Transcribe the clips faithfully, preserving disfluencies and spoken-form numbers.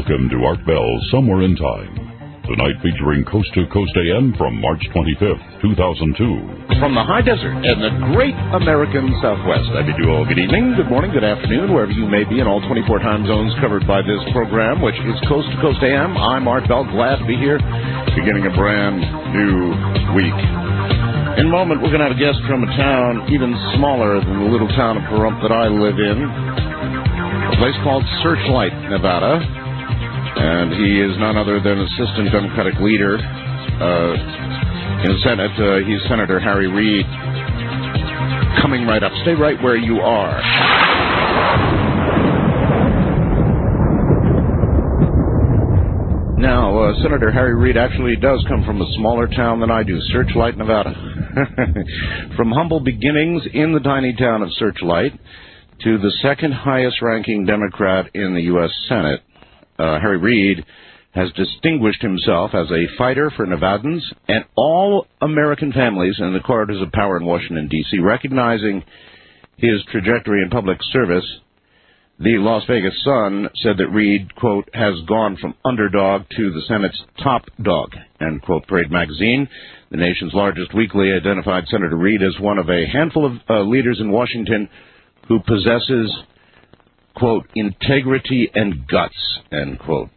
Welcome to Art Bell's Somewhere in Time. Tonight featuring Coast to Coast A M from March twenty-fifth, two thousand two. From the high desert and the great American Southwest, I bid you all good evening, good morning, good afternoon, wherever you may be in all twenty-four time zones covered by this program, which is Coast to Coast A M. I'm Art Bell, glad to be here, beginning a brand new week. In a moment, we're going to have a guest from a town even smaller than the little town of Pahrump that I live in, a place called Searchlight, Nevada. And he is none other than Assistant Democratic Leader uh, in the Senate. Uh, he's Senator Harry Reid. Coming right up. Stay right where you are. Now, uh, Senator Harry Reid actually does come from a smaller town than I do, Searchlight, Nevada. From humble beginnings in the tiny town of Searchlight to the second highest ranking Democrat in the U S Senate, Uh, Harry Reid has distinguished himself as a fighter for Nevadans and all American families in the corridors of power in Washington, D C Recognizing his trajectory in public service, the Las Vegas Sun said that Reid, quote, has gone from underdog to the Senate's top dog, end quote. Parade magazine, the nation's largest weekly, identified Senator Reid as one of a handful of uh, leaders in Washington who possesses, quote, integrity and guts, end quote.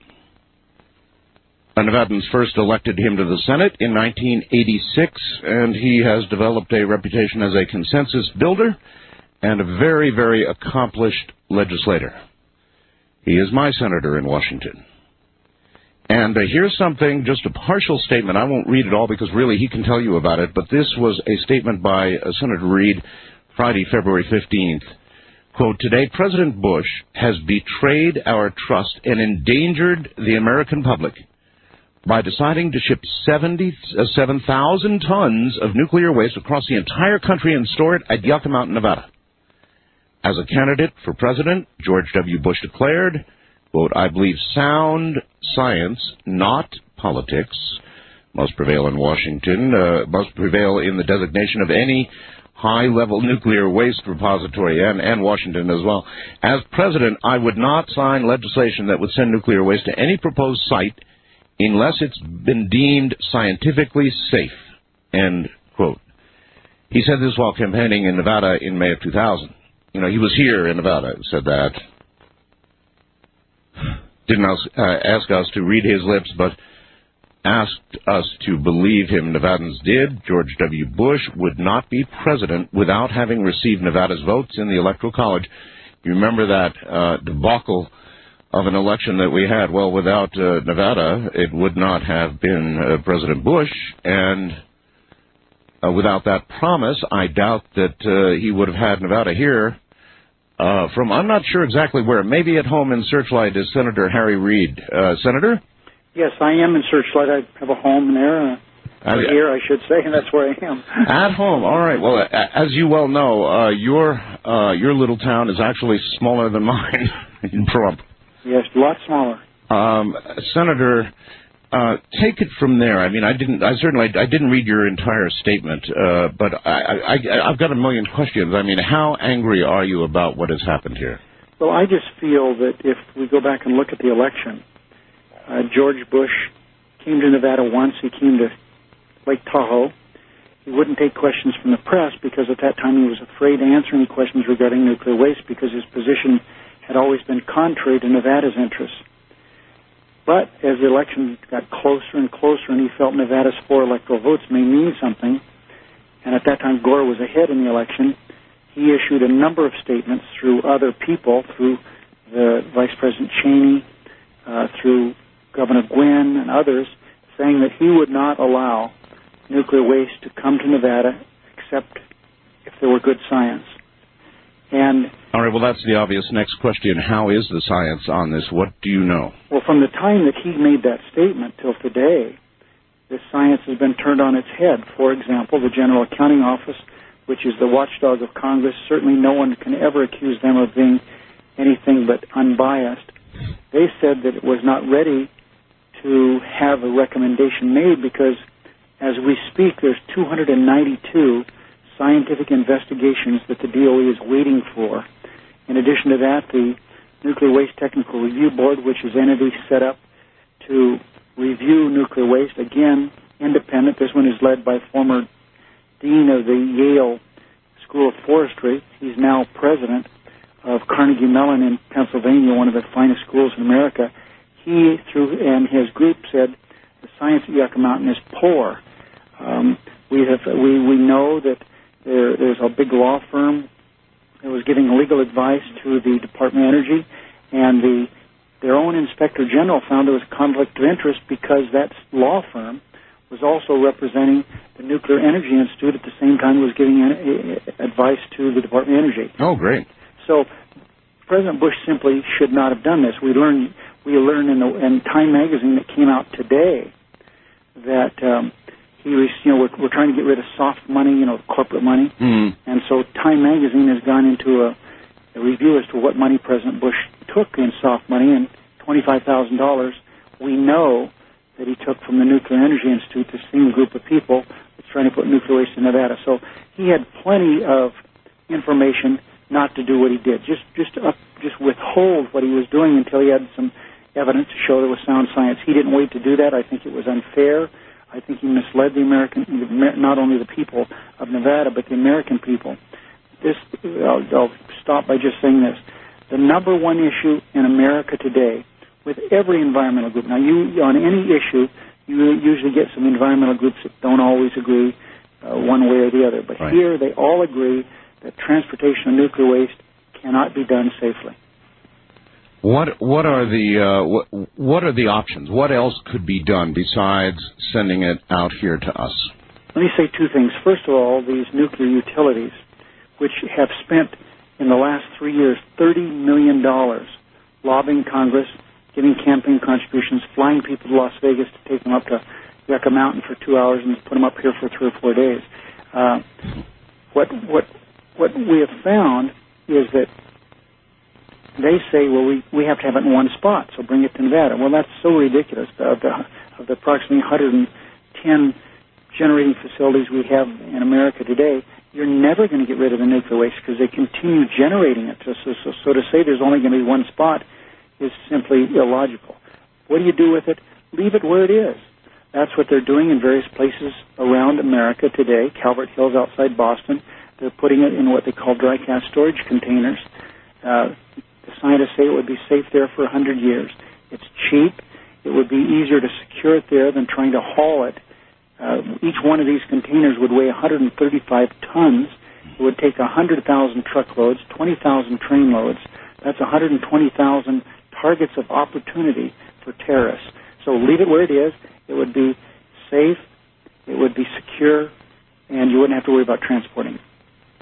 Nevadans first elected him to the Senate in nineteen eighty-six, and he has developed a reputation as a consensus builder and a very, very accomplished legislator. He is my senator in Washington. And uh, here's something, just a partial statement. I won't read it all because really he can tell you about it, but this was a statement by uh, Senator Reid Friday, February fifteenth. Quote, today, President Bush has betrayed our trust and endangered the American public by deciding to ship seventy-seven thousand tons of nuclear waste across the entire country and store it at Yucca Mountain, Nevada. As a candidate for president, George W. Bush declared, quote, I believe sound science, not politics, must prevail in Washington, uh, must prevail in the designation of any high-level nuclear waste repository, and, and Washington as well. As president, I would not sign legislation that would send nuclear waste to any proposed site unless it's been deemed scientifically safe, end quote. He said this while campaigning in Nevada in May of two thousand. You know, he was here in Nevada and said that. Didn't ask, uh, ask us to read his lips, but asked us to believe him. Nevadans did. George W. Bush would not be president without having received Nevada's votes in the Electoral College. You remember that uh, debacle of an election that we had? Well, without uh, Nevada, it would not have been uh, President Bush, and uh, without that promise, I doubt that uh, he would have had Nevada here. Uh, from, I'm not sure exactly where, maybe at home in Searchlight is Senator Harry Reid. Uh, Senator? Yes, I am in Searchlight. I have a home there. Uh, uh, here, I should say, and that's where I am. At home. All right. Well, as you well know, uh, your uh, your little town is actually smaller than mine in Pahrump. Yes, a lot smaller. Um, Senator, uh, take it from there. I mean, I didn't. I certainly I didn't read your entire statement, uh, but I, I, I've got a million questions. I mean, how angry are you about what has happened here? Well, I just feel that if we go back and look at the election, Uh, George Bush came to Nevada once. He came to Lake Tahoe. He wouldn't take questions from the press because at that time he was afraid to answer any questions regarding nuclear waste because his position had always been contrary to Nevada's interests. But as the election got closer and closer and he felt Nevada's four electoral votes may mean something, and at that time Gore was ahead in the election, he issued a number of statements through other people, through the Vice President Cheney, uh, through Governor Gwynn and others, saying that he would not allow nuclear waste to come to Nevada except if there were good science. And all right, well, that's the obvious next question. How is the science on this? What do you know? Well, from the time that he made that statement till today, this science has been turned on its head. For example, the General Accounting Office, which is the watchdog of Congress, certainly no one can ever accuse them of being anything but unbiased. They said that it was not ready to have a recommendation made because as we speak, there's two hundred ninety-two scientific investigations that the D O E is waiting for. In addition to that, the Nuclear Waste Technical Review Board, which is an entity set up to review nuclear waste. Again, independent. This one is led by former dean of the Yale School of Forestry. He's now president of Carnegie Mellon in Pennsylvania, one of the finest schools in America. He, through and his group, said the science at Yucca Mountain is poor. Um, we have we we know that there, there's a big law firm that was giving legal advice to the Department of Energy, and the their own Inspector General found there was a conflict of interest because that law firm was also representing the Nuclear Energy Institute at the same time it was giving advice to the Department of Energy. Oh, great. So President Bush simply should not have done this. We learned we learned in the in Time magazine that came out today that um, he was, you know, we're, we're trying to get rid of soft money, you know, corporate money, mm. and so Time magazine has gone into a, a review as to what money President Bush took in soft money, and twenty-five thousand dollars we know that he took from the Nuclear Energy Institute, the same group of people that's trying to put nuclear waste in Nevada. So he had plenty of information not to do what he did, just just up, just withhold what he was doing until he had some evidence to show there was sound science. He didn't wait to do that. I think it was unfair. I think he misled the American, not only the people of Nevada, but the American people. This, I'll, I'll stop by just saying this. The number one issue in America today, with every environmental group, now you, on any issue, you usually get some environmental groups that don't always agree uh, one way or the other. But right. Here they all agree that transportation of nuclear waste cannot be done safely. What what are the uh, what, what are the options? What else could be done besides sending it out here to us? Let me say two things. First of all, these nuclear utilities, which have spent in the last three years thirty million dollars lobbying Congress, giving campaign contributions, flying people to Las Vegas to take them up to Yucca Mountain for two hours and put them up here for three or four days. Uh, what what what we have found is that they say, well, we, we have to have it in one spot, so bring it to Nevada. Well, that's so ridiculous. Of the, of the approximately one hundred ten generating facilities we have in America today, you're never going to get rid of the nuclear waste because they continue generating it. So, so, so, so to say there's only going to be one spot is simply illogical. What do you do with it? Leave it where it is. That's what they're doing in various places around America today. Calvert Hills outside Boston, they're putting it in what they call dry cask storage containers. Uh, The scientists say it would be safe there for one hundred years. It's cheap. It would be easier to secure it there than trying to haul it. Uh, each one of these containers would weigh one hundred thirty-five tons. It would take one hundred thousand truckloads, twenty thousand train loads. That's one hundred twenty thousand targets of opportunity for terrorists. So leave it where it is. It would be safe. It would be secure, and you wouldn't have to worry about transporting it.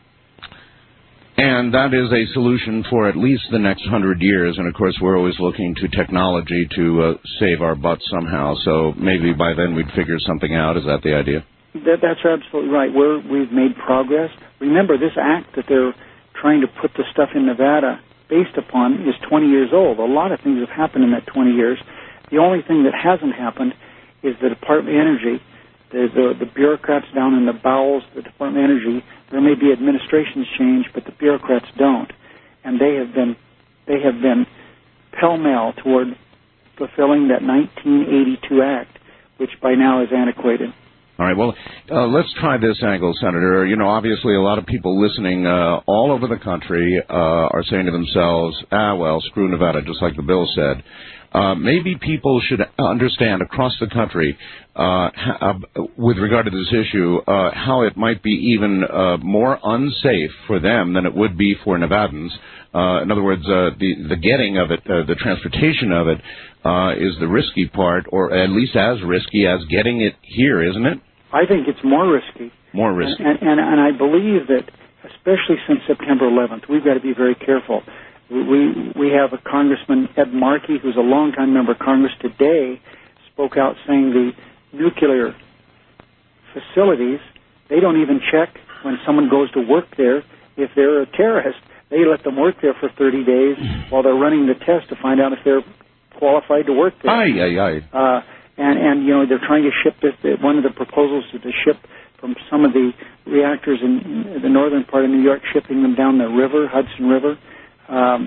And that is a solution for at least the next hundred years. And, of course, we're always looking to technology to uh, save our butts somehow. So maybe by then we'd figure something out. Is that the idea? That, that's absolutely right. We're, we've made progress. Remember, this act that they're trying to put the stuff in Nevada based upon is twenty years old. A lot of things have happened in that twenty years. The only thing that hasn't happened is the Department of Energy, the, the, the bureaucrats down in the bowels of the Department of Energy. There may be administrations change, but the bureaucrats don't, and they have been they have been pell-mell toward fulfilling that nineteen eighty-two act, which by now is antiquated. All right, well, uh, let's try this angle, Senator. You know, obviously a lot of people listening uh, all over the country uh, are saying to themselves, ah, well, screw Nevada, just like the bill said. Uh, maybe people should understand across the country, uh, ha- uh, with regard to this issue, uh, how it might be even uh, more unsafe for them than it would be for Nevadans. Uh, in other words, uh, the, the getting of it, uh, the transportation of it, uh, is the risky part, or at least as risky as getting it here, isn't it? I think it's more risky. More risky. And, and, and I believe that, especially since September eleventh, we've got to be very careful. We we have a Congressman, Ed Markey, who's a longtime member of Congress today, spoke out saying the nuclear facilities, they don't even check when someone goes to work there if they're a terrorist. They let them work there for thirty days while they're running the test to find out if they're qualified to work there. Aye, aye, aye. Uh, and, and, you know, they're trying to ship this. One of the proposals is to ship from some of the reactors in the northern part of New York, shipping them down the river, Hudson River. Um,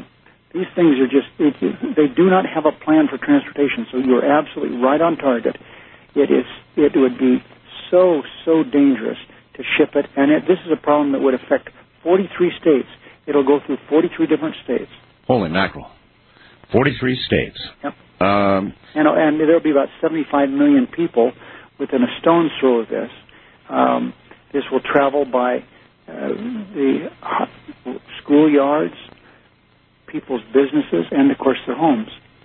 These things are just, it, they do not have a plan for transportation, so you're absolutely right on target. It is, it would be so, so dangerous to ship it, and it, this is a problem that would affect forty-three states. It'll go through forty-three different states. Holy mackerel. forty-three states. Yep. Um, and, and there'll be about seventy-five million people within a stone's throw of this. Um, this will travel by uh, the schoolyards, people's businesses, and, of course, their homes.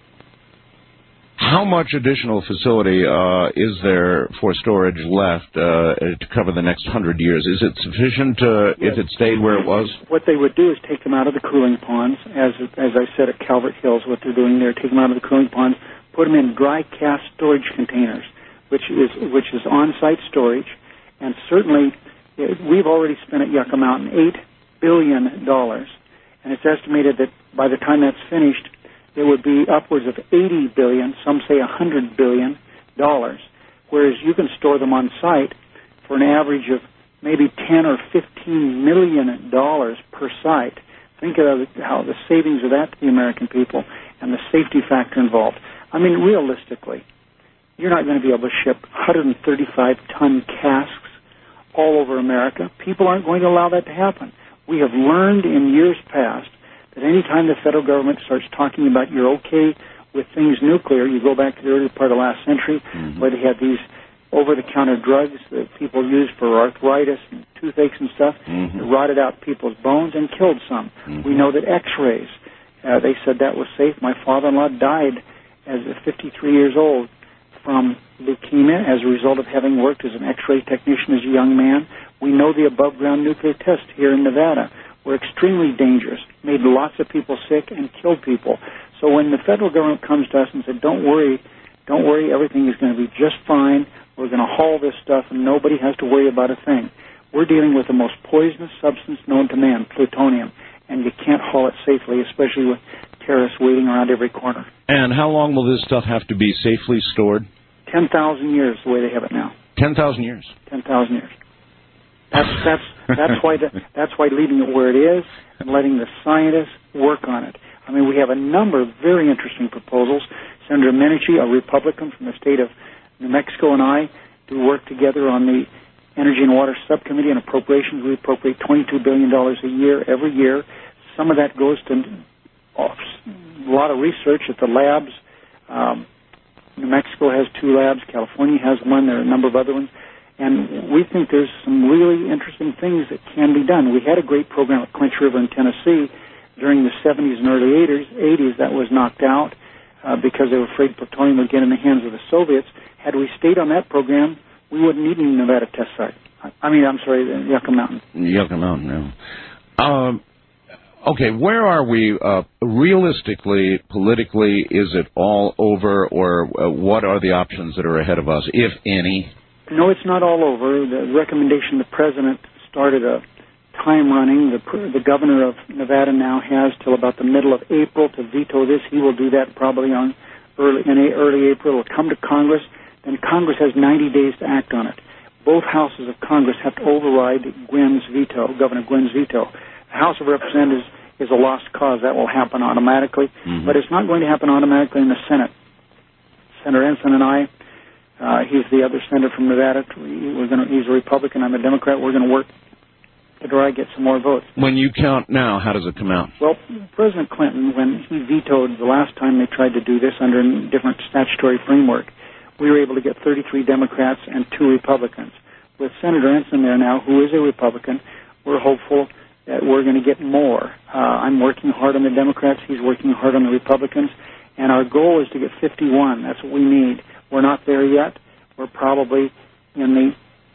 How much additional facility uh, is there for storage left uh, to cover the next hundred years? Is it sufficient uh, if it stayed where it was? What they would do is take them out of the cooling ponds, as as I said at Calvert Hills, what they're doing there, take them out of the cooling ponds, put them in dry cask storage containers, which is which is on-site storage, and certainly we've already spent at Yucca Mountain eight billion dollars, and it's estimated that by the time that's finished, it would be upwards of eighty billion dollars, some say one hundred billion dollars, whereas you can store them on site for an average of maybe ten or fifteen million dollars per site. Think of how the savings of that to the American people and the safety factor involved. I mean, realistically, you're not going to be able to ship one hundred thirty-five ton casks all over America. People aren't going to allow that to happen. We have learned in years past that any time the federal government starts talking about you're okay with things nuclear, you go back to the early part of last century, mm-hmm. where they had these over-the-counter drugs that people used for arthritis and toothaches and stuff, mm-hmm. that rotted out people's bones and killed some. Mm-hmm. We know that X-rays, uh, they said that was safe. My father-in-law died as a fifty-three years old from leukemia as a result of having worked as an X-ray technician as a young man. We know the above-ground nuclear tests here in Nevada were extremely dangerous, made lots of people sick, and killed people. So when the federal government comes to us and said, don't worry, don't worry, everything is going to be just fine, we're going to haul this stuff and nobody has to worry about a thing. We're dealing with the most poisonous substance known to man, plutonium, and you can't haul it safely, especially with terrorists waiting around every corner. And how long will this stuff have to be safely stored? ten thousand years, the way they have it now. ten thousand years? ten thousand years. That's that's that's why the, that's why leaving it where it is and letting the scientists work on it. I mean, we have a number of very interesting proposals. Senator Menachie, a Republican from the state of New Mexico, and I do work together on the Energy and Water Subcommittee on Appropriations. We appropriate twenty-two billion dollars a year every year. Some of that goes to a lot of research at the labs. Um, New Mexico has two labs. California has one. There are a number of other ones. And we think there's some really interesting things that can be done. We had a great program at Clinch River in Tennessee during the seventies and early eighties that was knocked out uh, because they were afraid plutonium would get in the hands of the Soviets. Had we stayed on that program, we wouldn't need any Nevada test site. I mean, I'm sorry, Yucca Mountain. Yucca Mountain, no. Um, okay, where are we uh, realistically, politically? Is it all over, or uh, what are the options that are ahead of us, if any? No, it's not all over. The recommendation, the president started a time running. The, the governor of Nevada now has till about the middle of April to veto this. He will do that probably on early in early April. It will come to Congress. Then Congress has ninety days to act on it. Both houses of Congress have to override Gwynn's veto, Governor Gwynn's veto. The House of Representatives is a lost cause. That will happen automatically. Mm-hmm. But it's not going to happen automatically in the Senate. Senator Ensign and I, Uh, he's the other senator from Nevada. We're going to, he's a Republican. I'm a Democrat. We're going to work to try to get some more votes. When you count now, how does it come out? Well, President Clinton, when he vetoed the last time they tried to do this under a different statutory framework, we were able to get thirty-three Democrats and two Republicans. With Senator Ensign there now, who is a Republican, we're hopeful that we're going to get more. Uh, I'm working hard on the Democrats. He's working hard on the Republicans. And our goal is to get fifty-one. That's what we need. We're not there yet. We're probably in the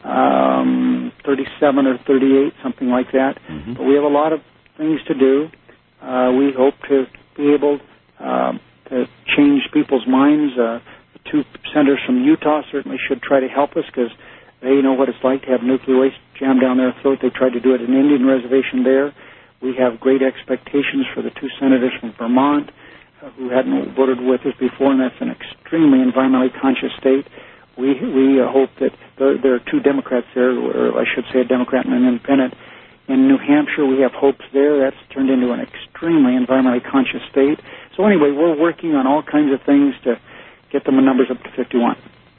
um, thirty-seven or thirty-eight, something like that. Mm-hmm. But we have a lot of things to do. Uh, we hope to be able uh, to change people's minds. Uh, the two senators from Utah certainly should try to help us because they know what it's like to have nuclear waste jammed down their throat. They tried to do it in an Indian reservation there. We have great expectations for the two senators from Vermont who hadn't voted with us before, and that's an extremely environmentally conscious state. We we uh, hope that there, there are two Democrats there, or I should say a Democrat and an independent, In New Hampshire, we have hopes there. That's turned into an extremely environmentally conscious state. So anyway, we're working on all kinds of things to get the numbers up to fifty-one.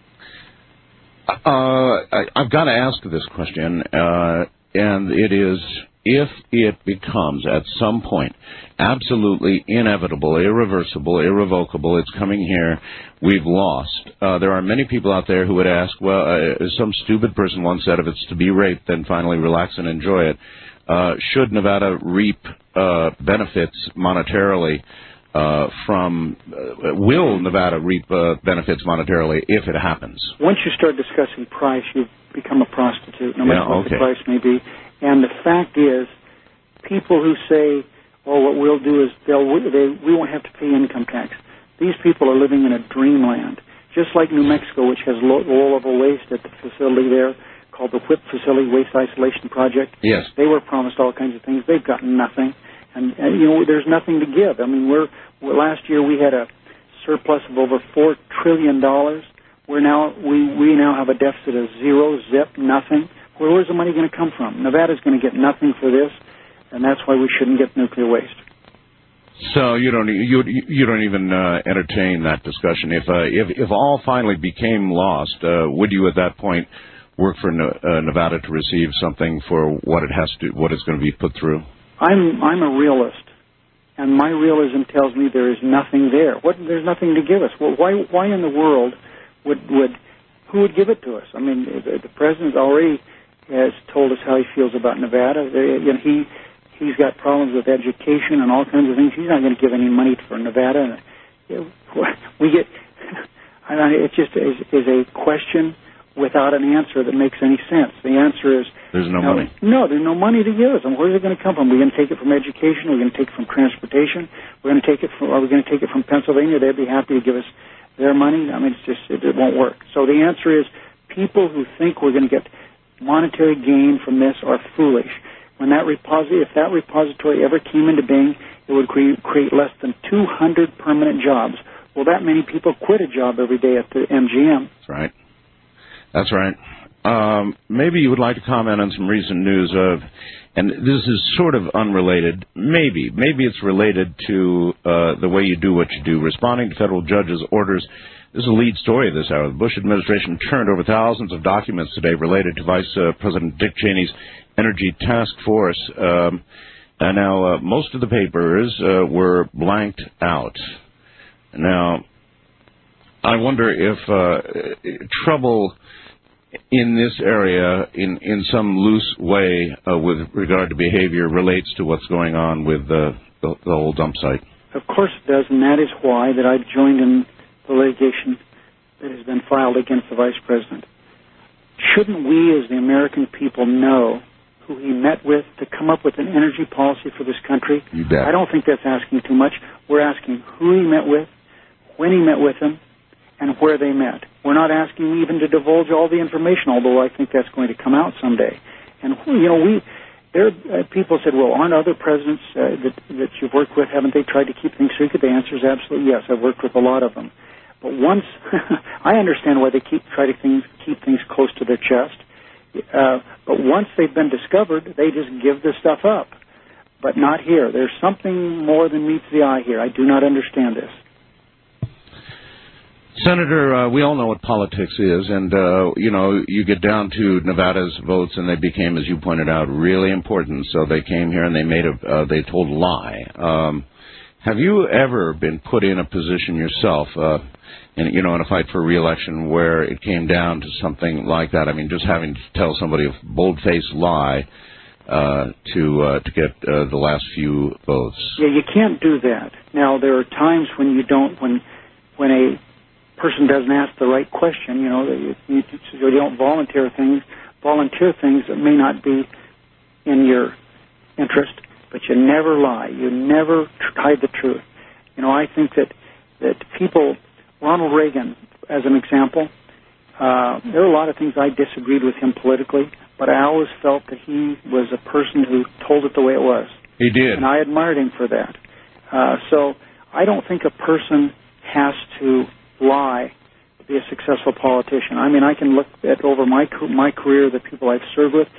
Uh, I, I've got to ask this question, uh, and it is, if it becomes at some point absolutely inevitable, irreversible, irrevocable, it's coming here, we've lost. Uh, there are many people out there who would ask, well, uh, some stupid person once said, if it's to be raped, then finally relax and enjoy it. Uh, should Nevada reap uh, benefits monetarily uh, from, uh, will Nevada reap uh, benefits monetarily if it happens? Once you start discussing price, you become a prostitute, no matter yeah, what okay. the price may be. And the fact is, people who say, oh, what we'll do is they'll, they, we won't have to pay income tax. These people are living in a dreamland. Just like New Mexico, which has low, low-level waste at the facility there called the WHIP Facility Waste Isolation Project. Yes. They were promised all kinds of things. They've gotten nothing. And, and you know, there's nothing to give. I mean, we're, we're last year we had a surplus of over four trillion dollars. We're now, we, we now have a deficit of zero, zip, nothing. Where, where's the money going to come from? Nevada's going to get nothing for this, and that's why we shouldn't get nuclear waste. So you don't you you don't even uh, entertain that discussion. If uh, if if all finally became lost, uh, would you at that point work for uh, Nevada to receive something for what it has to, what it's going to be put through? I'm I'm a realist, and my realism tells me there is nothing there. What there's nothing to give us. Well, why why in the world would would who would give it to us? I mean, the, the president already has told us how he feels about Nevada. They, you know, he. He's got problems with education and all kinds of things. He's not going to give any money for Nevada. We get, I don't know, it just is, is a question without an answer that makes any sense. The answer is... There's no, no money. No, there's no money to give us. And where's it going to come from? We're going to take it from education. We're going to take it from transportation. We're going to take it from, are we going to take it from Pennsylvania? They'd be happy to give us their money. I mean, it's just, it, it won't work. So the answer is people who think we're going to get monetary gain from this are foolish. When that repository, if that repository ever came into being, it would create, create less than two hundred permanent jobs. Well, that many people quit a job every day at the M G M. That's right. That's right. Um, maybe you would like to comment on some recent news of, and this is sort of unrelated. Maybe, maybe it's related to uh, the way you do what you do. Responding to federal judges' orders. This is a lead story of this hour. The Bush administration turned over thousands of documents today related to Vice uh, President Dick Cheney's Energy Task Force. Um, and now, uh, most of the papers uh, were blanked out. Now, I wonder if uh, trouble in this area, in, in some loose way, uh, with regard to behavior, relates to what's going on with uh, the, the whole dump site. Of course it does, and that is why that I've joined in the litigation that has been filed against the Vice President. Shouldn't we, as the American people, know who he met with to come up with an energy policy for this country? You bet. I don't think that's asking too much. We're asking who he met with, when he met with them, and where they met. We're not asking even to divulge all the information, although I think that's going to come out someday. And, you know, we... There, uh, people said, well, aren't other presidents uh, that, that you've worked with, haven't they tried to keep things secret? The answer is absolutely yes. I've worked with a lot of them. But once, I understand why they keep try to things, keep things close to their chest. Uh, but once they've been discovered, they just give the stuff up. But not here. There's something more than meets the eye here. I do not understand this. Senator, uh, we all know what politics is, and, uh, you know, you get down to Nevada's votes, and they became, as you pointed out, really important. So they came here and they made a, uh, they told a lie. Um, have you ever been put in a position yourself, uh, in, you know, in a fight for re-election where it came down to something like that? I mean, just having to tell somebody a bold-faced lie uh, to uh, to get uh, the last few votes. Yeah, you can't do that. Now, there are times when you don't, when when a person doesn't ask the right question, you know, you, you, you don't volunteer things, volunteer things that may not be in your interest, but you never lie. You never hide the truth. You know, I think that, that people, Ronald Reagan, as an example, uh, there are a lot of things I disagreed with him politically, but I always felt that he was a person who told it the way it was. He did. And I admired him for that. Uh, so I don't think a person has to lie to be a successful politician. I mean, I can look at over my my career, the people I've served with.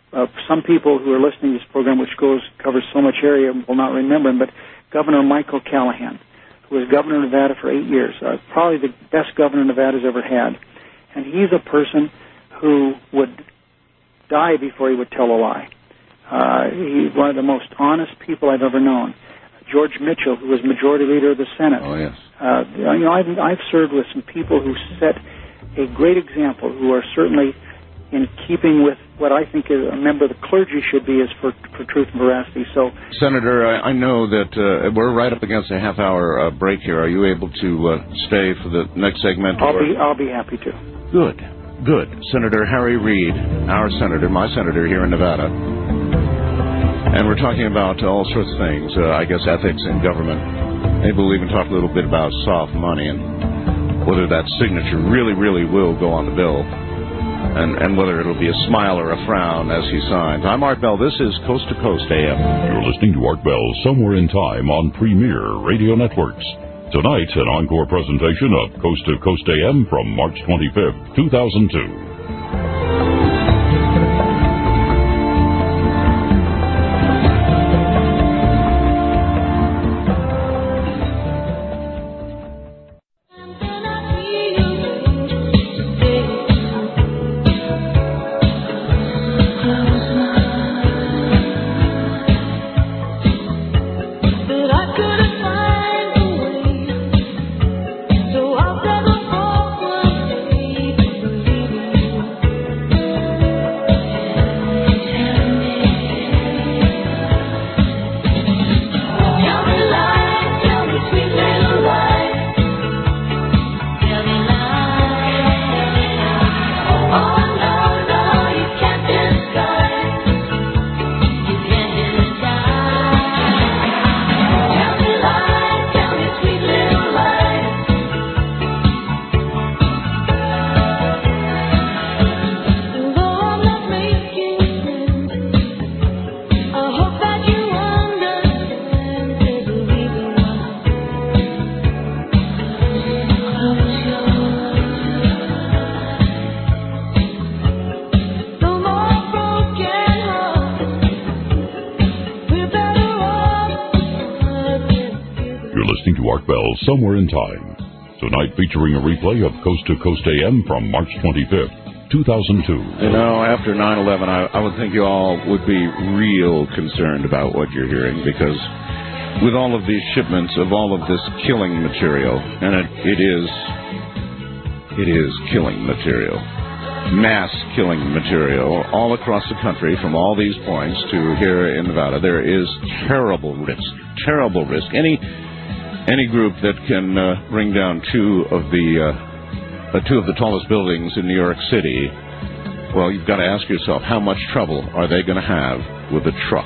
uh, some people who are listening to this program, which goes covers so much area, will not remember him, but Governor Michael Callahan, who was governor of Nevada for eight years, uh, probably the best governor Nevada's ever had. And he's a person who would die before he would tell a lie. Uh, he's one of the most honest people I've ever known. George Mitchell, who was Majority Leader of the Senate. Oh, yes. Uh, you know, I've, I've served with some people who set a great example, who are certainly in keeping with what I think a member of the clergy should be is for, for truth and veracity. So, Senator, I, I know that uh, we're right up against a half-hour uh, break here. Are you able to uh, stay for the next segment? I'll or? be I'll be happy to. Good, good. Senator Harry Reid, our senator, my senator here in Nevada. And we're talking about all sorts of things, uh, I guess ethics in government. Maybe we'll even talk a little bit about soft money and whether that signature really, really will go on the bill. And, and whether it'll be a smile or a frown as he signs. I'm Art Bell. This is Coast to Coast A M. You're listening to Art Bell Somewhere in Time on Premier Radio Networks. Tonight, an encore presentation of Coast to Coast A M from March twenty-fifth, two thousand two. Somewhere in Time. Tonight featuring a replay of Coast to Coast A M from March twenty-fifth, two thousand two. You know, after nine eleven, I, I would think you all would be real concerned about what you're hearing, because with all of these shipments of all of this killing material, and it, it is, it is killing material, mass killing material all across the country from all these points to here in Nevada, there is terrible risk, terrible risk. Any Any group that can uh, bring down two of the uh, uh, two of the tallest buildings in New York City, well, you've got to ask yourself, how much trouble are they going to have with a truck?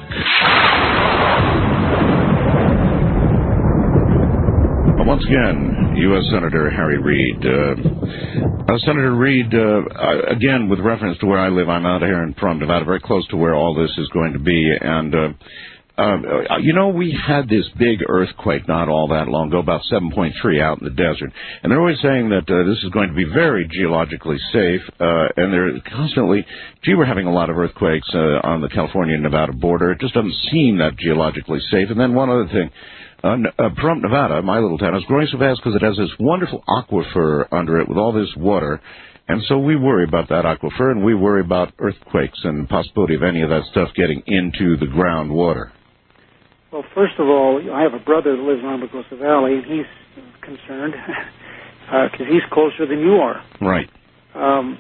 But once again, U S Senator Harry Reid. Uh, uh, Senator Reid, uh, again, with reference to where I live, I'm out here in from Nevada, very close to where all this is going to be, and uh, Uh, you know, we had this big earthquake not all that long ago, about seven point three out in the desert. And they're always saying that uh, this is going to be very geologically safe. Uh, and they're constantly, gee, we're having a lot of earthquakes uh, on the California-Nevada border. It just doesn't seem that geologically safe. And then one other thing. Uh, uh, Pahrump, Nevada, my little town, is growing so fast because it has this wonderful aquifer under it with all this water. And so we worry about that aquifer, and we worry about earthquakes and the possibility of any of that stuff getting into the groundwater. Well, first of all, I have a brother that lives in Amargosa Valley, and he's concerned because uh, he's closer than you are. Right. Um,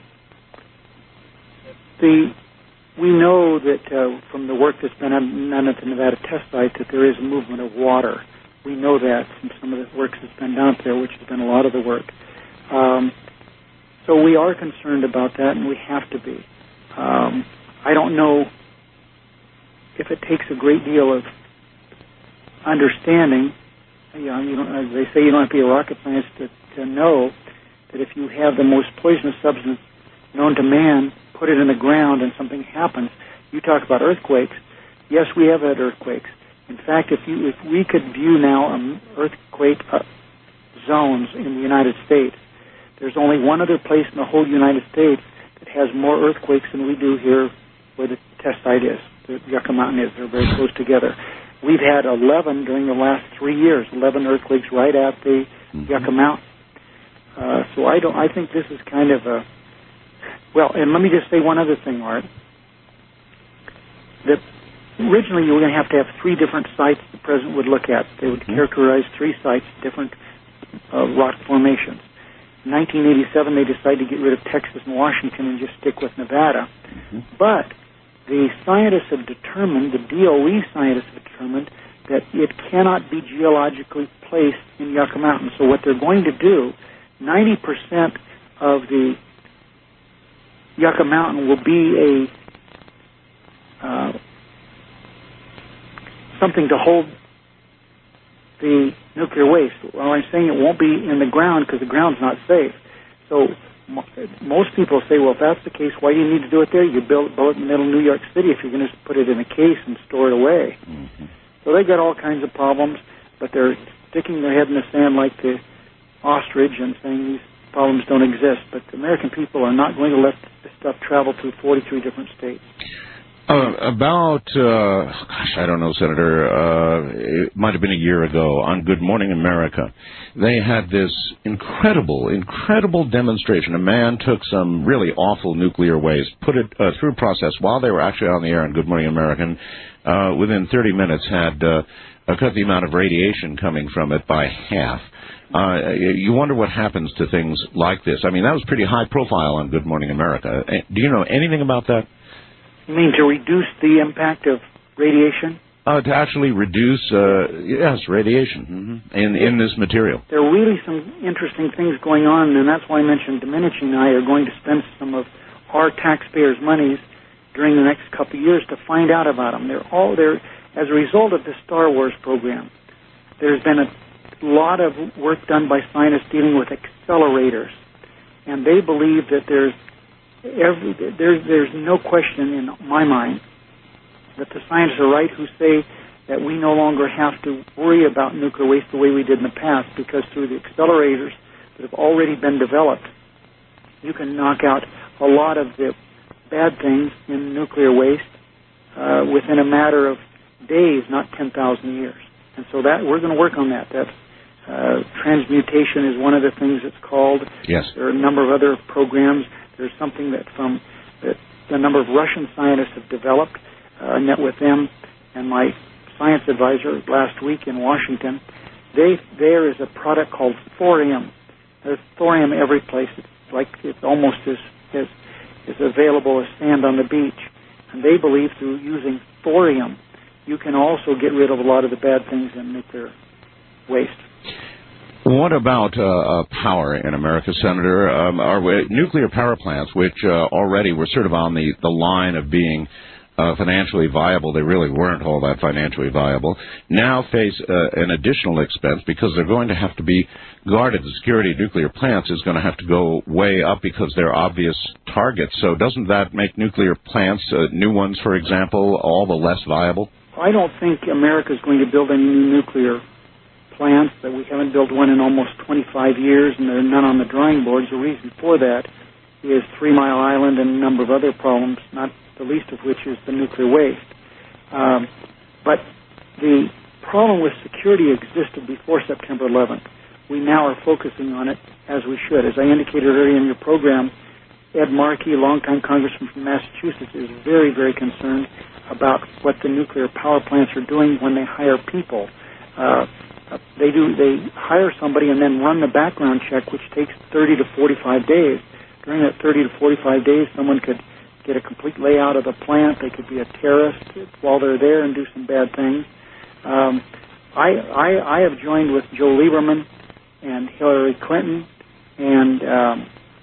the we know that uh, from the work that's been done at the Nevada test site that there is a movement of water. We know that from some of the work that's been done out there, which has been a lot of the work. Um, so we are concerned about that, and we have to be. Um, I don't know if it takes a great deal of understanding. You know, you don't, as they say, you don't have to be a rocket scientist to, to know that if you have the most poisonous substance known to man, put it in the ground and something happens. You talk about earthquakes. Yes, we have had earthquakes. In fact, if you if we could view now um, earthquake uh, zones in the United States, there's only one other place in the whole United States that has more earthquakes than we do here where the test site is. The Yucca Mountain is. They're very close together. We've had eleven during the last three years, eleven earthquakes right at the mm-hmm. Yucca Mountain. Uh, so I don't. I think this is kind of a well. And let me just say one other thing, Art. That originally you were going to have to have three different sites the president would look at. They would mm-hmm. characterize three sites, different uh, rock formations. In nineteen eighty-seven, they decided to get rid of Texas and Washington and just stick with Nevada. Mm-hmm. But the scientists have determined, the D O E scientists have determined, that it cannot be geologically placed in Yucca Mountain. So what they're going to do, ninety percent of the Yucca Mountain will be a uh, something to hold the nuclear waste. Well, I'm saying it won't be in the ground because the ground's not safe. So most people say, well, if that's the case, why do you need to do it there? You build, build it in the middle of New York City if you're going to put it in a case and store it away. Mm-hmm. So they've got all kinds of problems, but they're sticking their head in the sand like the ostrich and saying these problems don't exist. But the American people are not going to let this stuff travel through forty-three different states. Uh, about, uh, gosh, I don't know, Senator, uh, it might have been a year ago on Good Morning America. They had this incredible, incredible demonstration. A man took some really awful nuclear waste, put it uh, through a process while they were actually on the air on Good Morning America, and uh, within thirty minutes had uh, cut the amount of radiation coming from it by half. Uh, you wonder what happens to things like this. I mean, that was pretty high profile on Good Morning America. Do you know anything about that? You mean to reduce the impact of radiation? Uh, to actually reduce, uh, yes, radiation mm-hmm. in in this material. There are really some interesting things going on, and that's why I mentioned Domenici and I are going to spend some of our taxpayers' monies during the next couple of years to find out about them. They're all there as a result of the Star Wars program. There's been a lot of work done by scientists dealing with accelerators, and they believe that there's Every, there's, there's no question in my mind that the scientists are right who say that we no longer have to worry about nuclear waste the way we did in the past, because through the accelerators that have already been developed, you can knock out a lot of the bad things in nuclear waste uh, within a matter of days, not ten thousand years. And so that we're going to work on that. That's, uh, transmutation is one of the things it's called. Yes. There are a number of other programs. There's something that from that a number of Russian scientists have developed. Uh, I met with them and my science advisor last week in Washington. They there is a product called thorium. There's thorium every place. It's like it's almost as as is available as sand on the beach. And they believe through using thorium, you can also get rid of a lot of the bad things in nuclear waste. What about uh, uh, power in America, Senator? Um, our nuclear power plants, which uh, already were sort of on the, the line of being uh, financially viable, they really weren't all that financially viable, now face uh, an additional expense because they're going to have to be guarded. The security of nuclear plants is going to have to go way up because they're obvious targets. So doesn't that make nuclear plants, uh, new ones, for example, all the less viable? I don't think America is going to build any new nuclear plants. That we haven't built one in almost twenty-five years, and there are none on the drawing boards. The reason for that is Three Mile Island and a number of other problems, not the least of which is the nuclear waste. Um, but the problem with security existed before September eleventh. We now are focusing on it as we should. As I indicated earlier in your program, Ed Markey, a longtime congressman from Massachusetts, is very, very concerned about what the nuclear power plants are doing when they hire people. Uh, They do. They hire somebody and then run the background check, which takes thirty to forty-five days. During that thirty to forty-five days, someone could get a complete layout of the plant. They could be a terrorist while they're there and do some bad things. Um, I, I, I have joined with Joe Lieberman and Hillary Clinton, and um,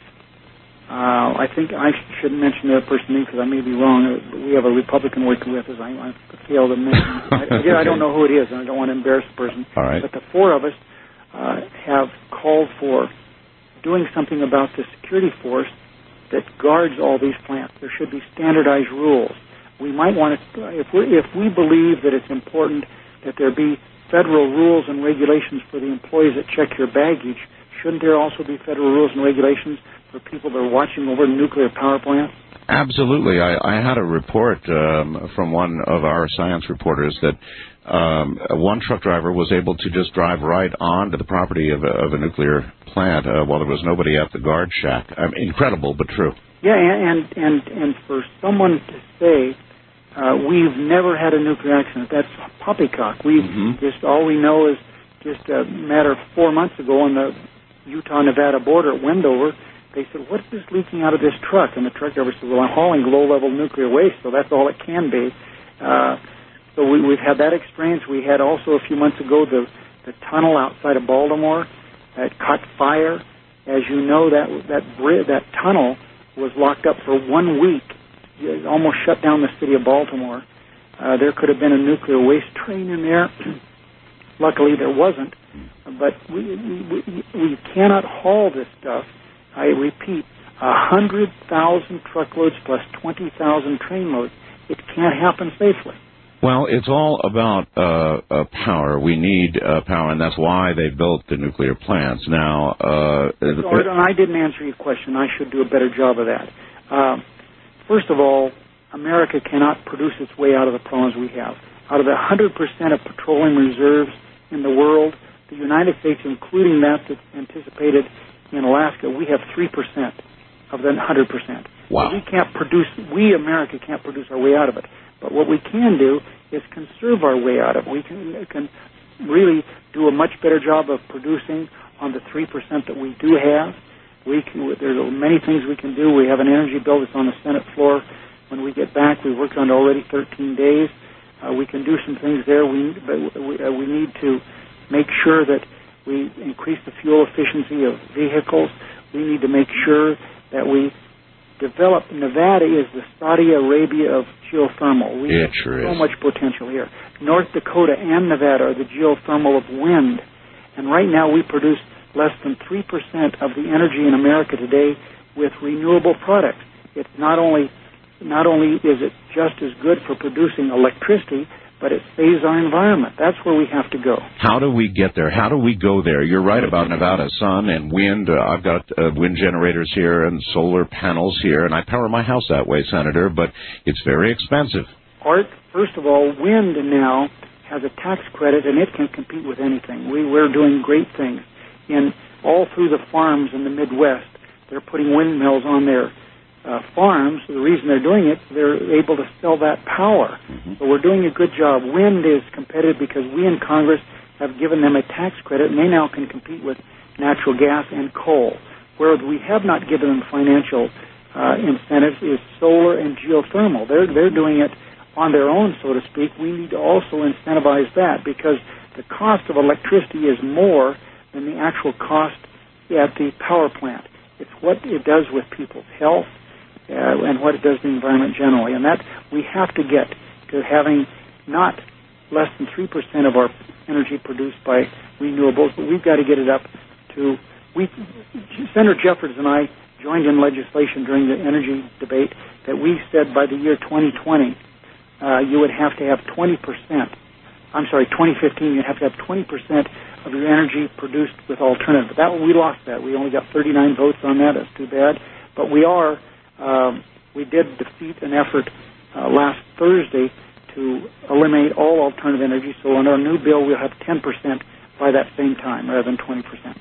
uh, I think I shouldn't mention the other person's name because I may be wrong. We have a Republican working with us. I, I failed to mention. I, okay. I don't know who it is, and I don't want to embarrass the person. All right. But the four of us uh, have called for doing something about the security force that guards all these plants. There should be standardized rules. We might want to, if we if we believe that it's important that there be federal rules and regulations for the employees that check your baggage, shouldn't there also be federal rules and regulations for people that are watching over nuclear power plants? Absolutely. I, I had a report um, from one of our science reporters that um, one truck driver was able to just drive right onto the property of a, of a nuclear plant uh, while there was nobody at the guard shack. Um, incredible, but true. Yeah, and and and for someone to say uh, we've never had a nuclear accident, that's poppycock. We mm-hmm. just all we know is just a matter of four months ago on the Utah-Nevada border at Wendover. They said, "What's this leaking out of this truck?" And the truck driver said, "Well, I'm hauling low-level nuclear waste, so that's all it can be." Uh, so we, we've had that experience. We had also a few months ago the the tunnel outside of Baltimore that caught fire. As you know, that that bridge, that tunnel was locked up for one week. It almost shut down the city of Baltimore. Uh, there could have been a nuclear waste train in there. Luckily, there wasn't. But we, we, we cannot haul this stuff. I repeat, one hundred thousand truckloads plus twenty thousand train loads. It can't happen safely. Well, it's all about uh, uh, power. We need uh, power, and that's why they built the nuclear plants. Now, uh, so, I didn't answer your question. I should do a better job of that. Uh, first of all, America cannot produce its way out of the problems we have. Out of the one hundred percent of petroleum reserves in the world, the United States, including that that's anticipated in Alaska, we have three percent of the one hundred percent. Wow. So we can't produce, we, America, can't produce our way out of it. But what we can do is conserve our way out of it. We can, can really do a much better job of producing on the three percent that we do have. We can, there's many things we can do. We have an energy bill that's on the Senate floor. When we get back, we worked on it already thirteen days. Uh, we can do some things there. We, but we, uh, we need to make sure that we increase the fuel efficiency of vehicles. We need to make sure that we develop. Nevada is the Saudi Arabia of geothermal. We it have sure so is. much potential here. North Dakota and Nevada are the geothermal of wind. And right now we produce less than three percent of the energy in America today with renewable products. It's not only, not only is it just as good for producing electricity, but it saves our environment. That's where we have to go. How do we get there? How do we go there? You're right about Nevada, sun and wind. Uh, I've got uh, wind generators here and solar panels here, and I power my house that way, Senator, but it's very expensive. Art, first of all, wind now has a tax credit, and it can compete with anything. We, we're doing great things. In all through the farms in the Midwest, they're putting windmills on their Uh, farms. The reason they're doing it, they're able to sell that power. Mm-hmm. So we're doing a good job. Wind is competitive because we in Congress have given them a tax credit, and they now can compete with natural gas and coal. Where we have not given them financial uh, incentives is solar and geothermal. They're they're doing it on their own, so to speak. We need to also incentivize that because the cost of electricity is more than the actual cost at the power plant. It's what it does with people's health, Uh, and what it does to the environment generally. And that we have to get to having not less than three percent of our energy produced by renewables, but we've got to get it up to, we, Senator Jeffords and I joined in legislation during the energy debate that we said by the year twenty twenty, uh, you would have to have twenty percent, I'm sorry, twenty fifteen, you'd have to have twenty percent of your energy produced with alternative. But that, we lost that. We only got thirty-nine votes on that. That's too bad. But we are, Um, we did defeat an effort uh, last Thursday to eliminate all alternative energy. So in our new bill, we'll have ten percent by that same time rather than twenty percent.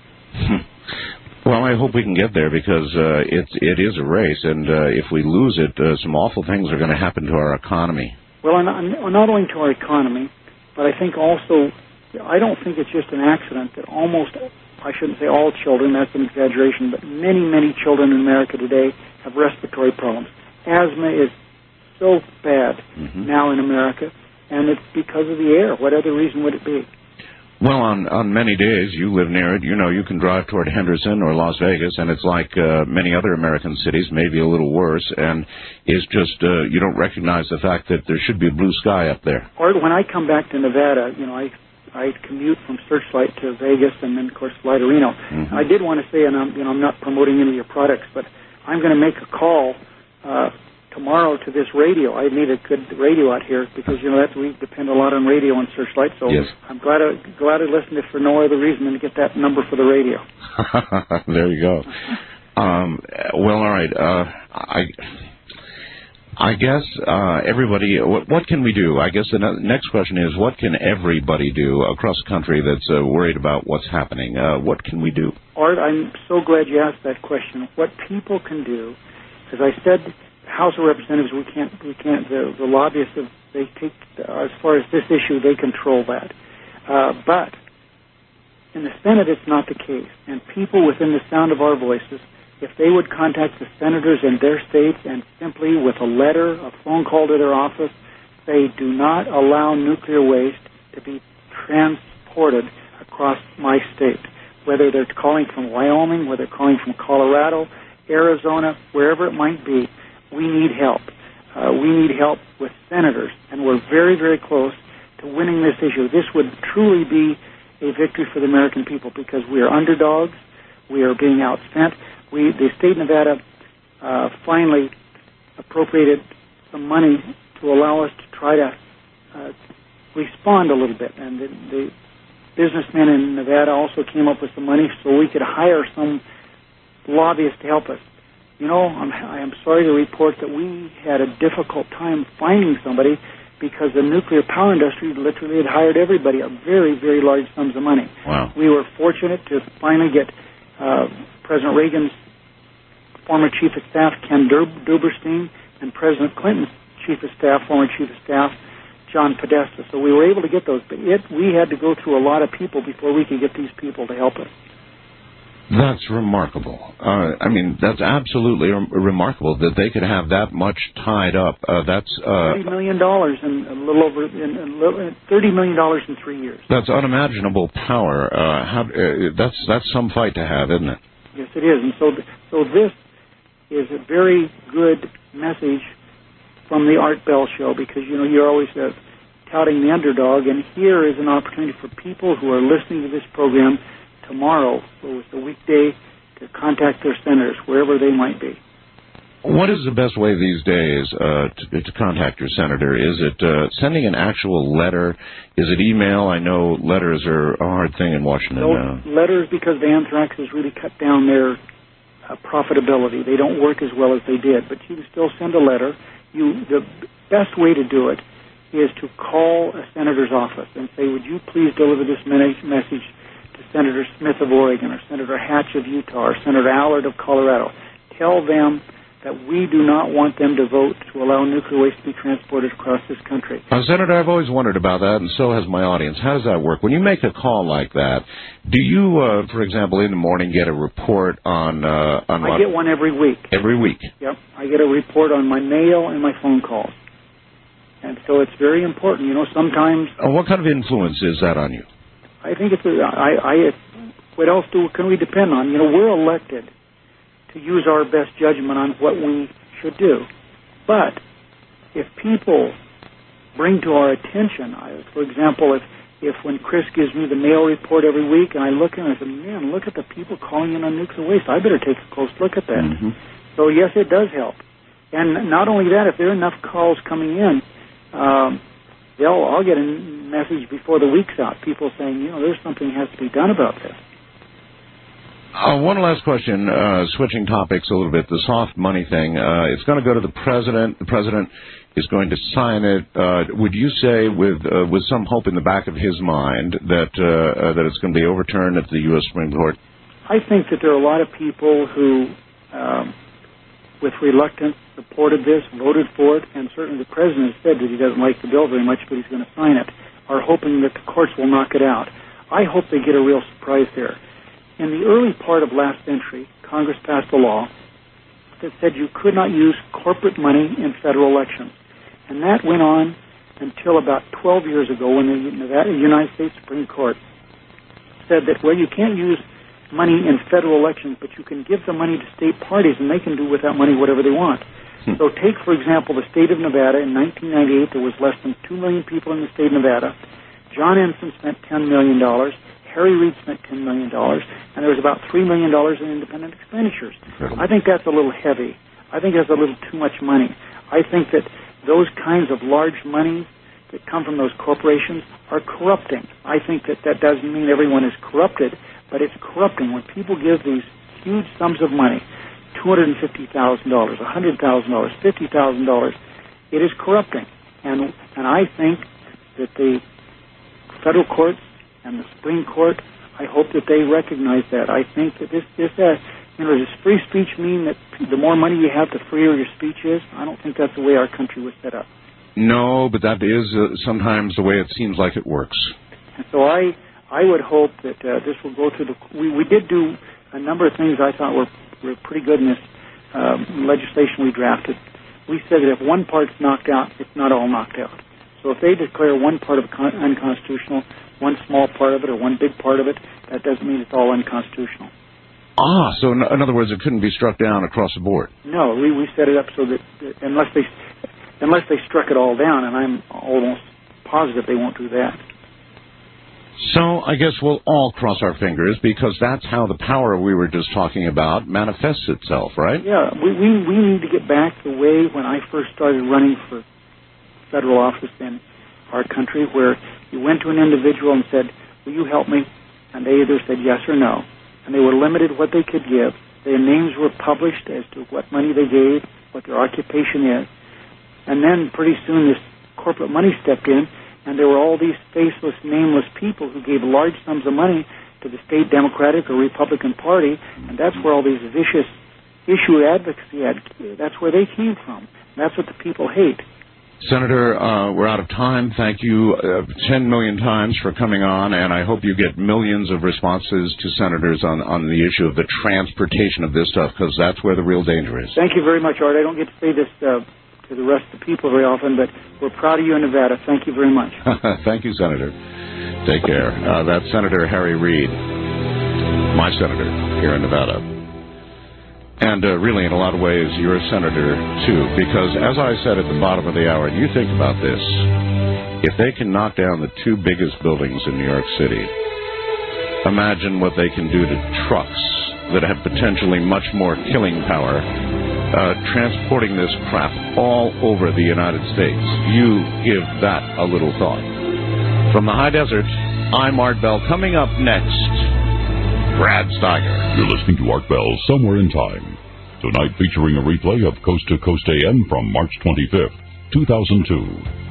Well, I hope we can get there because uh, it, it is a race, and uh, if we lose it, uh, some awful things are going to happen to our economy. Well, and not only to our economy, but I think also, I don't think it's just an accident that almost, I shouldn't say all children, that's an exaggeration, but many, many children in America today have respiratory problems. Asthma is so bad mm-hmm. now in America, and it's because of the air. What other reason would it be? Well, on, on many days, you live near it, you know, you can drive toward Henderson or Las Vegas, and it's like uh, many other American cities, maybe a little worse, and it's just, uh, you don't recognize the fact that there should be a blue sky up there. Or when I come back to Nevada, you know, I I commute from Searchlight to Vegas and then, of course, fly to Reno. Mm-hmm. I did want to say, and I'm, you know, I'm not promoting any of your products, but I'm going to make a call uh, tomorrow to this radio. I need a good radio out here because, you know, that's, we depend a lot on radio and Searchlight. So yes. I'm glad to, glad to listen if for no other reason than to get that number for the radio. There you go. um, well, all right. Uh, I I guess uh, everybody, what, what can we do? I guess the ne- next question is, what can everybody do across the country that's uh, worried about what's happening? Uh, what can we do? Art, I'm so glad you asked that question. What people can do, as I said, the House of Representatives, we can't, we can't, the, the lobbyists, they take, uh, as far as this issue, they control that. Uh, but in the Senate, it's not the case. And people within the sound of our voices, if they would contact the senators in their states and simply with a letter, a phone call to their office, say, do not allow nuclear waste to be transported across my state. Whether they're calling from Wyoming, whether they're calling from Colorado, Arizona, wherever it might be, we need help. Uh, we need help with senators, and we're very, very close to winning this issue. This would truly be a victory for the American people because we are underdogs. We are being outspent. We, the state of Nevada uh, finally appropriated some money to allow us to try to uh, respond a little bit. And the, the businessmen in Nevada also came up with some money so we could hire some lobbyists to help us. You know, I'm, I am sorry to report that we had a difficult time finding somebody because the nuclear power industry literally had hired everybody at very, very large sums of money. Wow. We were fortunate to finally get uh, President Reagan's former chief of staff, Ken Duberstein, and President Clinton's chief of staff, former chief of staff, John Podesta. So we were able to get those, but it, we had to go through a lot of people before we could get these people to help us. That's remarkable. Uh, I mean, that's absolutely re- remarkable that they could have that much tied up. Uh, that's uh, thirty million dollars in a little over in a little, thirty million dollars in three years. That's unimaginable power. Uh, how, uh, that's that's some fight to have, isn't it? Yes, it is. And so, so this is a very good message from the Art Bell Show because you know you're always uh, touting the underdog, and here is an opportunity for people who are listening to this program tomorrow, or with the weekday, to contact their senators, wherever they might be. What is the best way these days uh, to, to contact your senator? Is it uh, sending an actual letter? Is it email? I know letters are a hard thing in Washington. No, uh, letters, because the anthrax has really cut down their uh, profitability. They don't work as well as they did, but you can still send a letter. You, the best way to do it is to call a senator's office and say, would you please deliver this message to Senator Smith of Oregon, or Senator Hatch of Utah, or Senator Allard of Colorado. Tell them that we do not want them to vote to allow nuclear waste to be transported across this country. Uh, Senator, I've always wondered about that, and so has my audience. How does that work? When you make a call like that, do you, uh, for example, in the morning get a report on... Uh, on I what? get one every week. Every week? Yep. I get a report on my mail and my phone calls. And so it's very important. You know, sometimes... Uh, what kind of influence is that on you? I think it's... A, I, I, what else do can we depend on? You know, we're elected to use our best judgment on what we should do. But if people bring to our attention, I, for example, if, if when Chris gives me the mail report every week and I look in and I say, man, look at the people calling in on nuclear waste, I better take a close look at that. Mm-hmm. So, yes, it does help. And not only that, if there are enough calls coming in, um, they'll, I'll get a message before the week's out, people saying, you know, there's something that has to be done about this. Uh, one last question, uh, switching topics a little bit, the soft money thing. Uh, it's going to go to the president. The president is going to sign it. Uh, would you say, with uh, with some hope in the back of his mind, that uh, uh, that it's going to be overturned at the U S Supreme Court? I think that there are a lot of people who, um, with reluctance, supported this, voted for it, and certainly the president has said that he doesn't like the bill very much, but he's going to sign it, are hoping that the courts will knock it out. I hope they get a real surprise there. In the early part of last century, Congress passed a law that said you could not use corporate money in federal elections. And that went on until about twelve years ago when the United States Supreme Court said that, well, you can't use money in federal elections, but you can give the money to state parties and they can do with that money whatever they want. Hmm. So take, for example, the state of Nevada. In nineteen ninety-eight, there was less than two million people in the state of Nevada. John Ensign spent ten million dollars. Harry Reid spent ten million dollars, and there was about three million dollars in independent expenditures. Incredible. I think that's a little heavy. I think that's a little too much money. I think that those kinds of large monies that come from those corporations are corrupting. I think that that doesn't mean everyone is corrupted, but it's corrupting. When people give these huge sums of money, two hundred fifty thousand dollars, one hundred thousand dollars, fifty thousand dollars, it is corrupting. And and I think that the federal courts and the Supreme Court, I hope that they recognize that. I think that this, this uh, you know, does free speech mean that the more money you have, the freer your speech is? I don't think that's the way our country was set up. No, but that is uh, sometimes the way it seems like it works. And so I I would hope that uh, this will go through the... We, we did do a number of things I thought were, were pretty good in this um, legislation we drafted. We said that if one part's knocked out, it's not all knocked out. So if they declare one part of it con- unconstitutional, one small part of it or one big part of it, that doesn't mean it's all unconstitutional. Ah, so in, in other words, it couldn't be struck down across the board. No, we, we set it up so that uh, unless they unless they struck it all down, and I'm almost positive they won't do that. So I guess we'll all cross our fingers, because that's how the power we were just talking about manifests itself, right? Yeah, we, we, we need to get back the way when I first started running for federal office in our country, where you went to an individual and said, will you help me? And they either said yes or no. And they were limited what they could give. Their names were published as to what money they gave, what their occupation is. And then pretty soon this corporate money stepped in, and there were all these faceless, nameless people who gave large sums of money to the state Democratic or Republican Party, and that's where all these vicious issue advocacy, ad- that's where they came from. And that's what the people hate. Senator, uh, we're out of time. Thank you uh, ten million times for coming on, and I hope you get millions of responses to senators on, on the issue of the transportation of this stuff, because that's where the real danger is. Thank you very much, Art. I don't get to say this uh, to the rest of the people very often, but we're proud of you in Nevada. Thank you very much. Thank you, Senator. Take care. Uh, that's Senator Harry Reid, my senator here in Nevada. And uh, really, in a lot of ways, you're a senator, too, because as I said at the bottom of the hour, you think about this. If they can knock down the two biggest buildings in New York City, imagine what they can do to trucks that have potentially much more killing power, uh, transporting this crap all over the United States. You give that a little thought. From the high desert, I'm Art Bell. Coming up next, Brad Steiger. You're listening to Art Bell, Somewhere in Time. Tonight featuring a replay of Coast to Coast A M from March twenty-fifth, two thousand two.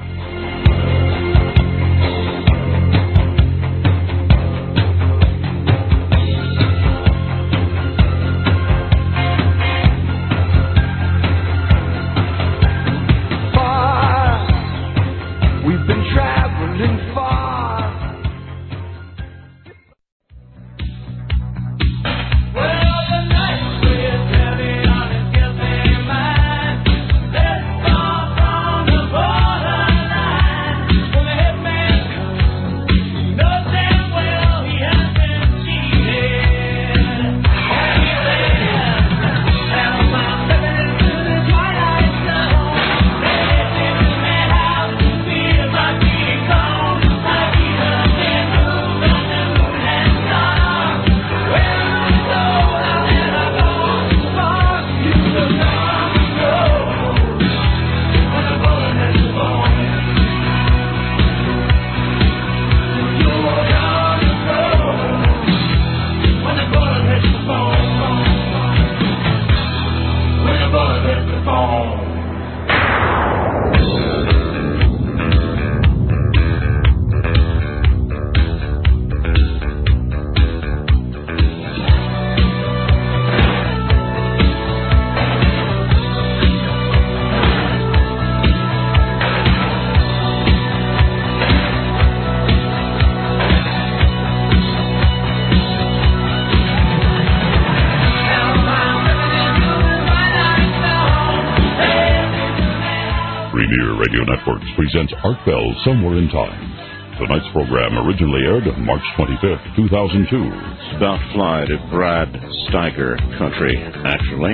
Presents Art Bell, Somewhere in Time. Tonight's program originally aired March twenty-fifth, two thousand two. It's about to fly to Brad Steiger country, actually.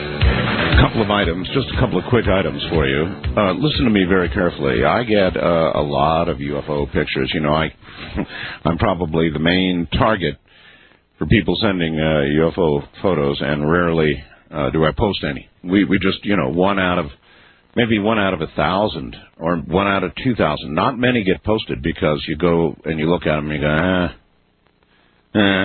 A couple of items, just a couple of quick items for you. Uh, listen to me very carefully. I get uh, a lot of U F O pictures. You know, I, I'm probably the main target for people sending uh, U F O photos, and rarely uh, do I post any. We, we just, you know, one out of... Maybe one out of a thousand or one out of two thousand. Not many get posted because you go and you look at them and you go, eh, eh.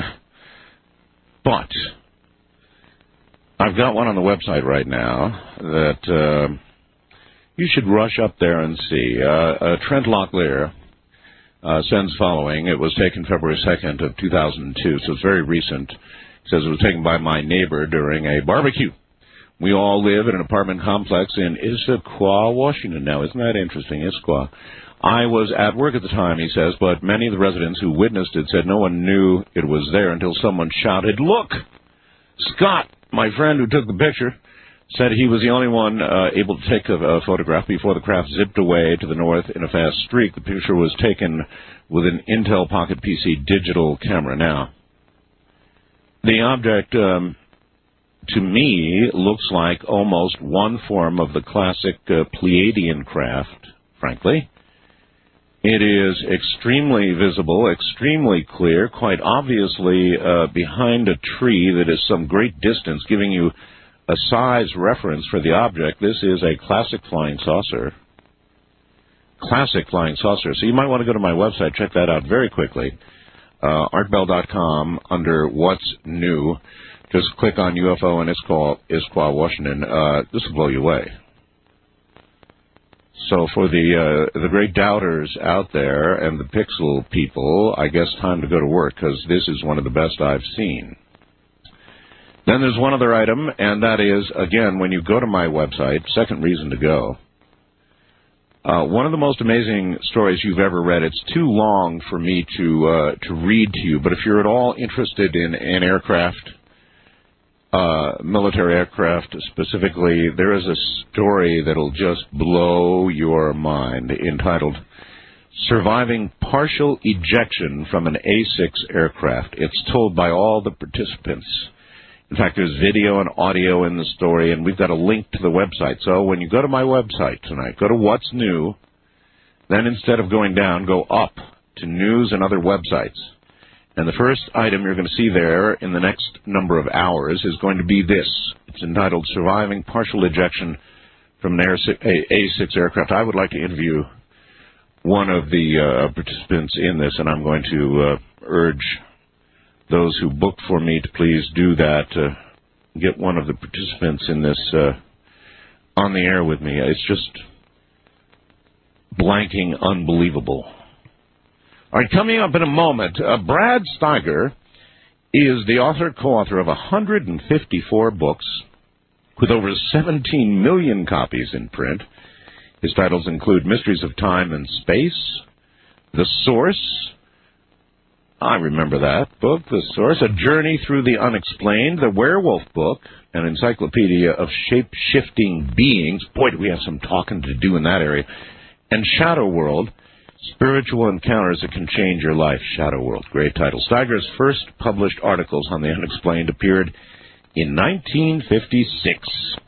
But I've got one on the website right now that uh, You should rush up there and see. Uh, uh, Trent Locklear uh, sends following. It was taken February second of two thousand two, so it's very recent. It says it was taken by my neighbor during a barbecue. We all live in an apartment complex in Issaquah, Washington. Now, isn't that interesting, Issaquah? I was at work at the time, he says, but many of the residents who witnessed it said no one knew it was there until someone shouted, "Look!" Scott, my friend who took the picture, said he was the only one uh, able to take a, a photograph before the craft zipped away to the north in a fast streak. The picture was taken with an Intel Pocket P C digital camera. Now, the object, um, to me, looks like almost one form of the classic uh, Pleiadian craft, frankly. It is extremely visible, extremely clear, quite obviously uh, behind a tree that is some great distance, giving you a size reference for the object. This is a classic flying saucer. Classic flying saucer. So you might want to go to my website, check that out very quickly. Uh, art bell dot com, under What's New. Just click on U F O in Issaquah, Issaquah Washington. Uh, this will blow you away. So for the uh, the great doubters out there and the pixel people, I guess time to go to work, because this is one of the best I've seen. Then there's one other item, and that is, again, when you go to my website, second reason to go, uh, one of the most amazing stories you've ever read. It's too long for me to uh, to read to you, but if you're at all interested in an aircraft, Uh, military aircraft specifically, there is a story that'll just blow your mind entitled Surviving Partial Ejection from an A six Aircraft. It's told by all the participants. In fact, there's video and audio in the story, and we've got a link to the website. So when you go to my website tonight, go to What's New, then instead of going down, go up to News and Other Websites. And the first item you're going to see there in the next number of hours is going to be this. It's entitled Surviving Partial Ejection from an A six Aircraft. I would like to interview one of the uh, participants in this, and I'm going to uh, urge those who booked for me to please do that. Uh, get one of the participants in this uh, on the air with me. It's just blanking unbelievable. All right, coming up in a moment, uh, Brad Steiger is the author, co-author of one hundred fifty-four books with over seventeen million copies in print. His titles include Mysteries of Time and Space, The Source. I remember that book, The Source. A Journey Through the Unexplained, The Werewolf Book, an encyclopedia of shape-shifting beings. Boy, do we have some talking to do in that area. And Shadow World, Spiritual Encounters That Can Change Your Life. Shadow World, great title. Steiger's first published articles on the unexplained appeared in nineteen fifty-six.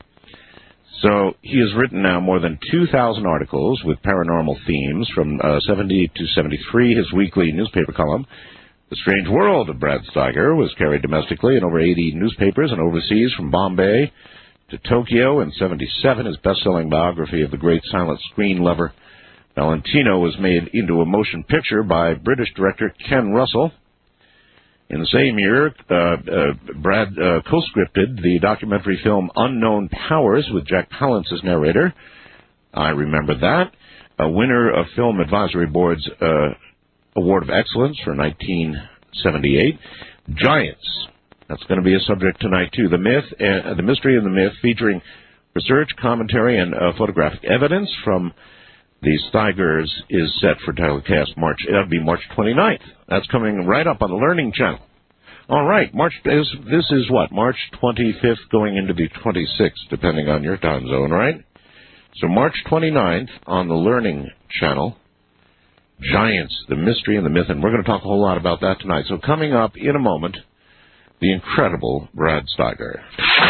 So he has written now more than two thousand articles with paranormal themes from uh, seventy to seventy-three. His weekly newspaper column, The Strange World of Brad Steiger, was carried domestically in over eighty newspapers and overseas, from Bombay to Tokyo. In seventy-seven, his best-selling biography of the great silent screen lover Valentino was made into a motion picture by British director Ken Russell. In the same year, uh, uh, Brad uh, co-scripted the documentary film Unknown Powers with Jack Palance as narrator. I remember that. A winner of Film Advisory Board's uh, Award of Excellence for nineteen seventy-eight. Giants. That's going to be a subject tonight, too. The myth, uh, the mystery and the myth, featuring research, commentary, and uh, photographic evidence from the Steigers, is set for telecast March. That'll be March twenty-ninth. That's coming right up on the Learning Channel. All right, March is this is what, March twenty-fifth, going into the twenty-sixth, depending on your time zone, right? So March twenty-ninth on the Learning Channel. Giants, the mystery and the myth, and we're going to talk a whole lot about that tonight. So coming up in a moment, the incredible Brad Steiger.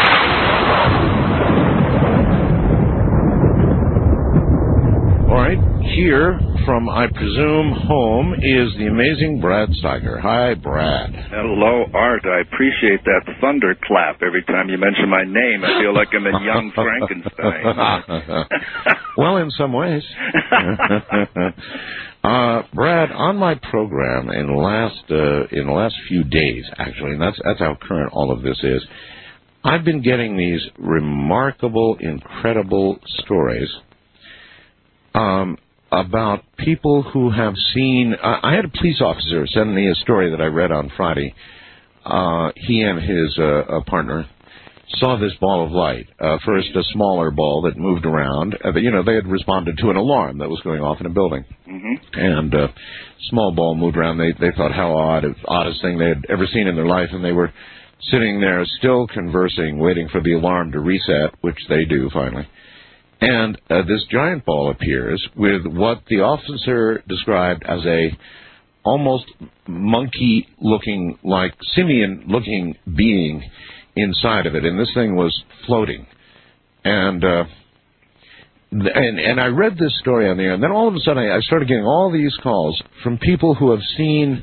All right, here from, I presume, home is the amazing Brad Steiger. Hi, Brad. Hello, Art. I appreciate that thunderclap every time you mention my name. I feel like I'm in Young Frankenstein. Well, in some ways. uh, Brad, on my program in the last uh, in the last few days, actually, and that's that's how current all of this is, I've been getting these remarkable, incredible stories um, about people who have seen... Uh, I had a police officer send me a story that I read on Friday. Uh, he and his uh, uh, partner saw this ball of light. Uh, first, a smaller ball that moved around. Uh, you know, they had responded to an alarm that was going off in a building. Mm-hmm. And a uh, small ball moved around. They they thought how odd, oddest thing they had ever seen in their life, and they were sitting there still conversing, waiting for the alarm to reset, which they do finally. And uh, this giant ball appears with what the officer described as a almost monkey-looking, like simian-looking being inside of it, and this thing was floating. And uh, and and I read this story on the air, and then all of a sudden I started getting all these calls from people who have seen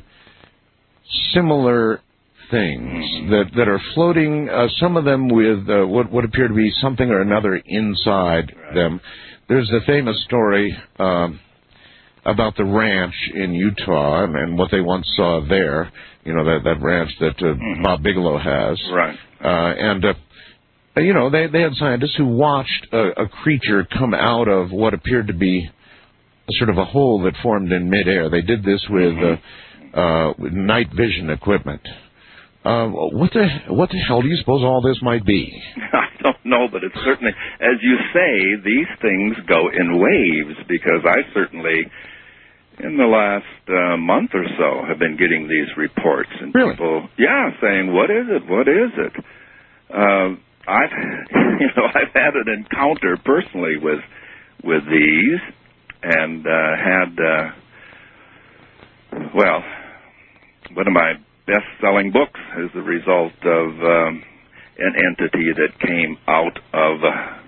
similar things that that are floating, uh, some of them with uh, what what appear to be something or another inside right. them. There's the famous story um, about the ranch in Utah and, and what they once saw there. You know, that that ranch that uh, mm-hmm. Bob Bigelow has. Right. Uh, and uh, you know, they they had scientists who watched a, a creature come out of what appeared to be a sort of a hole that formed in midair. They did this with, mm-hmm. uh, uh, with night vision equipment. Uh, what the what the hell do you suppose all this might be? I don't know, but it's certainly, as you say, these things go in waves, because I certainly, in the last uh, month or so, have been getting these reports. And really? People, yeah, saying, what is it, what is it? Uh, I've, you know, I've had an encounter personally with, with these, and uh, had, uh, well, one of my best-selling books is the result of um, an entity that came out of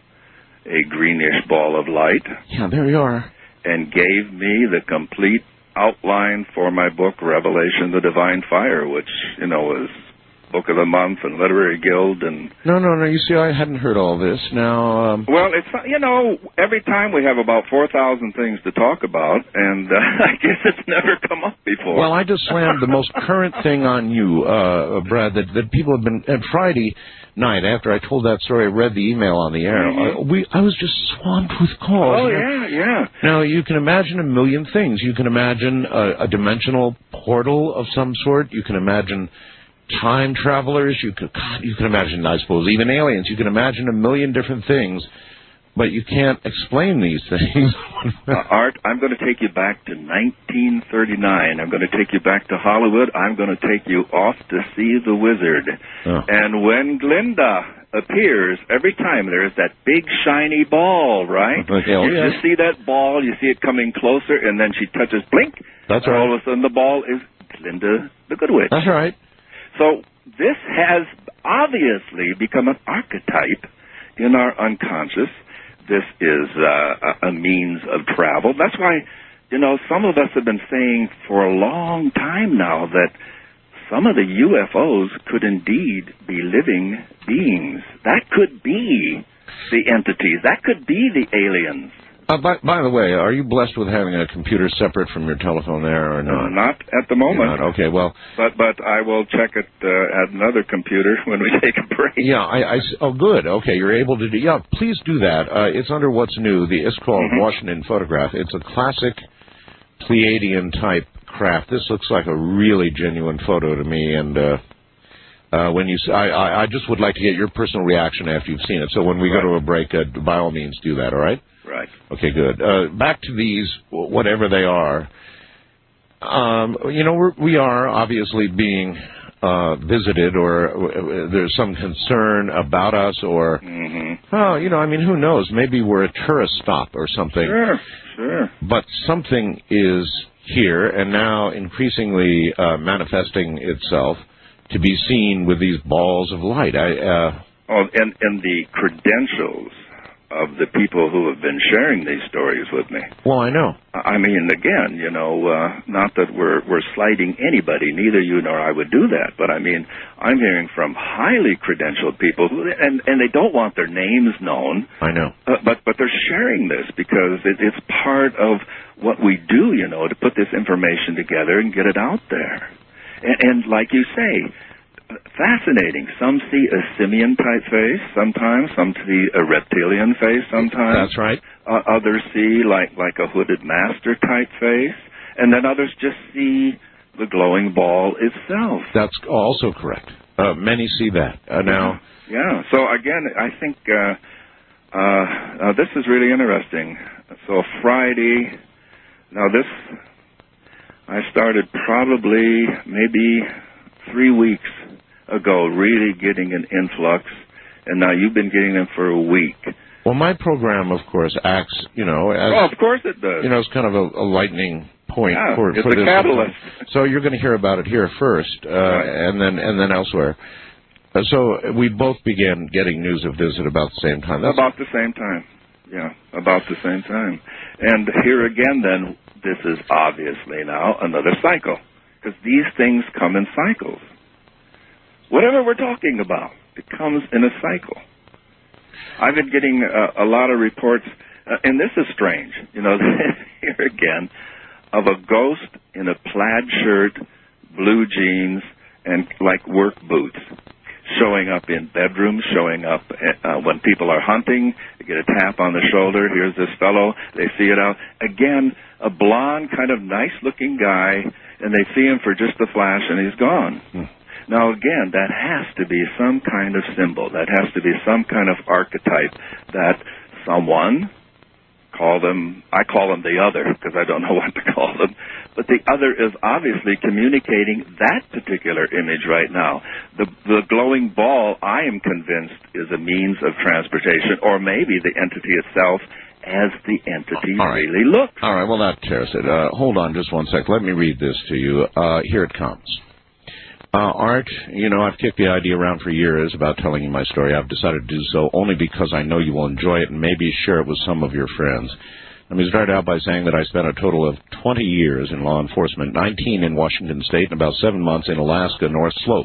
uh, a greenish ball of light. Yeah, there you are. And gave me the complete outline for my book, Revelation, the Divine Fire, which, you know, was Book of the Month and Literary Guild. And No, no, no, you see, I hadn't heard all this. Now, um... Well, it's, you know, every time we have about four thousand things to talk about, and uh, I guess it's never come up before. Well, I just slammed the most current thing on you, uh, Brad, that, that people have been... And Friday night, after I told that story, I read the email on the air. Mm-hmm. uh, we, I was just swamped with calls. Oh, you know? yeah, yeah. Now, you can imagine a million things. You can imagine a, a dimensional portal of some sort. You can imagine time travelers. You can, God, you can imagine, I suppose, even aliens. You can imagine a million different things, but you can't explain these things. uh, Art, I'm going to take you back to nineteen thirty-nine. I'm going to take you back to Hollywood. I'm going to take you off to see the wizard. Oh. And when Glinda appears, every time there's that big shiny ball, right? Okay, oh, you yeah. just see that ball, you see it coming closer, and then she touches blink. That's and right. all of a sudden the ball is Glinda the Good Witch. That's right. So this has obviously become an archetype in our unconscious. This is uh, a means of travel. That's why, you know, some of us have been saying for a long time now that some of the U F Os could indeed be living beings. That could be the entities. That could be the aliens. Uh, by, by the way, are you blessed with having a computer separate from your telephone there or not? Uh, not at the moment. Not? Okay, well... But but I will check it uh, at another computer when we take a break. Yeah, I... I oh, good. Okay, you're able to do... Yeah, please do that. Uh, it's under What's New, the It's called mm-hmm. Washington Photograph. It's a classic Pleiadian-type craft. This looks like a really genuine photo to me, and... Uh, Uh, when you, I, I, I just would like to get your personal reaction after you've seen it. So when we right. go to a break, uh, by all means, do that. All right? Right. Okay, good. Uh, back to these, whatever they are. Um, you know, we're, we are obviously being uh, visited, or uh, there's some concern about us, or, mm-hmm. oh, you know, I mean, who knows? Maybe we're a tourist stop or something. Sure, sure. But something is here, and now increasingly uh, manifesting itself, to be seen with these balls of light. I, uh, oh, and, and the credentials of the people who have been sharing these stories with me. Well, I know. I mean, again, you know, uh, not that we're we're slighting anybody, neither you nor I would do that, but I mean, I'm hearing from highly credentialed people, who, and, and they don't want their names known. I know. Uh, but, but they're sharing this because it, it's part of what we do, you know, to put this information together and get it out there. And, and like you say, fascinating. Some see a simian-type face sometimes. Some see a reptilian face sometimes. That's right. Uh, others see like, like a hooded master-type face. And then others just see the glowing ball itself. That's also correct. Uh, many see that. Uh, now... Yeah. So, again, I think uh, uh, uh, this is really interesting. So, Friday... Now, this... I started probably maybe three weeks ago really getting an influx, and now you've been getting them for a week. Well, my program, of course, acts, you know, as... Oh, of course it does. You know, it's kind of a, a lightning point yeah, for, it's for a this. catalyst. So you're going to hear about it here first, uh, right. and then and then elsewhere. Uh, so we both began getting news of this at about the same time. That's about the same time. Yeah, about the same time. And here again, then, this is obviously now another cycle, because these things come in cycles. Whatever we're talking about, it comes in a cycle. I've been getting a, a lot of reports, uh, and this is strange, you know, here again, of a ghost in a plaid shirt, blue jeans, and like work boots, showing up in bedrooms, showing up uh, when people are hunting. They get a tap on the shoulder. Here's this fellow. They see it out. Again, a blonde, kind of nice-looking guy, and they see him for just a flash, and he's gone. Hmm. Now, again, that has to be some kind of symbol. That has to be some kind of archetype that someone, call them, I call them the other, because I don't know what to call them, but the other is obviously communicating that particular image right now. The, the glowing ball, I am convinced, is a means of transportation, or maybe the entity itself as the entity right. really looks. All right, well, that tears it. Uh, hold on just one sec. Let me read this to you. Uh, here it comes. Uh, Art, you know, I've kicked the idea around for years about telling you my story. I've decided to do so only because I know you will enjoy it and maybe share it with some of your friends. Let me start out by saying that I spent a total of twenty years in law enforcement, nineteen in Washington State, and about seven months in Alaska North Slope.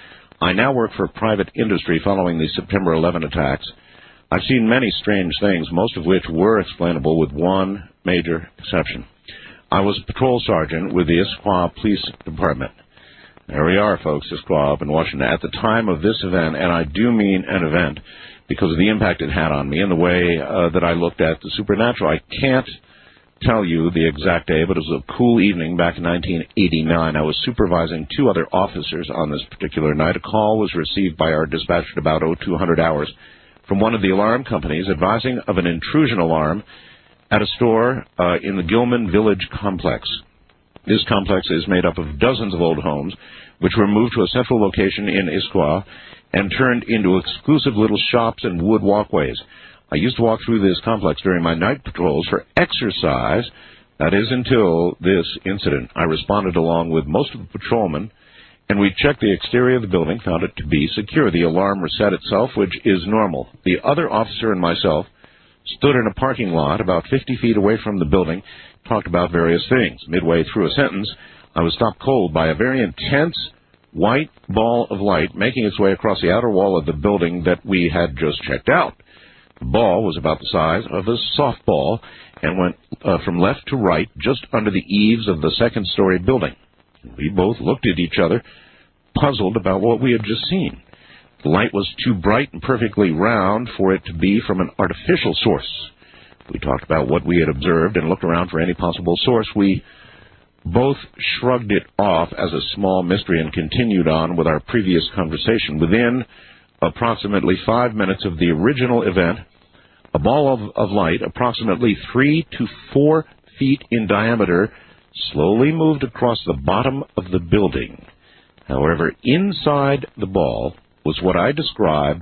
I now work for private industry following the September eleventh attacks. I've seen many strange things, most of which were explainable with one major exception. I was a patrol sergeant with the Issaquah Police Department. There we are, folks, Issaquah up in Washington. At the time of this event, and I do mean an event, because of the impact it had on me and the way uh, that I looked at the supernatural. I can't tell you the exact day, but it was a cool evening back in nineteen eighty-nine. I was supervising two other officers on this particular night. A call was received by our dispatcher at about oh two hundred hours from one of the alarm companies advising of an intrusion alarm at a store uh, in the Gilman Village complex. This complex is made up of dozens of old homes, which were moved to a central location in Issaquah and turned into exclusive little shops and wood walkways. I used to walk through this complex during my night patrols for exercise. That is, until this incident. I responded along with most of the patrolmen, and we checked the exterior of the building, found it to be secure. The alarm reset itself, which is normal. The other officer and myself stood in a parking lot about fifty feet away from the building, talked about various things. Midway through a sentence, I was stopped cold by a very intense white ball of light making its way across the outer wall of the building that we had just checked out. The ball was about the size of a softball and went uh, from left to right just under the eaves of the second-story building. We both looked at each other, puzzled about what we had just seen. The light was too bright and perfectly round for it to be from an artificial source. We talked about what we had observed and looked around for any possible source. We both shrugged it off as a small mystery and continued on with our previous conversation. Within approximately five minutes of the original event, a ball of, of light, approximately three to four feet in diameter, slowly moved across the bottom of the building. However, inside the ball was what I describe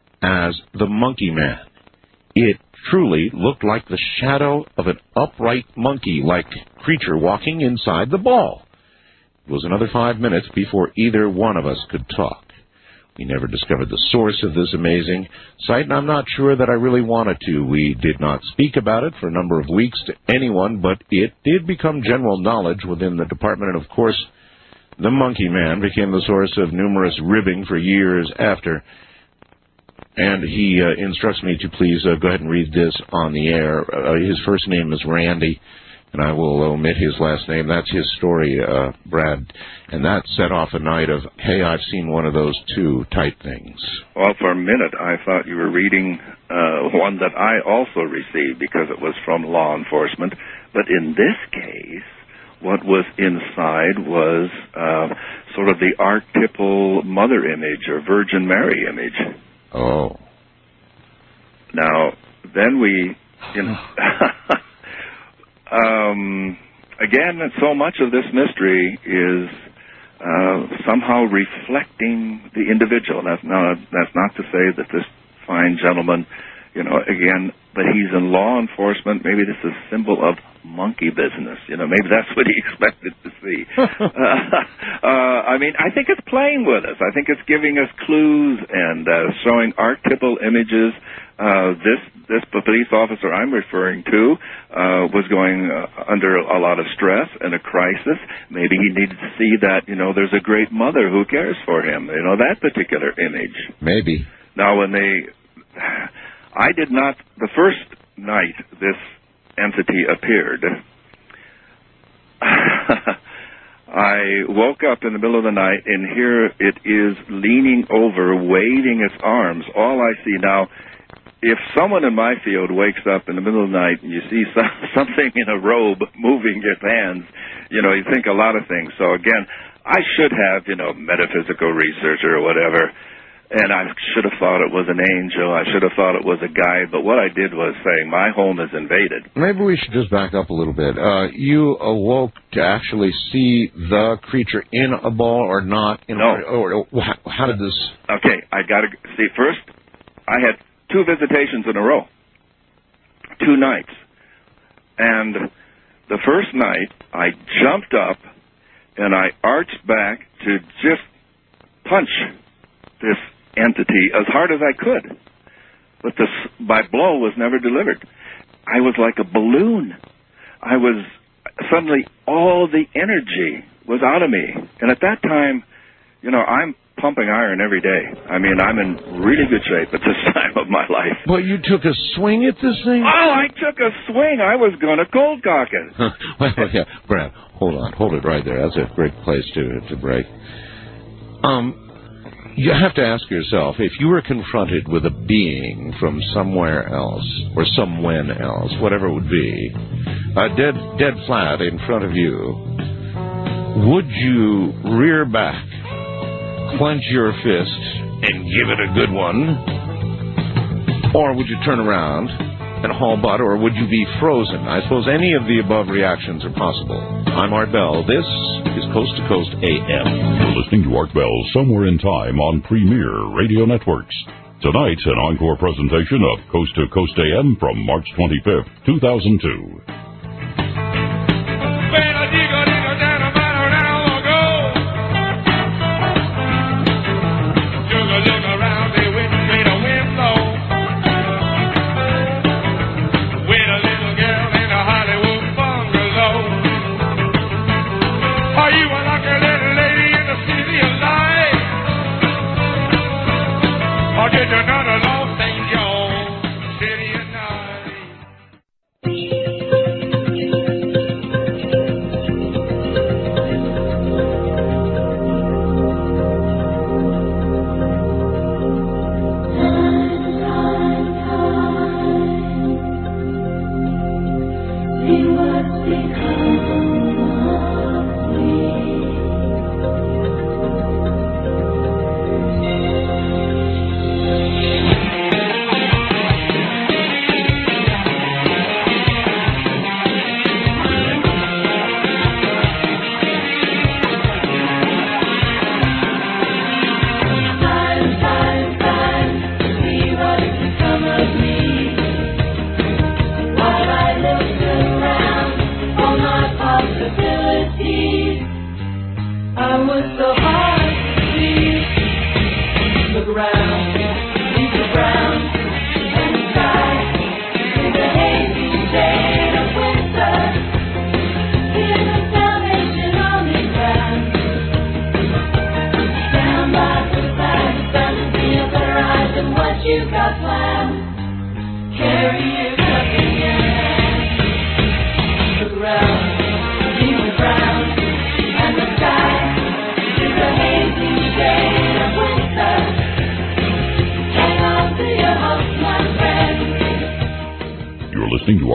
as the monkey man. It truly looked like the shadow of an upright monkey-like creature walking inside the ball. It was another five minutes before either one of us could talk. We never discovered the source of this amazing sight, and I'm not sure that I really wanted to. We did not speak about it for a number of weeks to anyone, but it did become general knowledge within the department, and of course, the monkey man became the source of numerous ribbing for years after. And he uh, instructs me to please uh, go ahead and read this on the air. Uh, his first name is Randy. and I will omit his last name. That's his story, uh, Brad. And that set off a night of, hey, I've seen one of those too type things. Well, for a minute, I thought you were reading uh, one that I also received because it was from law enforcement. But in this case, what was inside was uh, sort of the archetypal mother image or Virgin Mary image. Oh. Now, then we, you know, um, again, so much of this mystery is uh, somehow reflecting the individual. That's not, that's not to say that this fine gentleman, you know, again, but he's in law enforcement. Maybe this is a symbol of monkey business. You know, maybe that's what he expected to see. uh, uh, I mean, I think it's playing with us. I think it's giving us clues and uh, showing archetypal images. Uh, this this police officer I'm referring to uh, was going uh, under a lot of stress and a crisis. Maybe he needed to see that, you know, there's a great mother who cares for him. You know, that particular image. Maybe. Now, when they... I did not... The first night this entity appeared, I woke up in the middle of the night, and here it is leaning over, waving its arms. All I see now... If someone in my field wakes up in the middle of the night and you see some, something in a robe moving its hands, you know, you think a lot of things. So, again, I should have, you know, metaphysical research or whatever, and I should have thought it was an angel. I should have thought it was a guide. But what I did was say, my home is invaded. Maybe we should just back up a little bit. Uh, you awoke to actually see the creature in a ball or not? In no. A, or, or, how did this... Okay, I got to see. First, I had two visitations in a row, two nights. And the first night, I jumped up and I arched back to just punch this entity as hard as I could. But this, my blow was never delivered. I was like a balloon. I was, suddenly all the energy was out of me. And at that time, you know, I'm pumping iron every day. I mean, I'm in really good shape at this time of my life. But you took a swing at this thing? Oh, I took a swing. I was going to cold cock it. Well, yeah, Brad, hold on. Hold it right there. That's a great place to, to break. Um, you have to ask yourself, if you were confronted with a being from somewhere else, or somewhen else, whatever it would be, uh, dead, dead flat in front of you, would you rear back, clench your fist, and give it a good one? Or would you turn around and haul butt, or would you be frozen? I suppose any of the above reactions are possible. I'm Art Bell. This is Coast to Coast A M. You're listening to Art Bell Somewhere in Time on Premier Radio Networks. Tonight's an encore presentation of Coast to Coast A M from March twenty-fifth, two thousand two. Did you know the Los Angeles City at night?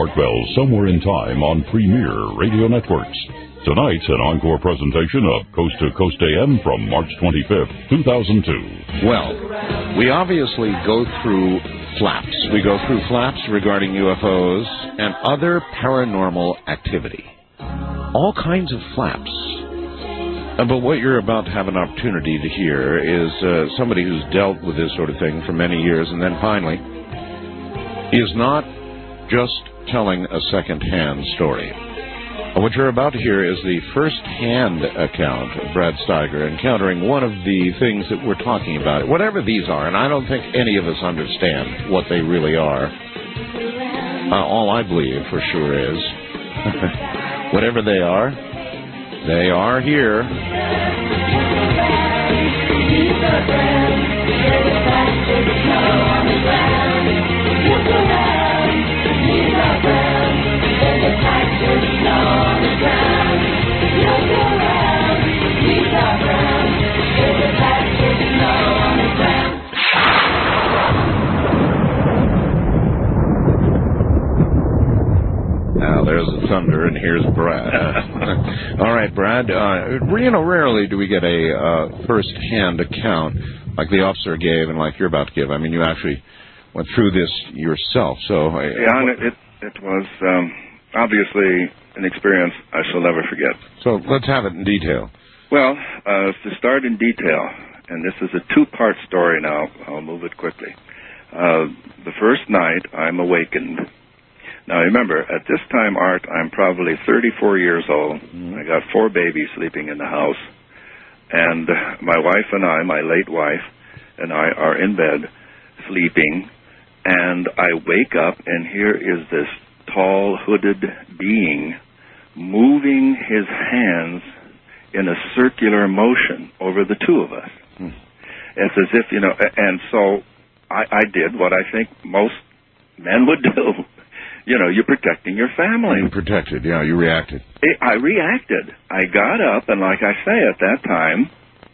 Bells Somewhere in Time on Premier Radio Networks. Tonight, an encore presentation of Coast to Coast A M from March twenty-fifth, two thousand two. Well, we obviously go through flaps. We go through flaps regarding U F Os and other paranormal activity. All kinds of flaps. Uh, but what you're about to have an opportunity to hear is uh, somebody who's dealt with this sort of thing for many years, and then finally is not just telling a second-hand story. What you're about to hear is the first-hand account of Brad Steiger encountering one of the things that we're talking about, whatever these are, and I don't think any of us understand what they really are. Uh, all I believe for sure is, whatever they are, they are here. Now, there's the thunder, and here's Brad. All right, Brad, uh, you know, rarely do we get a uh, first-hand account like the officer gave and like you're about to give. I mean, you actually went through this yourself. So, uh, yeah, and it, it was um, obviously an experience I shall never forget. So let's have it in detail. Well, uh, to start in detail, and this is a two-part story now. I'll move it quickly. Uh, the first night, I'm awakened. Now, remember, at this time, Art, I'm probably thirty-four years old. Mm-hmm. I got four babies sleeping in the house. And my wife and I, my late wife, and I are in bed sleeping. And I wake up, and here is this tall, hooded being moving his hands in a circular motion over the two of us. Mm. It's as if, you know, and so I, I did what I think most men would do. You know, you're protecting your family. You protected, yeah, you reacted. I reacted. I got up, and like I say, at that time,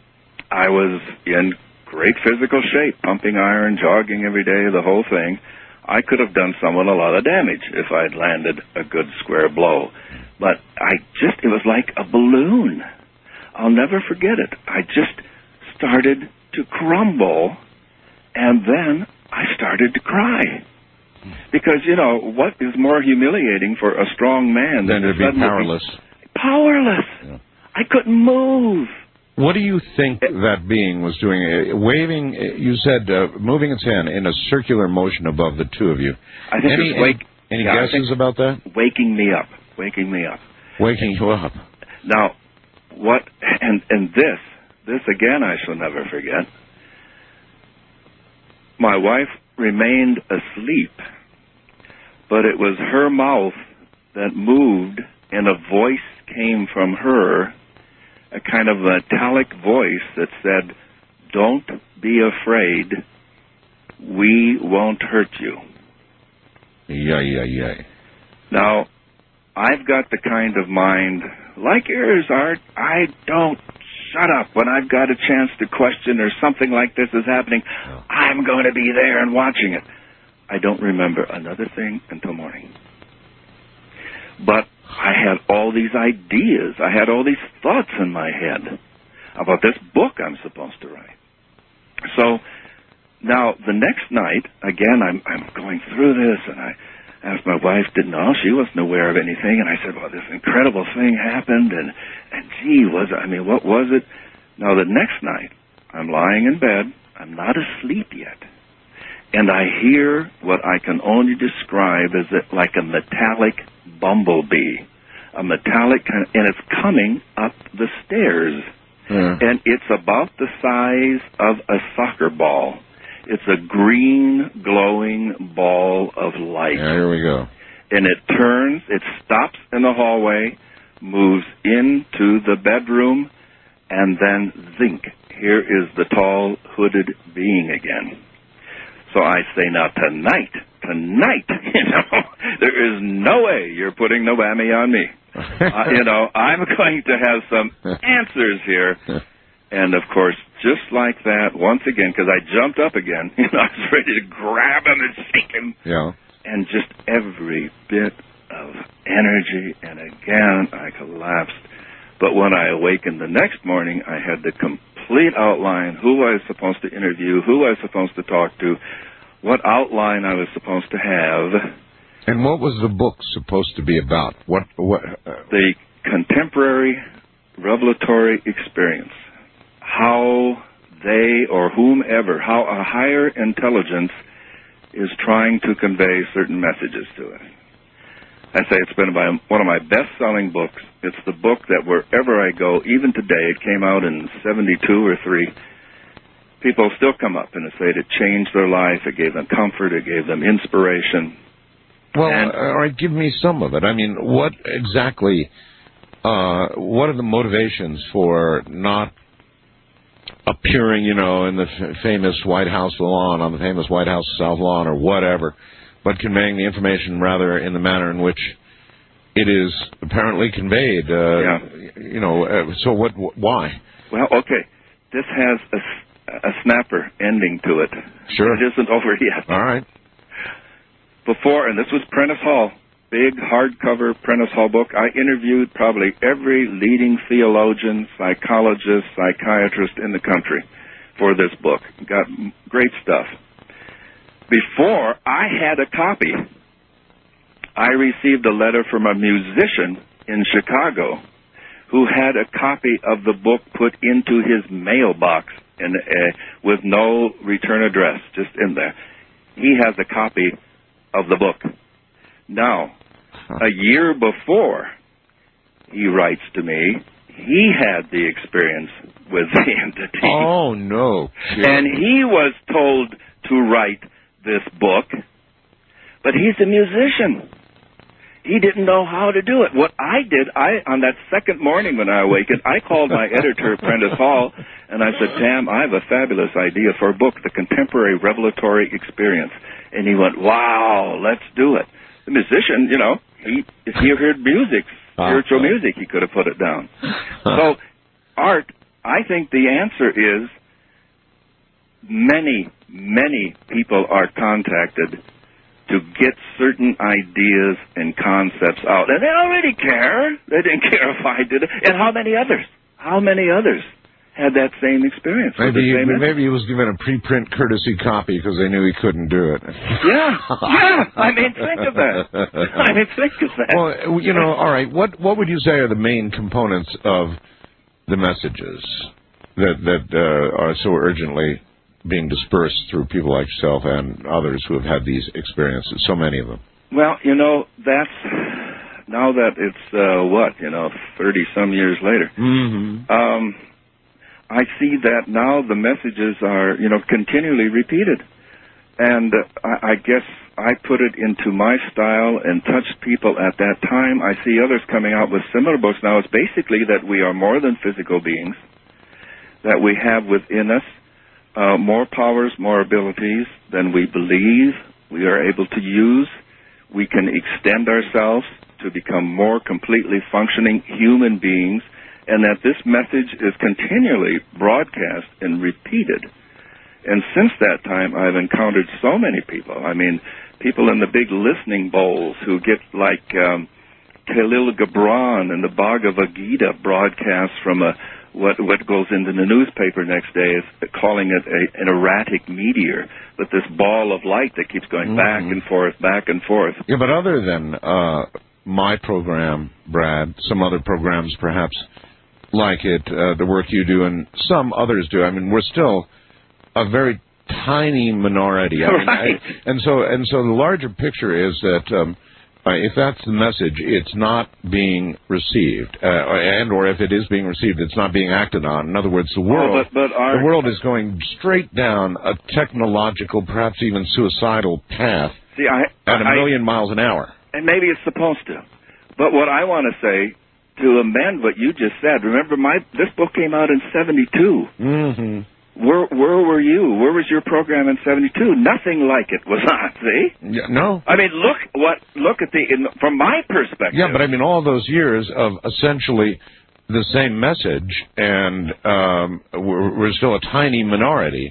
I was in great physical shape, pumping iron, jogging every day, the whole thing. I could have done someone a lot of damage if I'd landed a good square blow. But I just, it was like a balloon. I'll never forget it. I just started to crumble, and then I started to cry. Because, you know, what is more humiliating for a strong man than to be powerless? Powerless. Yeah. I couldn't move. What do you think that being was doing? Uh, waving, uh, you said, uh, moving its hand in a circular motion above the two of you. I think any, it's wake, any, any yeah, guesses about that? Waking me up. Waking me up. Waking you up. Now, what, and, and this, this again I shall never forget. My wife remained asleep, but it was her mouth that moved, and a voice came from her, a kind of metallic voice that said, "Don't be afraid, we won't hurt you." Yeah, yeah, yeah. Now, I've got the kind of mind, like yours, Art, I don't shut up when I've got a chance to question or something like this is happening. Oh. I'm going to be there and watching it. I don't remember another thing until morning. But I had all these ideas. I had all these thoughts in my head about this book I'm supposed to write. So now the next night, again, I'm, I'm going through this, and I asked my wife, didn't know, she wasn't aware of anything, and I said, well, this incredible thing happened, and, and gee, was it, I mean, what was it? Now the next night, I'm lying in bed, I'm not asleep yet, and I hear what I can only describe as a, like a metallic bumblebee, a metallic kind of, and it's coming up the stairs, yeah. And it's about the size of a soccer ball. It's a green, glowing ball of light. Yeah, here we go. And it turns, it stops in the hallway, moves into the bedroom, and then, zink, here is the tall, hooded being again. So I say, now tonight, tonight, you know, there is no way you're putting the whammy on me. uh, you know, I'm going to have some answers here. And, of course, just like that, once again, because I jumped up again, you know, I was ready to grab him and shake him. Yeah. and just every bit of energy, and again I collapsed. But when I awakened the next morning, I had the complete outline, who I was supposed to interview, who I was supposed to talk to, what outline I was supposed to have. And what was the book supposed to be about? What? what uh, the contemporary revelatory experience. How they or whomever, how a higher intelligence is trying to convey certain messages to us. I say it's been my, one of my best-selling books. It's the book that wherever I go, even today, it came out in seventy-two or three, people still come up and say it changed their life, it gave them comfort, it gave them inspiration. Well, and, all right, give me some of it. I mean, what exactly, uh, what are the motivations for not appearing, you know, in the f- famous White House lawn, on the famous White House South Lawn or whatever, but conveying the information rather in the manner in which it is apparently conveyed? Uh, yeah. You know, uh, so what? Wh- why? Well, okay, this has a, a snapper ending to it. Sure. It isn't over yet. All right. Before, and this was Prentice Hall, big hardcover Prentice Hall book, I interviewed probably every leading theologian, psychologist, psychiatrist in the country for this book. Got great stuff. Before I had a copy, I received a letter from a musician in Chicago who had a copy of the book put into his mailbox and uh, with no return address, just in there. He has a copy of the book. Now, a year before he writes to me, he had the experience with the entity. Oh, no. And he was told to write this book, but he's a musician. He didn't know how to do it. What I did, I on that second morning when I awakened, I called my editor, Prentice Hall, and I said, Tam, I have a fabulous idea for a book, The Contemporary Revelatory Experience. And he went, wow, let's do it. The musician, you know, he, if he heard music, spiritual music, he could have put it down. So, Art, I think the answer is many, many people are contacted to get certain ideas and concepts out. And they already care. They didn't care if I did it. And how many others? How many others had that same experience? Maybe same he, maybe he was given a preprint courtesy copy because they knew he couldn't do it. Yeah, yeah. I mean, think of that. I mean, think of that. Well, you know, all right. What what would you say are the main components of the messages that that uh, are so urgently being dispersed through people like yourself and others who have had these experiences? So many of them. Well, you know, that's now that it's uh, what you know, thirty some years later. Mm-hmm. Um. I see that now the messages are, you know, continually repeated. And uh, I, I guess I put it into my style and touched people at that time. I see others coming out with similar books now. It's basically that we are more than physical beings, that we have within us uh, more powers, more abilities than we believe we are able to use. We can extend ourselves to become more completely functioning human beings, and that this message is continually broadcast and repeated. And since that time, I've encountered so many people. I mean, people in the big listening bowls who get like um, Khalil Gibran and the Bhagavad Gita broadcast from a what what goes into the newspaper next day is calling it a, an erratic meteor, but this ball of light that keeps going mm-hmm. back and forth, back and forth. Yeah, but other than uh, my program, Brad, some other programs perhaps like it, uh, the work you do, and some others do. I mean, we're still a very tiny minority. I mean, right. I, and so, and so, the larger picture is that um, uh, if that's the message, it's not being received, uh, and or if it is being received, it's not being acted on. In other words, the world, oh, but, but our, the world is going straight down a technological, perhaps even suicidal path see, I, at a I, million miles an hour. And maybe it's supposed to. But what I want to say, to amend what you just said, remember my this book came out in seventy-two. Mm-hmm. Where where were you? Where was your program in seventy-two? Nothing like it was on. See? Yeah, no. I mean, look what look at the in, from my perspective. Yeah, but I mean, all those years of essentially the same message, and um, we're, we're still a tiny minority.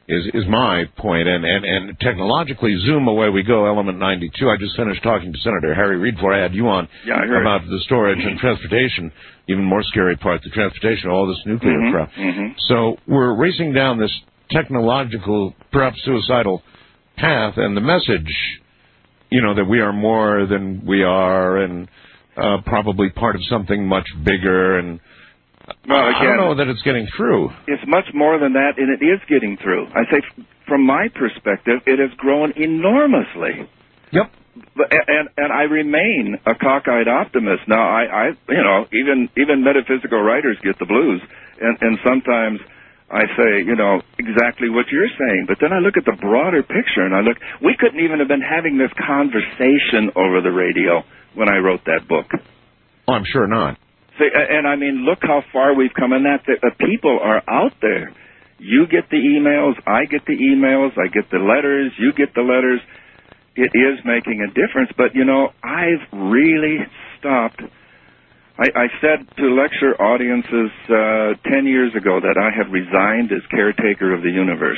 is is my point. And, and, and technologically, zoom, away we go, element ninety-two. I just finished talking to Senator Harry Reid before I had you on yeah, I heard. about the storage and transportation, even more scary part, the transportation, all this nuclear mm-hmm, crap. Mm-hmm. So we're racing down this technological, perhaps suicidal path, and the message, you know, that we are more than we are, and uh, probably part of something much bigger, and well, again, I don't know that it's getting through. It's much more than that, and it is getting through. I say, from my perspective, it has grown enormously. Yep. But, and and I remain a cockeyed optimist. Now, I, I you know, even even metaphysical writers get the blues, and and sometimes I say, you know, exactly what you're saying. But then I look at the broader picture, and I look, we couldn't even have been having this conversation over the radio when I wrote that book. Oh, I'm sure not. See, and I mean, look how far we've come in that. The, the people are out there. You get the emails, I get the emails, I get the letters, you get the letters. It is making a difference, but, you know, I've really stopped. I, I said to lecture audiences uh, ten years ago that I have resigned as caretaker of the universe.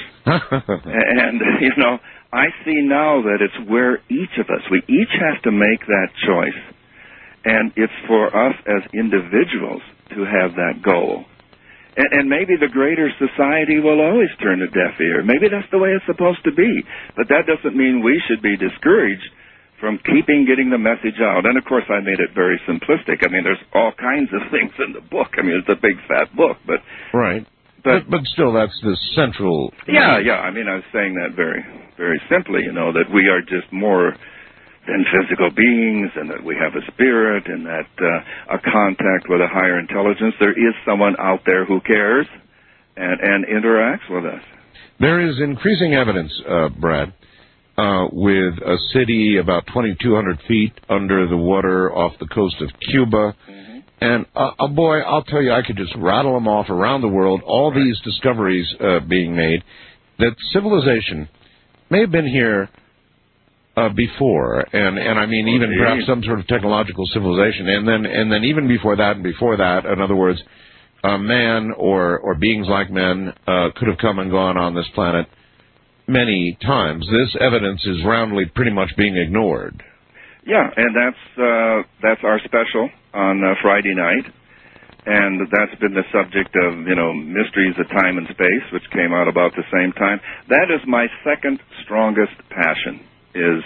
And, you know, I see now that it's where each of us, we each have to make that choice. And it's for us as individuals to have that goal. And, and maybe the greater society will always turn a deaf ear. Maybe that's the way it's supposed to be. But that doesn't mean we should be discouraged from keeping getting the message out. And, of course, I made it very simplistic. I mean, there's all kinds of things in the book. I mean, it's a big, fat book. But Right. But, but, but still, that's the central... Yeah, yeah. I mean, I was saying that very, very simply, you know, that we are just more than physical beings, and that we have a spirit, and that uh, a contact with a higher intelligence. There is someone out there who cares and, and interacts with us. There is increasing evidence, uh, Brad, uh, with a city about twenty-two hundred feet under the water off the coast of Cuba. Mm-hmm. And, uh, uh, boy, I'll tell you, I could just rattle them off around the world, all right. These discoveries uh, being made, that civilization may have been here Uh, before, and, and I mean, even perhaps some sort of technological civilization, and then and then even before that and before that, in other words, uh, man or, or beings like men uh, could have come and gone on this planet many times. This evidence is roundly pretty much being ignored. Yeah, and that's uh, that's our special on uh, Friday night, and that's been the subject of, you know, Mysteries of Time and Space, which came out about the same time. That is my second strongest passion. Is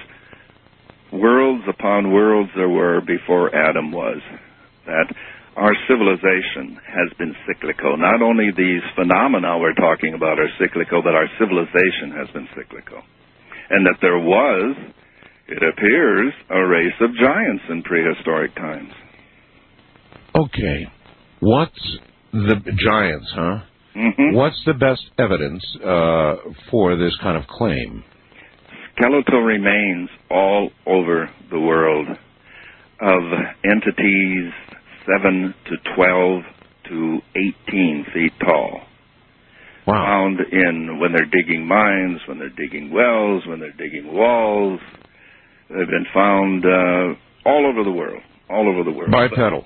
worlds upon worlds there were before Adam was. That our civilization has been cyclical. Not only these phenomena we're talking about are cyclical, but our civilization has been cyclical. And that there was, it appears, a race of giants in prehistoric times. Okay. What's the giants, huh? Mm-hmm. What's the best evidence uh, for this kind of claim? Skeletal remains all over the world of entities seven to twelve to eighteen feet tall. Wow. Found in when they're digging mines, when they're digging wells, when they're digging walls. They've been found uh, all over the world, all over the world. Bipedal.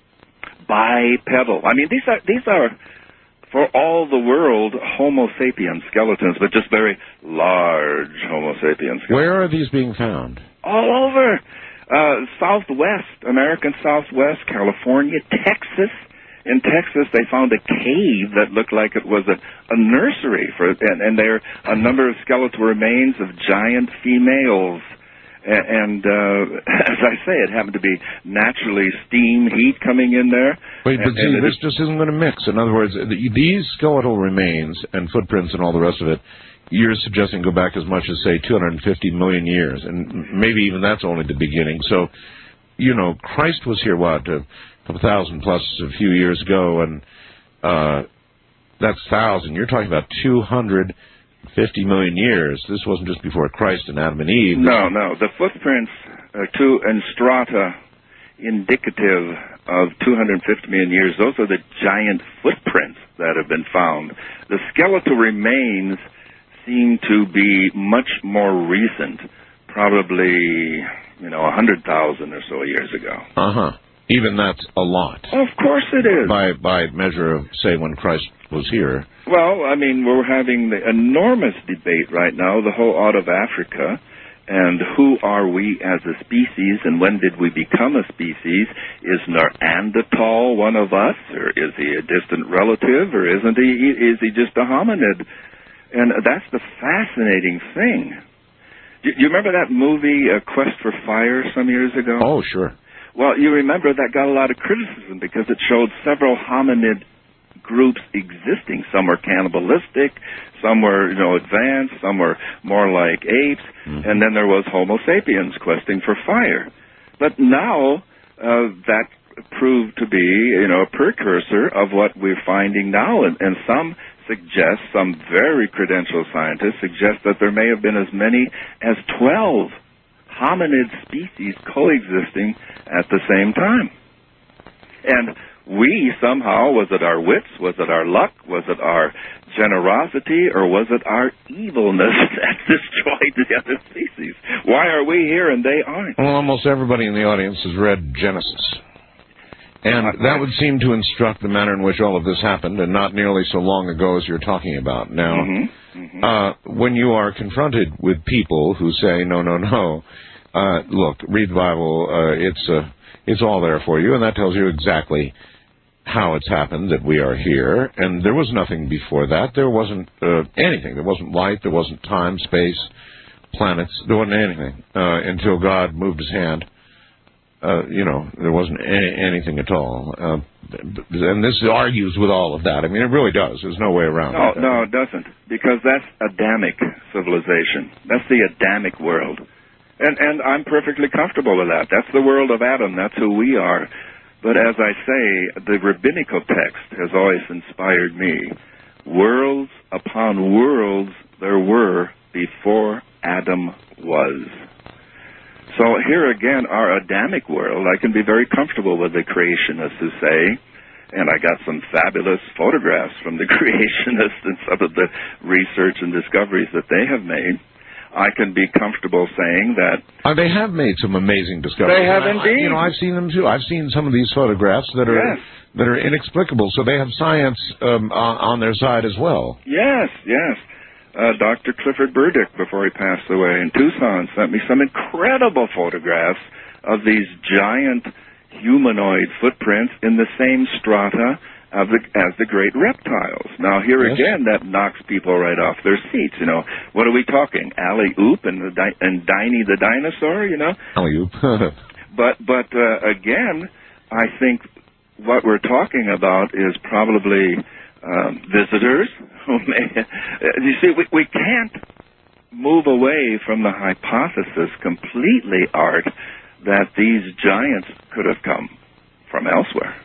Bipedal. I mean, these are these are. For all the world, Homo sapien skeletons, but just very large Homo sapien skeletons. Where are these being found? All over. Uh, Southwest, American Southwest, California, Texas. In Texas, they found a cave that looked like it was a, a nursery, for, and, and there are a number of skeletal remains of giant females. And uh, as I say, it happened to be naturally steam heat coming in there. Wait, but and, see, and this just isn't going to mix. In other words, these skeletal remains and footprints and all the rest of it, you're suggesting go back as much as, say, two hundred fifty million years. And maybe even that's only the beginning. So, you know, Christ was here, what, a couple thousand plus a few years ago, and uh, that's thousand. You're talking about two hundred fifty million years. This wasn't just before Christ and Adam and Eve. No, no. The footprints are two and strata indicative of two hundred fifty million years. Those are the giant footprints that have been found. The skeletal remains seem to be much more recent, probably, you know, one hundred thousand or so years ago. Uh-huh. Even that's a lot. Of course it is. By by measure of, say, when Christ was here. Well, I mean, we're having the enormous debate right now, the whole out of Africa, and who are we as a species, and when did we become a species? Is Neanderthal one of us, or is he a distant relative, or isn't he? Is he just a hominid? And that's the fascinating thing. Do you remember that movie, uh, Quest for Fire, some years ago? Oh, sure. Well, you remember that got a lot of criticism because it showed several hominid groups existing. Some were cannibalistic, some were, you know, advanced, some were more like apes, mm-hmm. and then there was Homo sapiens questing for fire. But now uh, that proved to be, you know, a precursor of what we're finding now, and, and some suggest, some very credentialed scientists suggest that there may have been as many as twelve hominid species coexisting at the same time. And we somehow, was it our wits, was it our luck, was it our generosity, or was it our evilness that destroyed the other species? Why are we here and they aren't? Well, almost everybody in the audience has read Genesis. And that would seem to instruct the manner in which all of this happened, and not nearly so long ago as you're talking about. Now, mm-hmm. Mm-hmm. Uh, when you are confronted with people who say, no, no, no, uh, look, read the Bible, uh, it's, uh, it's all there for you, and that tells you exactly how it's happened that we are here, and there was nothing before that. There wasn't uh, anything. There wasn't light, there wasn't time, space, planets, there wasn't anything uh, until God moved his hand. Uh, you know, there wasn't any, anything at all. Uh, and this argues with all of that. I mean, it really does. There's no way around no, it. No, it doesn't. Because that's Adamic civilization. That's the Adamic world. And, and I'm perfectly comfortable with that. That's the world of Adam. That's who we are. But as I say, the rabbinical text has always inspired me. Worlds upon worlds there were before Adam was. So here again, our Adamic world, I can be very comfortable with the creationists who say, and I got some fabulous photographs from the creationists and some of the research and discoveries that they have made. I can be comfortable saying that... Uh, they have made some amazing discoveries. They have I, indeed. You know, I've seen them too. I've seen some of these photographs that are yes. that are inexplicable. So they have science um, on, on their side as well. Yes, yes. Uh, Doctor Clifford Burdick, before he passed away in Tucson, sent me some incredible photographs of these giant humanoid footprints in the same strata of the, as the great reptiles. Now, here yes. again, that knocks people right off their seats. You know, what are we talking? Alley-oop and, the di- and Diney the dinosaur, you know? Alley-oop. but, but uh, again, I think what we're talking about is probably... Um, visitors who may, you see, we, we can't move away from the hypothesis completely, Art, that these giants could have come from elsewhere.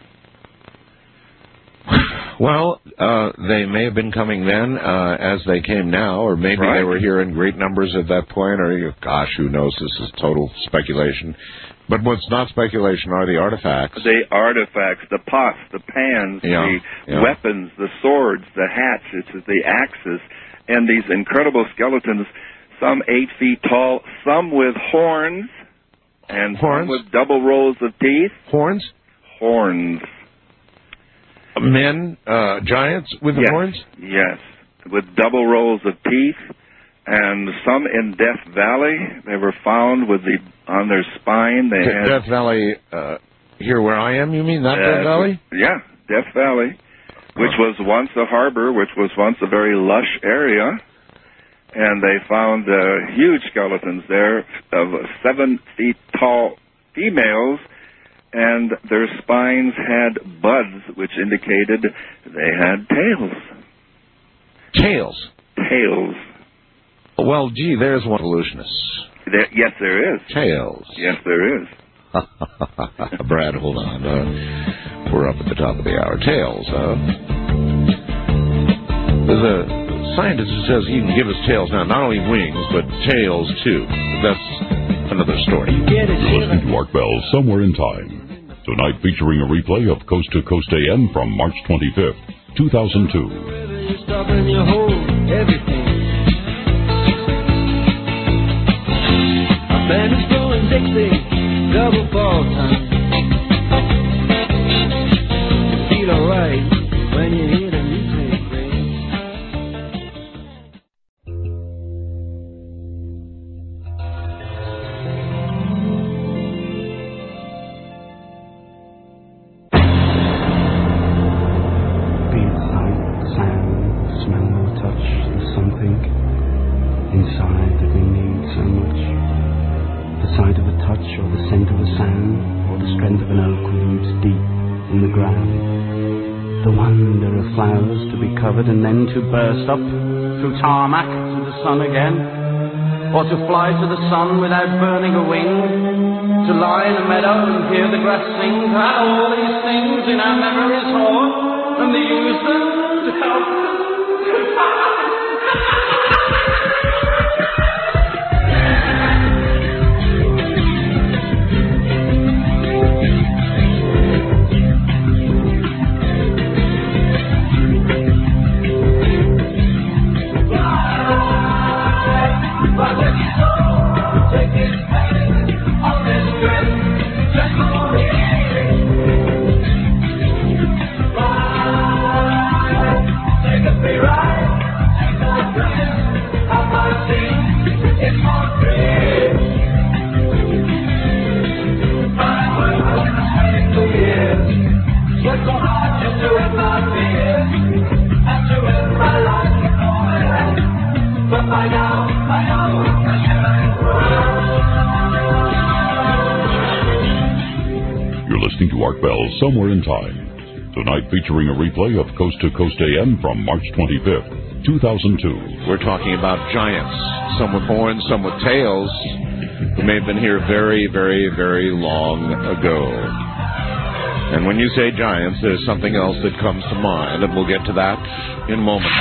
Well, uh, they may have been coming then uh, as they came now, or maybe right. they were here in great numbers at that point, or, gosh, who knows, this is total speculation. But what's not speculation are the artifacts. The artifacts, the pots, the pans, yeah, the yeah. weapons, the swords, the hatchets, the axes, and these incredible skeletons, some eight feet tall, some with horns, and horns? some with double rows of teeth. Horns? Horns. Men, uh, giants with the yes. horns? Yes, with double rows of teeth. And some in Death Valley, they were found with the on their spine. They De- had Death Valley, uh, here where I am, you mean, not uh, Death Valley? Yeah, Death Valley, which oh. was once a harbor, which was once a very lush area. And they found uh, huge skeletons there of seven feet tall females, and their spines had buds, which indicated they had tails. Tails? Tails. Well, gee, there's one evolutionist. There, yes, there is. Tails. Yes, there is. Brad, hold on. Uh, we're up at the top of the hour. Tails. Uh, there's a scientist who says he can give us tails now. Not only wings, but tails, too. That's another story. You're listening to Art Bell, Somewhere in Time. Tonight featuring a replay of Coast to Coast A M from March twenty-fifth, two thousand two. Band is blowing Dixie, double fall time. You feel alright when you hear the music. craftsman will touch the something inside that we need so much. The sight of a touch, or the scent of a sand, or the strength of an oak roots deep in the ground. The wonder of flowers to be covered and then to burst up through tarmac to the sun again, or to fly to the sun without burning a wing, to lie in a meadow and hear the grass sing, to have all these things in our memories hoard, and to use them to help us. You're listening to Art Bell Somewhere in Time. Tonight featuring a replay of Coast to Coast A M from March twenty-fifth, two thousand two. We're talking about giants, some with horns, some with tails, who may have been here very, very, very long ago. And when you say giants, there's something else that comes to mind, and we'll get to that in a moment.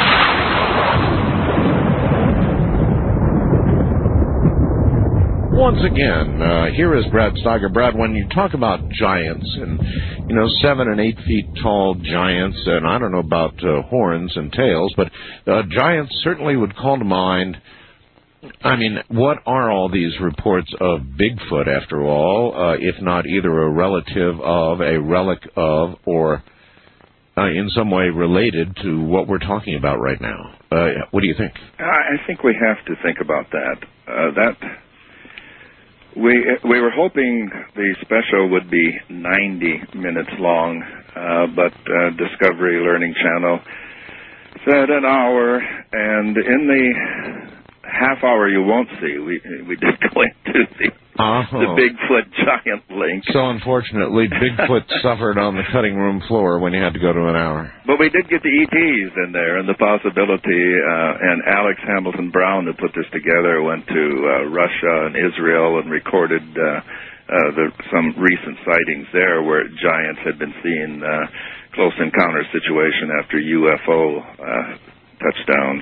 Once again, uh, here is Brad Steiger. Brad, when you talk about giants and, you know, seven and eight feet tall giants, and I don't know about uh, horns and tails, but uh, giants certainly would call to mind. I mean, what are all these reports of Bigfoot, after all, uh, if not either a relative of, a relic of, or uh, in some way related to what we're talking about right now? Uh, what do you think? I think we have to think about that. Uh, that we we were hoping the special would be ninety minutes long, uh, but uh, Discovery Learning Channel said an hour, and in the half hour you won't see, we we did go into the, uh-huh. the Bigfoot giant link. So unfortunately, Bigfoot suffered on the cutting room floor when you had to go to an hour. But we did get the E Ts in there, and the possibility, uh, and Alex Hamilton Brown, who put this together, went to uh, Russia and Israel and recorded uh, uh, the, some recent sightings there where giants had been seen, uh, close encounter situation after U F O uh, touchdowns.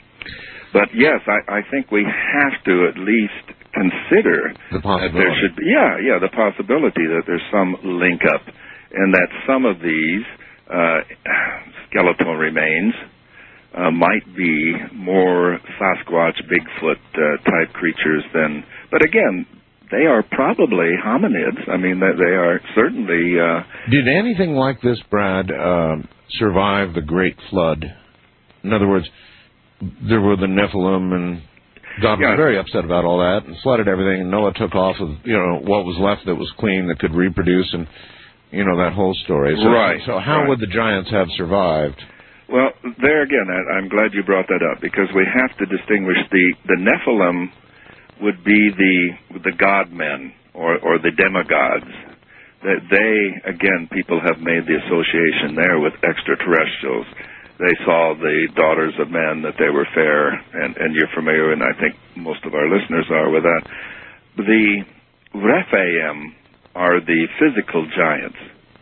But yes, I, I think we have to at least consider the possibility. That there should be, yeah, yeah, the possibility that there's some link up, and that some of these uh, skeletal remains uh, might be more Sasquatch, Bigfoot uh, type creatures than. But again, they are probably hominids. I mean, they are certainly. Uh, Did anything like this, Brad, uh, survive the Great Flood? In other words, there were the Nephilim, and God was yeah. very upset about all that, and flooded everything, and Noah took off with, you know, what was left that was clean, that could reproduce, and, you know, that whole story. So, right. So how right. would the giants have survived? Well, there again, I, I'm glad you brought that up, because we have to distinguish the, the Nephilim would be the the God-men, or, or the demigods. That they, again, people have made the association there with extraterrestrials. They saw the daughters of men, that they were fair, and, and you're familiar, and I think most of our listeners are with that. The Rephaim are the physical giants.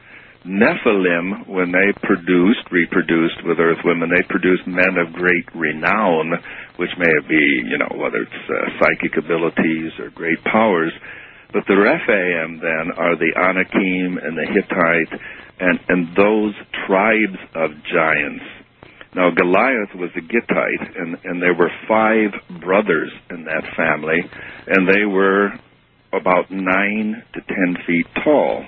Nephilim, when they produced, reproduced with earth women, they produced men of great renown, which may be, you know, whether it's uh, psychic abilities or great powers. But the Rephaim, then, are the Anakim and the Hittite, and, and those tribes of giants. Now, Goliath was a Gittite, and, and there were five brothers in that family, and they were about nine to ten feet tall.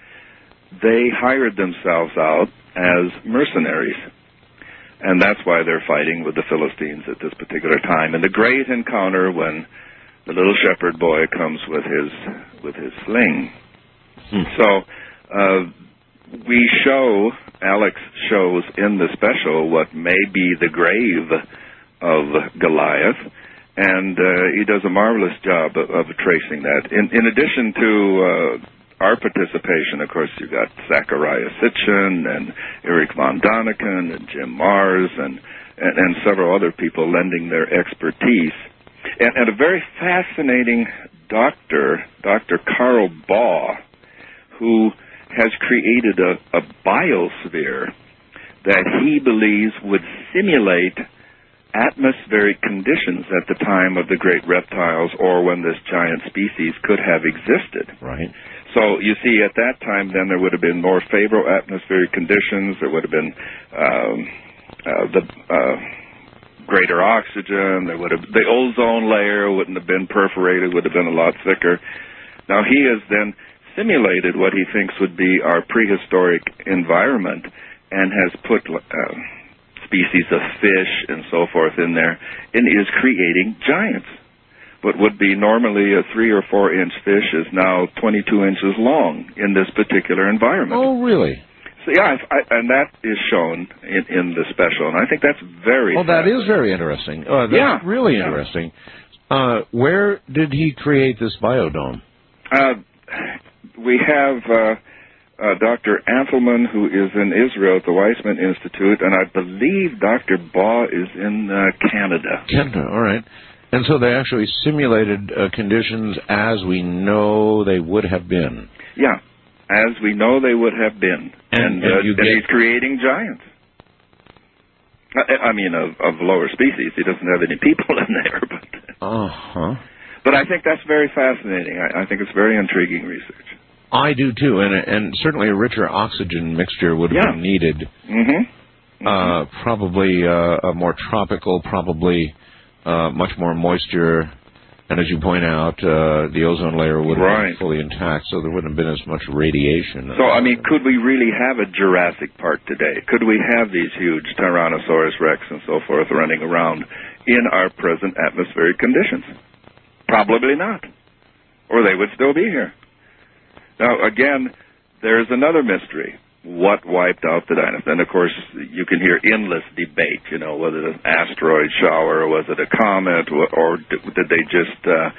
They hired themselves out as mercenaries, and that's why they're fighting with the Philistines at this particular time. And the great encounter when the little shepherd boy comes with his with his sling. Hmm. So uh, we show, Alex shows in the special what may be the grave of Goliath, and uh, he does a marvelous job of, of tracing that. In, in addition to uh, our participation, of course, you got Zachariah Sitchin and Eric von Daniken and Jim Mars and, and, and several other people lending their expertise. And, and a very fascinating doctor, Doctor Carl Baugh, who has created a, a biosphere that he believes would simulate atmospheric conditions at the time of the great reptiles or when this giant species could have existed. Right. So you see, at that time, then there would have been more favorable atmospheric conditions. There would have been um, uh, the uh, greater oxygen. There would have the ozone layer wouldn't have been perforated. Would have been a lot thicker. Now he has then simulated what he thinks would be our prehistoric environment and has put uh, species of fish and so forth in there and is creating giants. What would be normally a three or four inch fish is now twenty-two inches long in this particular environment. Oh, really? So yeah, I, I, and that is shown in, in the special, and I think that's very. Oh, that is very interesting. Uh, that's yeah, really yeah. interesting. Uh, where did he create this biodome? Uh, we have uh, uh, Doctor Anthelman, who is in Israel at the Weizmann Institute, and I believe Doctor Baugh is in uh, Canada. Canada, all right. And so they actually simulated uh, conditions as we know they would have been. Yeah, as we know they would have been. And, and, and, uh, you and get... he's creating giants. I, I mean, of, of lower species. He doesn't have any people in there. But, uh-huh. But I think that's very fascinating. I, I think it's very intriguing research. I do, too. And, and certainly a richer oxygen mixture would have yeah. been needed. Mm-hmm. Mm-hmm. Uh, probably uh, a more tropical, probably... Uh, much more moisture, and as you point out, uh, the ozone layer would have right. been fully intact, so there wouldn't have been as much radiation. So, I mean, could we really have a Jurassic Park today? Could we have these huge Tyrannosaurus Rex and so forth running around in our present atmospheric conditions? Probably not. Or they would still be here. Now, again, there's another mystery. What wiped out the dinosaurs? And, of course, you can hear endless debate, you know, was it an asteroid shower, or was it a comet, or did they just uh,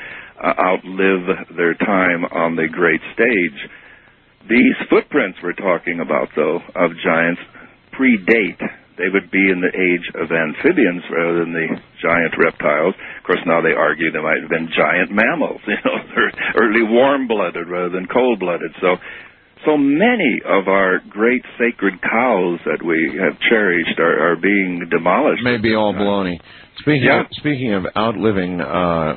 outlive their time on the great stage? These footprints we're talking about, though, of giants predate. They would be in the age of amphibians rather than the giant reptiles. Of course, now they argue they might have been giant mammals, you know, they're early warm-blooded rather than cold-blooded. So, So many of our great sacred cows that we have cherished are, are being demolished. Maybe all baloney. Speaking yeah. of, speaking of outliving uh,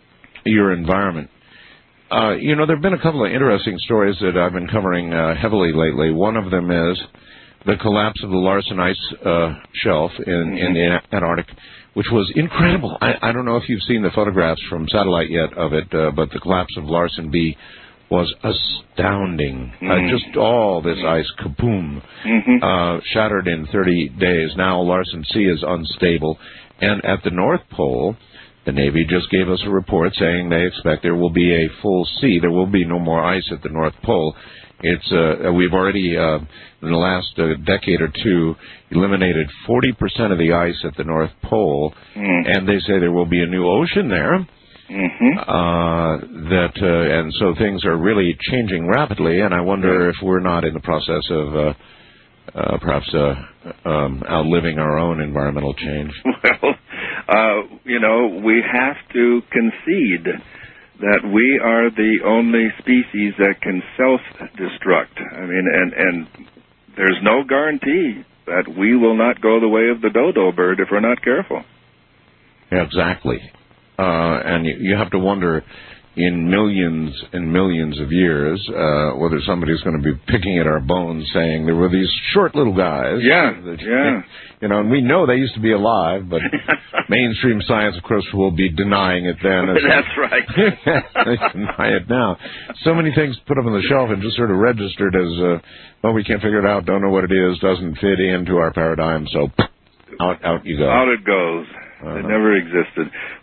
your environment, uh, you know, there have been a couple of interesting stories that I've been covering uh, heavily lately. One of them is the collapse of the Larsen ice uh, shelf in, mm-hmm. in the Antarctic, which was incredible. I, I don't know if you've seen the photographs from satellite yet of it, uh, but the collapse of Larsen B was astounding. Mm-hmm. Uh, just all this ice, kaboom, mm-hmm. uh, shattered in thirty days. Now Larsen C is unstable. And at the North Pole, the Navy just gave us a report saying they expect there will be a full sea. There will be no more ice at the North Pole. It's uh, we've already, uh, in the last uh, decade or two, eliminated forty percent of the ice at the North Pole. Mm. And they say there will be a new ocean there. Mm-hmm. Uh, that uh, and so things are really changing rapidly, and I wonder if we're not in the process of uh, uh, perhaps uh, um, outliving our own environmental change. Well, uh, you know, we have to concede that we are the only species that can self-destruct. I mean, and and there's no guarantee that we will not go the way of the dodo bird if we're not careful. Yeah, exactly. Uh, and you, you have to wonder, in millions and millions of years, uh, whether somebody's going to be picking at our bones saying there were these short little guys. Yeah, that, yeah. You know, and we know they used to be alive, but mainstream science, of course, will be denying it then. That's right. They deny it now. So many things put up on the shelf and just sort of registered as, uh, well, we can't figure it out, don't know what it is, doesn't fit into our paradigm, so out, out you go. Out it goes. Uh-huh. It never existed. Well,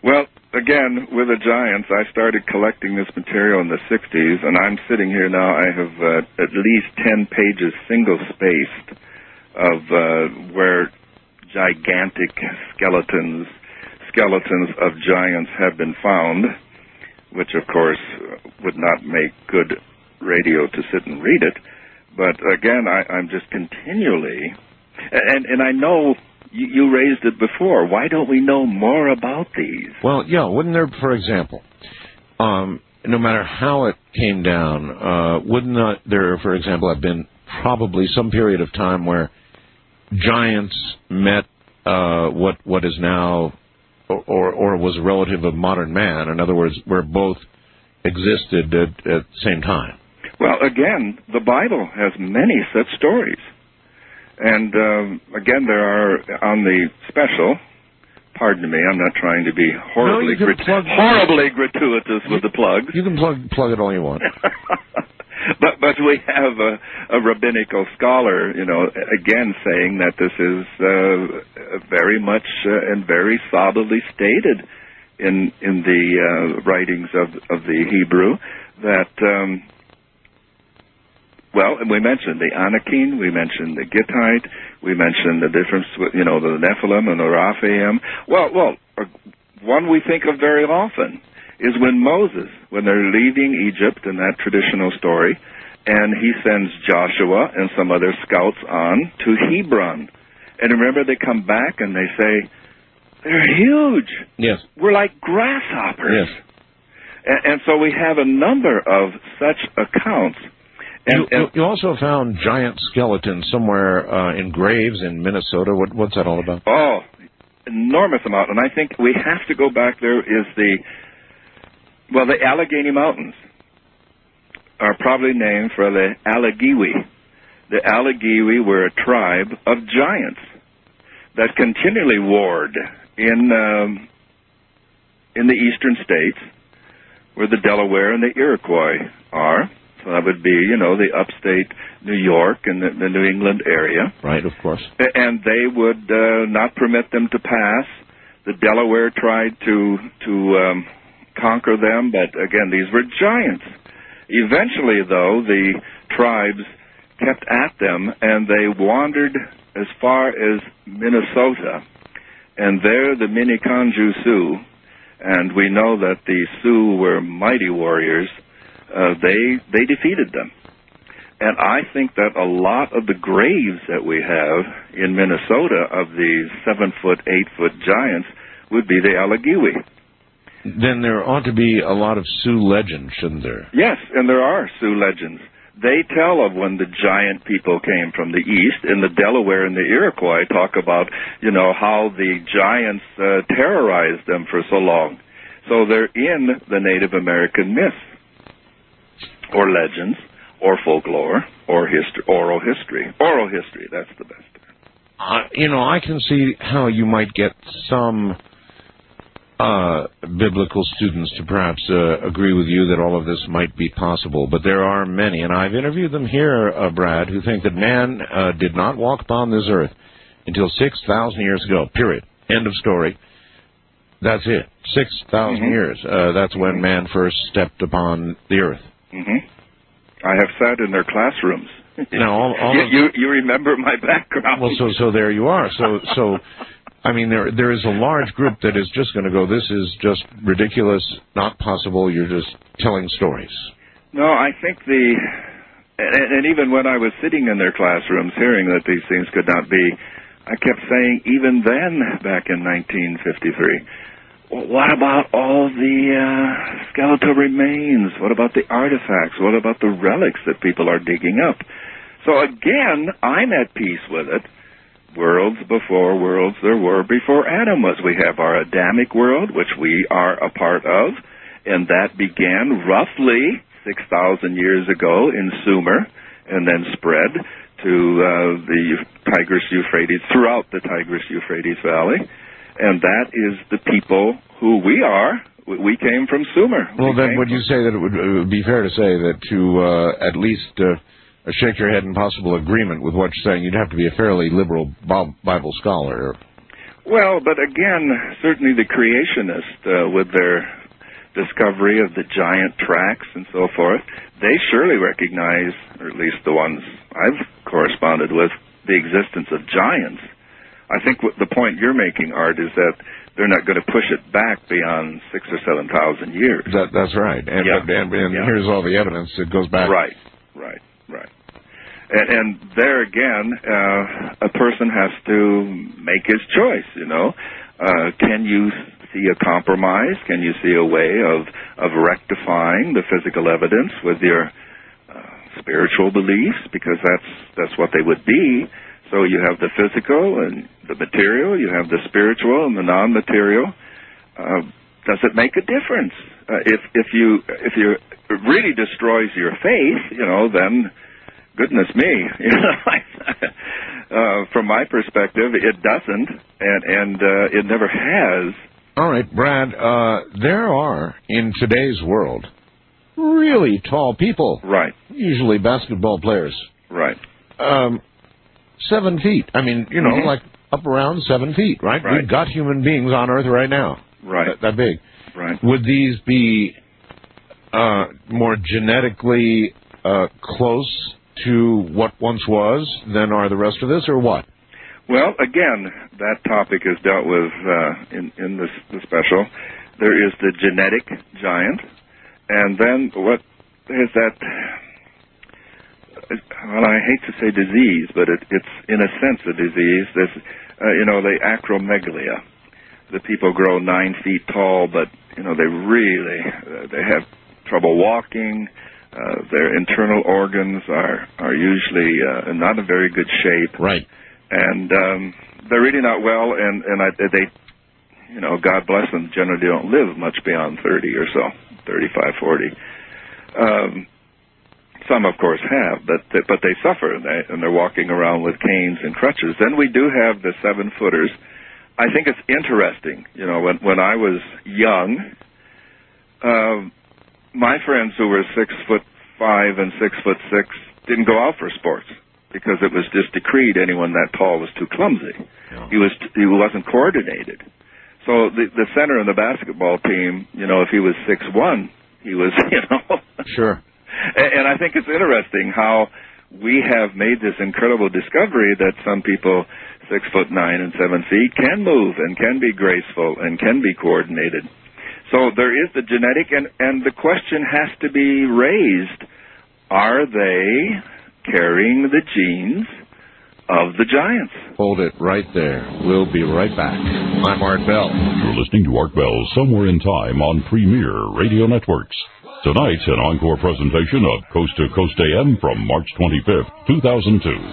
again, with the Giants, I started collecting this material in the sixties, and I'm sitting here now. I have uh, at least ten pages single-spaced of uh, where gigantic skeletons, skeletons of giants have been found, which, of course, would not make good radio to sit and read it. But, again, I, I'm just continually... And, and I know... You, you raised it before. Why don't we know more about these? Well, yeah, wouldn't there, for example, um, no matter how it came down, uh, wouldn't not there, for example, have been probably some period of time where giants met uh, what what is now, or or was a relative of modern man? In other words, where both existed at, at the same time. Well, again, the Bible has many such stories. And, um, again, there are, on the special, pardon me, I'm not trying to be horribly, no, grat- horribly gratuitous with the plug. You can plug plug it all you want. but but we have a, a rabbinical scholar, you know, again saying that this is uh, very much uh, and very solidly stated in in the uh, writings of, of the Hebrew that... Um, Well, we mentioned the Anakim, we mentioned the Gittite, we mentioned the difference with, you know, the Nephilim and the Raphaim. Well, well, one we think of very often is when Moses, when they're leaving Egypt in that traditional story, and he sends Joshua and some other scouts on to Hebron. And remember, they come back and they say, they're huge. Yes. We're like grasshoppers. Yes. And, and so we have a number of such accounts. And, you, and you also found giant skeletons somewhere uh, in graves in Minnesota. What, what's that all about? Oh, enormous amount. And I think we have to go back. There is the, well, the Allegheny Mountains are probably named for the Allegheny. The Allegheny were a tribe of giants that continually warred in um, in the eastern states, where the Delaware and the Iroquois are. So that would be, you know, the upstate New York and the, the New England area. Right, of course. And they would uh, not permit them to pass. The Delaware tried to to um, conquer them, but again, these were giants. Eventually, though, the tribes kept at them, and they wandered as far as Minnesota. And there, the Miniconjou Sioux, and we know that the Sioux were mighty warriors. Uh, they they defeated them. And I think that a lot of the graves that we have in Minnesota of these seven-foot, eight-foot giants would be the Allegheny. Then there ought to be a lot of Sioux legends, shouldn't there? Yes, and there are Sioux legends. They tell of when the giant people came from the east, and the Delaware and the Iroquois talk about, you know, how the giants uh, terrorized them for so long. So they're in the Native American myths, or legends, or folklore, or history, oral history. Oral history, that's the best. Uh, you know, I can see how you might get some uh, biblical students to perhaps uh, agree with you that all of this might be possible, but there are many, and I've interviewed them here, uh, Brad, who think that man uh, did not walk upon this earth until six thousand years ago, period. End of story. That's it. six thousand mm-hmm. years. Uh, that's when man first stepped upon the earth. Mm-hmm. I have sat in their classrooms. Now, all, all you, of, you you remember my background? Well, so so there you are. So so, I mean, there there is a large group that is just going to go, this is just ridiculous, not possible. You're just telling stories. No, I think the and, and even when I was sitting in their classrooms, hearing that these things could not be, I kept saying, even then, back in nineteen fifty-three. What about all the uh, skeletal remains? What about the artifacts? What about the relics that people are digging up? So again, I'm at peace with it. Worlds before worlds there were before Adam was. We have our Adamic world, which we are a part of, and that began roughly six thousand years ago in Sumer, and then spread to uh, the Tigris-Euphrates, throughout the Tigris-Euphrates Valley. And that is the people who we are. We came from Sumer. Well, we then would from... you say that it would, it would be fair to say that to uh, at least uh, shake your head in possible agreement with what you're saying, you'd have to be a fairly liberal Bible scholar? Well, but again, certainly the creationists, uh, with their discovery of the giant tracks and so forth, they surely recognize, or at least the ones I've corresponded with, the existence of giants. I think what the point you're making, Art, is that they're not going to push it back beyond six or seven thousand years. That, that's right. And, yeah. and, and yeah. here's all the evidence. It goes back. Right, right, right. And, and there again, uh, a person has to make his choice, you know. Uh, can you see a compromise? Can you see a way of, of rectifying the physical evidence with your uh, spiritual beliefs? Because that's, that's what they would be. So you have the physical and the material, you have the spiritual and the non-material. Uh, does it make a difference? Uh, if if you if you it really destroys your faith, you know, then goodness me, you know, uh, from my perspective, it doesn't, and and uh, it never has. All right, Brad. Uh, there are in today's world really tall people, right? Usually basketball players, right? Um, Seven feet. I mean, you know, mm-hmm. like up around seven feet, right? right? We've got human beings on Earth right now. Right. That, that big. Right. Would these be uh, more genetically uh, close to what once was than are the rest of us, or what? Well, again, that topic is dealt with uh, in, in this the special. There is the genetic giant, and then what is that... Well, I hate to say disease, but it, it's in a sense a disease. This, uh, you know, the acromegalia. The people grow nine feet tall, but you know they really uh, they have trouble walking. Uh, their internal organs are are usually uh, not in very good shape. Right. And um, they're really not well. And and I, they, you know, God bless them, generally don't live much beyond thirty or so, thirty-five, forty. Um, Some, of course, have, but but they suffer, and, they, and they're walking around with canes and crutches. Then we do have the seven-footers. I think it's interesting, you know, when, when I was young, uh, my friends who were six foot five and six foot six didn't go out for sports because it was just decreed anyone that tall was too clumsy. Yeah. He was he wasn't coordinated. So the the center of the basketball team, you know, if he was six one, he was, you know, sure. And I think it's interesting how we have made this incredible discovery that some people six foot nine and seven feet can move and can be graceful and can be coordinated. So there is the genetic, and, and the question has to be raised, are they carrying the genes of the giants? Hold it right there. We'll be right back. I'm Art Bell. You're listening to Art Bell Somewhere in Time on Premier Radio Networks. Tonight's an encore presentation of Coast to Coast A M from March twenty-fifth, two thousand two.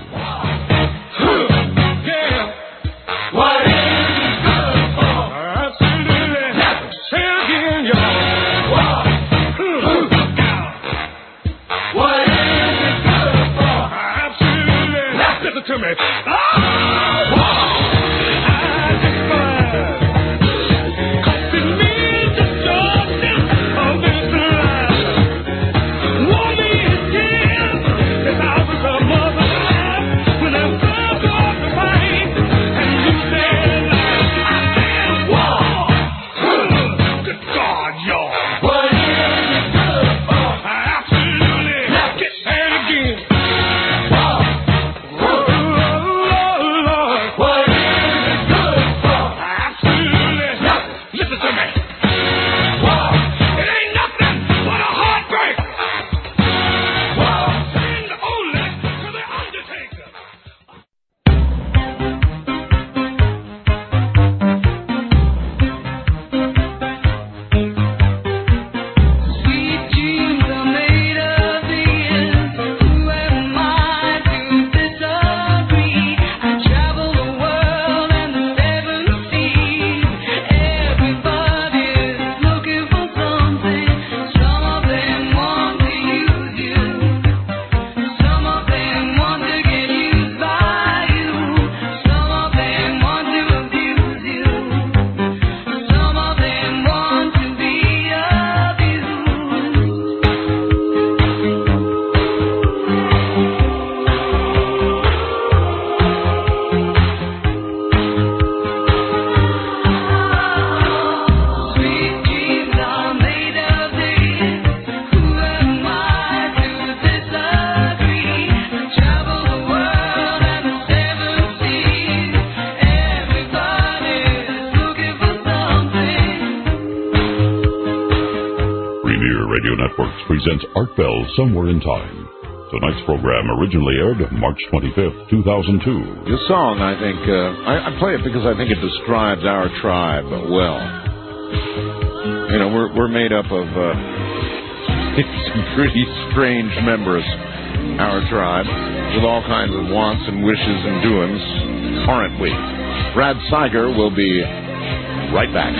What presents Art Bell Somewhere in Time. Tonight's program originally aired March twenty-fifth, two thousand two. This song, I think, uh, I, I play it because I think it describes our tribe well. You know, we're we're made up of uh, some pretty strange members, our tribe, with all kinds of wants and wishes and doings, aren't we? Brad Seiger will be right back.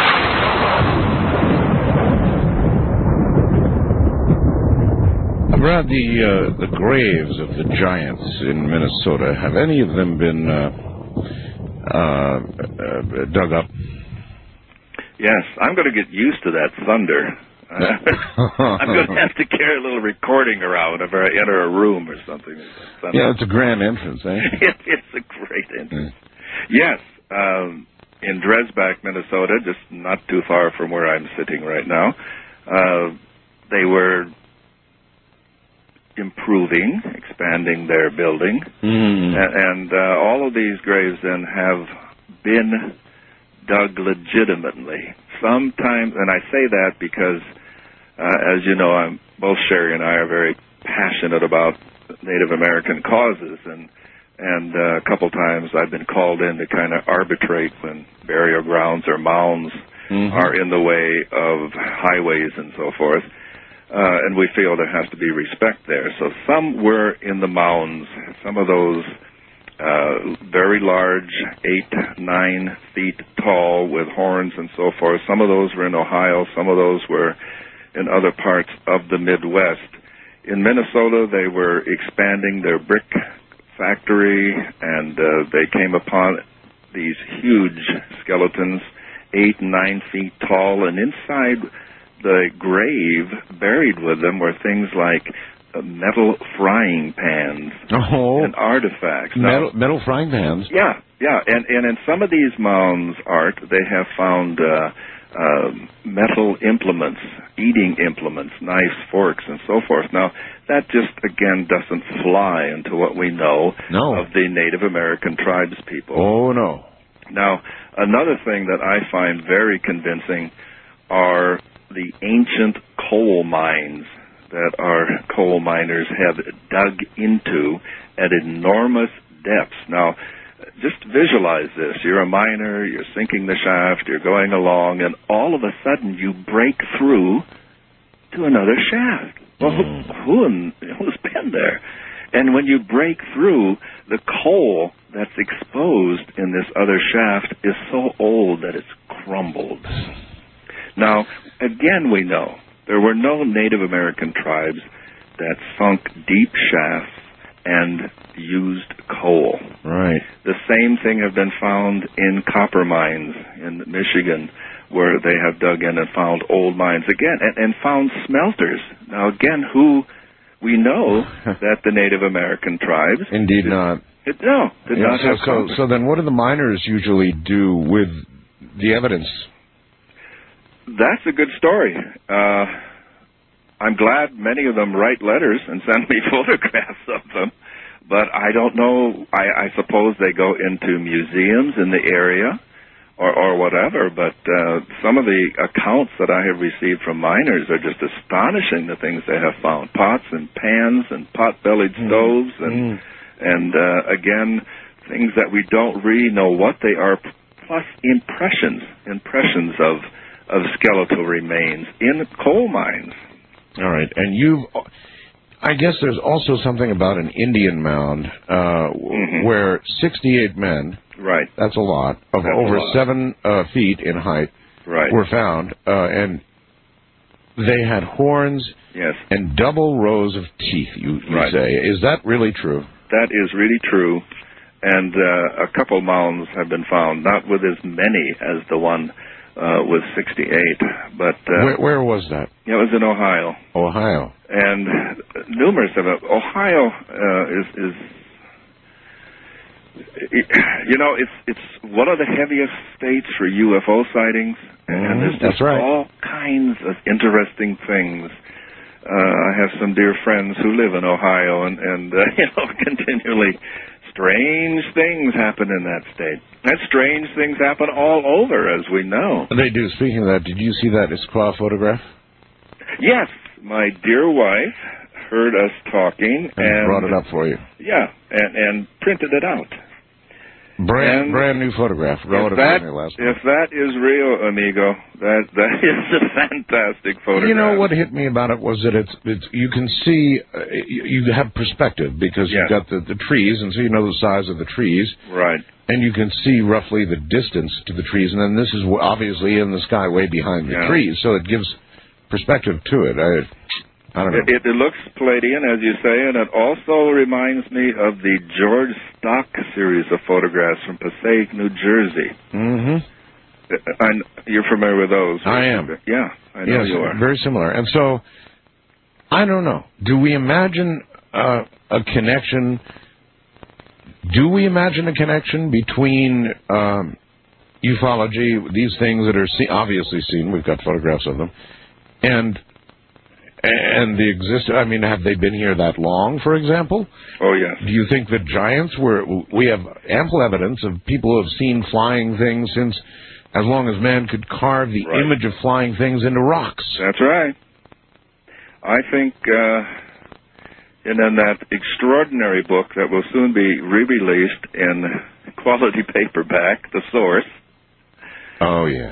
Brad, the uh, the graves of the giants in Minnesota, have any of them been uh, uh, uh, dug up? Yes, I'm going to get used to that thunder. I'm going to have to carry a little recording around if I enter a room or something. Yeah, it's a grand entrance, eh? it, it's a great entrance. Mm. Yes, um, in Dresbach, Minnesota, just not too far from where I'm sitting right now, uh, they were improving, expanding their building, mm. and, and uh, all of these graves then have been dug legitimately. Sometimes, and I say that because, uh, as you know, I'm, both Sherry and I are very passionate about Native American causes, and and uh, a couple times I've been called in to kind of arbitrate when burial grounds or mounds mm-hmm. are in the way of highways and so forth. Uh, and we feel there has to be respect there. So some were in the mounds, some of those uh, very large, eight, nine feet tall with horns and so forth. Some of those were in Ohio. Some of those were in other parts of the Midwest. In Minnesota, they were expanding their brick factory, and uh, they came upon these huge skeletons, eight, nine feet tall, and inside the grave, buried with them, were things like uh, metal frying pans oh, and artifacts. Metal, now, metal frying pans? Yeah, yeah. And, and in some of these mounds, Art, they have found uh, uh, metal implements, eating implements, knives, forks, and so forth. Now, that just, again, doesn't fly into what we know no. of the Native American tribes people. Oh, no. Now, another thing that I find very convincing are the ancient coal mines that our coal miners have dug into at enormous depths. Now, just visualize this. You're a miner, you're sinking the shaft, you're going along, and all of a sudden you break through to another shaft. Well, mm. who, who's been there? And when you break through, the coal that's exposed in this other shaft is so old that it's crumbled. Now, again, we know there were no Native American tribes that sunk deep shafts and used coal. Right. The same thing have been found in copper mines in Michigan, where they have dug in and found old mines again, and, and found smelters. Now, again, who we know that the Native American tribes... Indeed did, not. It, no, did yeah, not so, have so, so then what do the miners usually do with the evidence? That's a good story. Uh, I'm glad many of them write letters and send me photographs of them, but I don't know. I, I suppose they go into museums in the area or, or whatever, but uh, some of the accounts that I have received from miners are just astonishing, the things they have found. Pots and pans and pot-bellied mm. stoves and, mm. and uh, again, things that we don't really know what they are, plus impressions, impressions of of skeletal remains in coal mines. All right, and you've, I guess there's also something about an Indian mound uh, mm-hmm. where sixty-eight men, right, that's a lot, of that's over lot. seven uh, feet in height, right. were found, uh, and they had horns yes. and double rows of teeth, you, you right. say. Is that really true? That is really true, and uh, a couple mounds have been found, not with as many as the one Uh, with sixty-eight, but uh, where, where was that? It was in Ohio. Ohio, and numerous of them. Ohio uh, is, is, you know, it's it's one of the heaviest states for U F O sightings, and mm, there's just that's right. all kinds of interesting things. Uh, I have some dear friends who live in Ohio, and and uh, you know, continually. Strange things happen in that state. And strange things happen all over, as we know. They do. Speaking of that, did you see that Issaquah photograph? Yes, my dear wife heard us talking and, and brought it up for you. Yeah, and, and printed it out. Brand and brand new photograph. If that, last if that is real, amigo, that that is a fantastic photograph. You know what hit me about it was that it's it's you can see uh, you, you have perspective because yes. you've got the, the trees, and so you know the size of the trees. Right. And you can see roughly the distance to the trees, and then this is obviously in the sky way behind the yeah. trees, so it gives perspective to it. I, I don't know. It, it, it looks Palladian, as you say, and it also reminds me of the George Stock series of photographs from Passaic, New Jersey. Mm-hmm. And you're familiar with those? I am. Yeah, I know yes, you are. Very similar. And so, I don't know. Do we imagine uh, a connection? Do we imagine a connection between um, ufology, these things that are see- obviously seen, we've got photographs of them, and and the exist? I mean, have they been here that long, for example? Oh, yes. Do you think the giants were, we have ample evidence of people who have seen flying things since as long as man could carve the right. image of flying things into rocks. That's right. I think uh, and in that extraordinary book that will soon be re-released in quality paperback, The Source. Oh, yeah.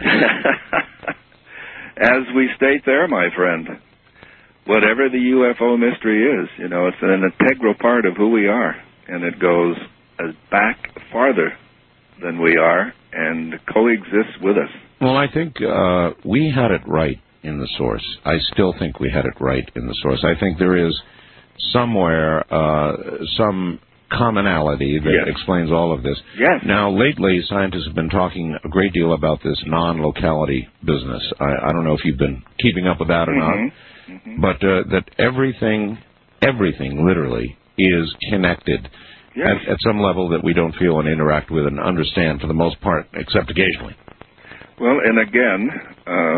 As we state there, my friend, whatever the U F O mystery is, you know, it's an integral part of who we are, and it goes as back farther than we are and coexists with us. Well, I think uh, we had it right in The Source. I still think we had it right in The Source. I think there is somewhere uh, some commonality that yes. explains all of this. Yes. Now, lately, scientists have been talking a great deal about this non-locality business. I, I don't know if you've been keeping up with that or mm-hmm. not, mm-hmm. but uh, that everything, everything literally is connected yes. at, at some level that we don't feel and interact with and understand for the most part, except occasionally. Well, and again, uh,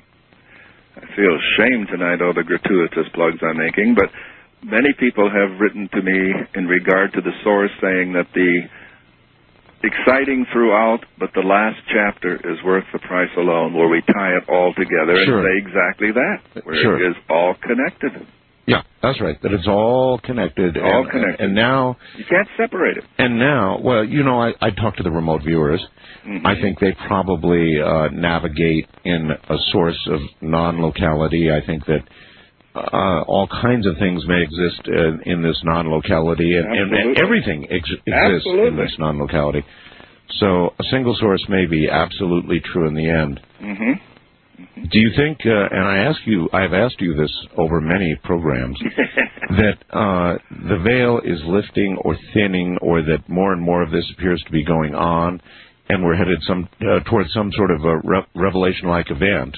I feel ashamed tonight, all the gratuitous plugs I'm making, but many people have written to me in regard to The Source saying that the exciting throughout, but the last chapter is worth the price alone, where we tie it all together sure. and say exactly that, where sure. it is all connected. Yeah, that's right, that it's all connected. All and, connected. And now... You can't separate it. And now, well, you know, I, I talk to the remote viewers. Mm-hmm. I think they probably uh, navigate in a source of non-locality. I think that Uh, all kinds of things may exist uh, in this non-locality, and, and, and everything ex- exists absolutely. in this non-locality. So a single source may be absolutely true in the end. Mm-hmm. Mm-hmm. Do you think, uh, and I ask you, I've asked you this over many programs, that uh, the veil is lifting or thinning, or that more and more of this appears to be going on, and we're headed some uh, towards some sort of a re- revelation-like event?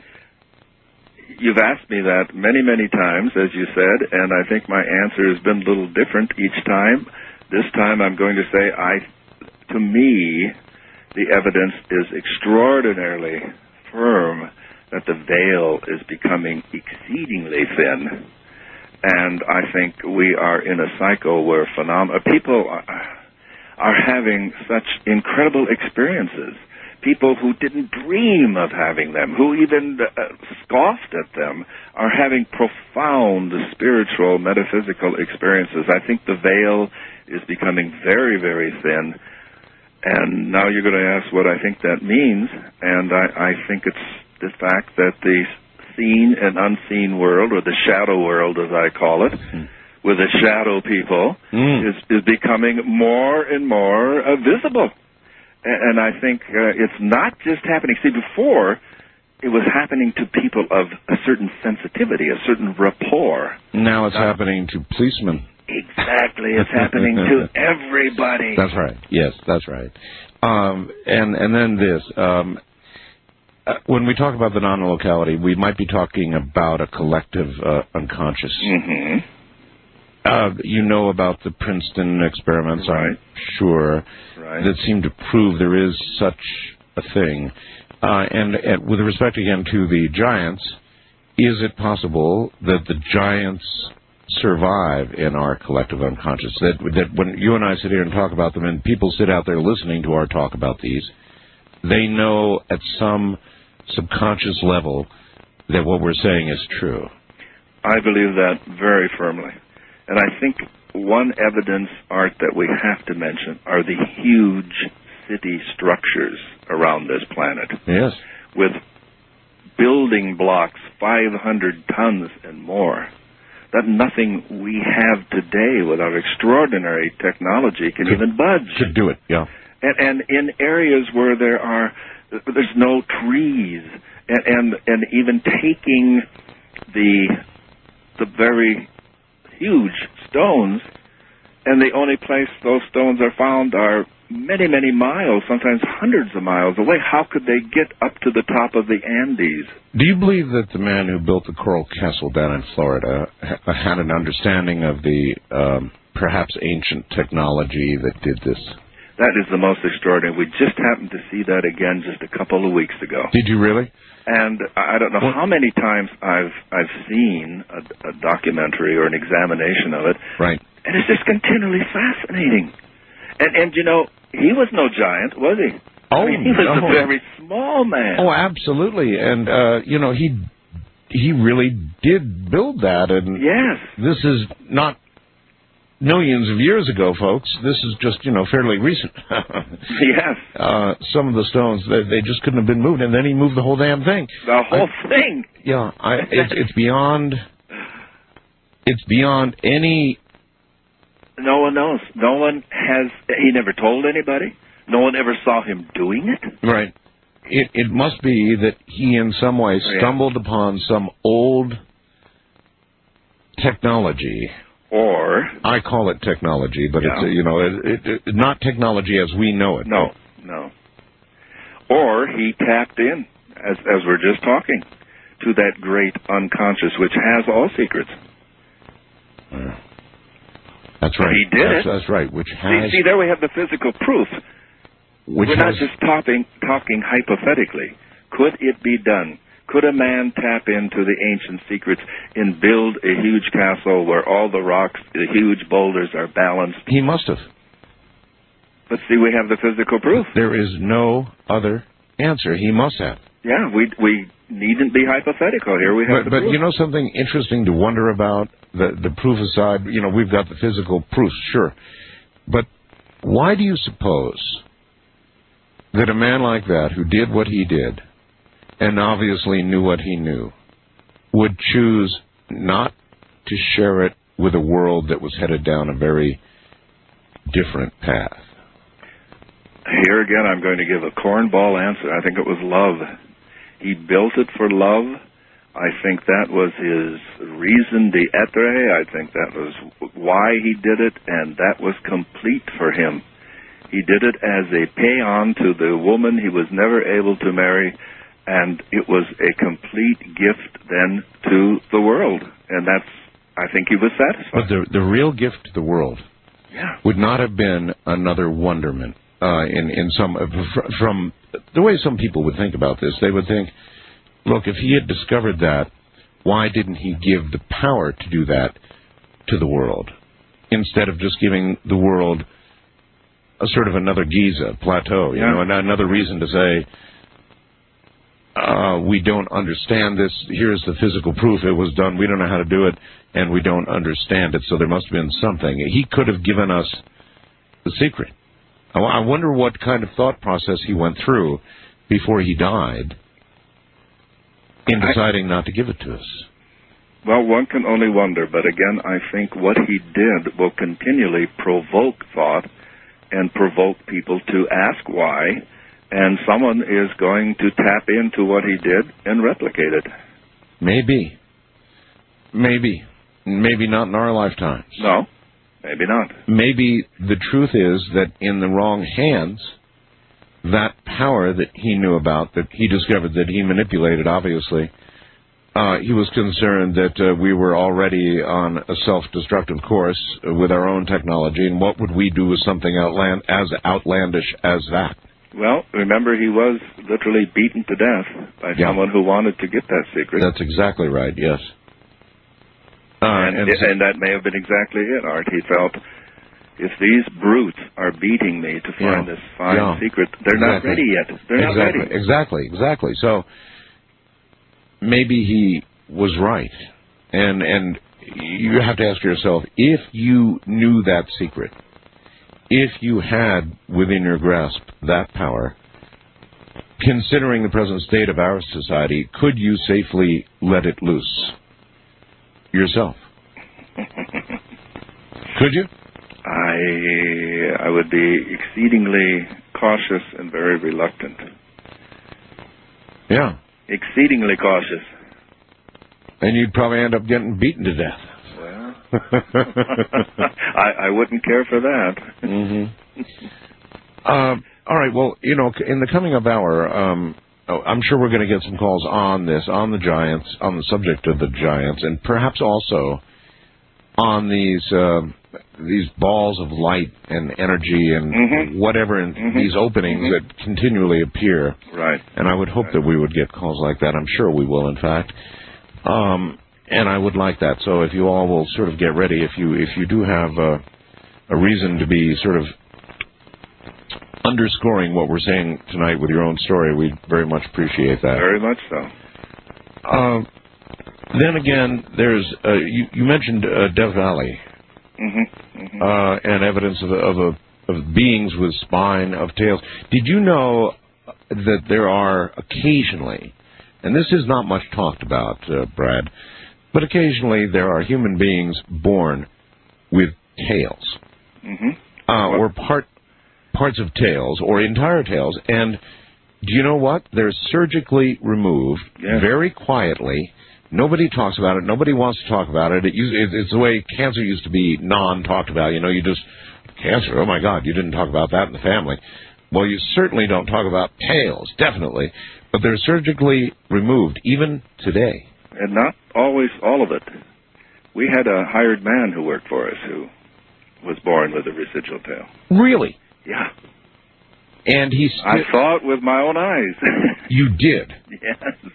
You've asked me that many, many times, as you said, and I think my answer has been a little different each time. This time I'm going to say, I, to me, the evidence is extraordinarily firm that the veil is becoming exceedingly thin. And I think we are in a cycle where phenom- people are, are having such incredible experiences. People who didn't dream of having them, who even uh, scoffed at them, are having profound spiritual, metaphysical experiences. I think the veil is becoming very, very thin. And now you're going to ask what I think that means. And I, I think it's the fact that the seen and unseen world, or the shadow world as I call it, mm. with the shadow people, mm. is, is becoming more and more uh, visible. And I think uh, it's not just happening. See, before, it was happening to people of a certain sensitivity, a certain rapport. Now it's uh, happening to policemen. Exactly. It's happening to everybody. That's right. Yes, that's right. Um, and, and then this. Um, uh, when we talk about the non-locality, we might be talking about a collective uh, unconscious. Mm-hmm. Uh, you know about the Princeton experiments, right. I'm sure, right. that seem to prove there is such a thing. Uh, and, and with respect, again, to the giants, is it possible that the giants survive in our collective unconscious? That, that when you and I sit here and talk about them, and people sit out there listening to our talk about these, they know at some subconscious level that what we're saying is true. I believe that very firmly. And I think one evidence, Art, that we have to mention are the huge city structures around this planet. Yes. With building blocks five hundred tons and more. That nothing we have today with our extraordinary technology can could, even budge. Could do it, yeah. And, and in areas where there are, there's no trees, and, and, and even taking the the very huge stones, and the only place those stones are found are many, many miles, sometimes hundreds of miles away. How could they get up to the top of the Andes? Do you believe that the man who built the Coral Castle down in Florida ha- had an understanding of the um, perhaps ancient technology that did this? That is the most extraordinary. We just happened to see that again just a couple of weeks ago. Did you really? And I don't know well, how many times I've I've seen a, a documentary or an examination of it. Right. And it's just continually fascinating. And and you know, he was no giant, was he? Oh, I mean, he was no. a very small man. Oh, absolutely. And uh, you know, he he really did build that. And yes, this is not millions of years ago, folks. This is just, you know, fairly recent. Yes. Uh, some of the stones, they, they just couldn't have been moved, and then he moved the whole damn thing. The whole I, thing. Yeah, I, it's, it's beyond. It's beyond any. No one knows. No one has. He never told anybody. No one ever saw him doing it. Right. It it must be that he, in some way, stumbled yeah. upon some old technology. Or I call it technology, but yeah. it's you know it, it, it, not technology as we know it. No, no. Or he tapped in, as as we're just talking, to that great unconscious which has all secrets. Uh, that's right. But he did that's, it. That's right. Which has see, see, there we have the physical proof. Which we're has, not just talking talking hypothetically. Could it be done? Could a man tap into the ancient secrets and build a huge castle where all the rocks, the huge boulders are balanced? He must have. But see, we have the physical proof. There is no other answer. He must have. Yeah, we we needn't be hypothetical here. We have but, the but proof. You know something interesting to wonder about? The, the proof aside, you know, we've got the physical proof, sure. But why do you suppose that a man like that, who did what he did, and obviously knew what he knew, would choose not to share it with a world that was headed down a very different path? Here again, I'm going to give a cornball answer. I think it was love. He built it for love. I think that was his raison d'etre. I think that was why he did it, and that was complete for him. He did it as a paean to the woman he was never able to marry, and it was a complete gift then to the world. And that's, I think he was satisfied. But the the real gift to the world yeah. would not have been another wonderment. Uh, in in some from the way some people would think about this, they would think, look, if he had discovered that, why didn't he give the power to do that to the world instead of just giving the world a sort of another Giza plateau, you yeah. know, another reason to say, uh, we don't understand this. Here's the physical proof it was done. We don't know how to do it, and we don't understand it. So there must have been something. He could have given us the secret. I wonder what kind of thought process he went through before he died in deciding not to give it to us. Well, one can only wonder, but again, I think what he did will continually provoke thought and provoke people to ask why, and someone is going to tap into what he did and replicate it. Maybe. Maybe. Maybe not in our lifetimes. No. Maybe not. Maybe the truth is that in the wrong hands, that power that he knew about, that he discovered, that he manipulated, obviously, uh, he was concerned that uh, we were already on a self-destructive course with our own technology, and what would we do with something outland- as outlandish as that? Well, remember, he was literally beaten to death by yeah. someone who wanted to get that secret. That's exactly right, yes. Uh, and, and, it, and that may have been exactly it, Art. He felt, if these brutes are beating me to find yeah, this fine yeah, secret, they're exactly. not ready yet. They're exactly, not ready. Exactly, exactly. So maybe he was right. And and you have to ask yourself, if you knew that secret, if you had within your grasp that power, considering the present state of our society, could you safely let it loose yourself? Could you? I I would be exceedingly cautious and very reluctant. Yeah. Exceedingly cautious. And you'd probably end up getting beaten to death. Well, I, I wouldn't care for that. Mm-hmm. uh, all right. Well, you know, in the coming up hour, um, I'm sure we're going to get some calls on this, on the Giants, on the subject of the Giants, and perhaps also on these uh, these balls of light and energy and mm-hmm. whatever in mm-hmm. these openings mm-hmm. that continually appear. Right. And I would hope right. that we would get calls like that. I'm sure we will, in fact. Um, and I would like that. So if you all will sort of get ready, if you if you do have uh, a reason to be sort of underscoring what we're saying tonight with your own story, we very much appreciate that. Very much so. Uh, then again, there's uh, you, you mentioned uh, Death Valley, mm-hmm. Mm-hmm. Uh, and evidence of of, a, of beings with spine, of tails. Did you know that there are occasionally, and this is not much talked about, uh, Brad, but occasionally there are human beings born with tails, mm-hmm. uh, or part parts of tails, or entire tails, and do you know what? They're surgically removed yes. very quietly. Nobody talks about it. Nobody wants to talk about it. It, it. It's the way cancer used to be non-talked about. You know, you just, cancer, oh my God, you didn't talk about that in the family. Well, you certainly don't talk about tails, definitely, but they're surgically removed, even today. And not always all of it. We had a hired man who worked for us who was born with a residual tail. Really? Yeah. And he st- I saw it with my own eyes. You did? Yes.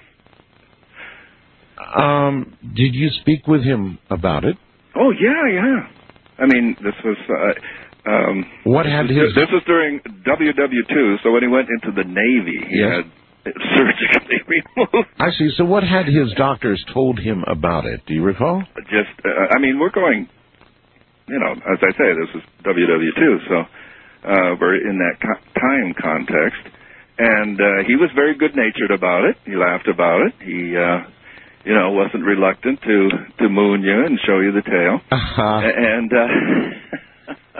Um, did you speak with him about it? Oh, yeah, yeah. I mean, this was... Uh, um, what had this, his... This was during W W two, so when he went into the Navy, he yes. had it surgically removed. I see. So what had his doctors told him about it? Do you recall? Just, uh, I mean, we're going... You know, as I say, this was W W two, so... Uh, we're in that co- time context, and uh, he was very good-natured about it. He laughed about it. He, uh, you know, wasn't reluctant to, to moon you and show you the tail. Uh-huh. And uh,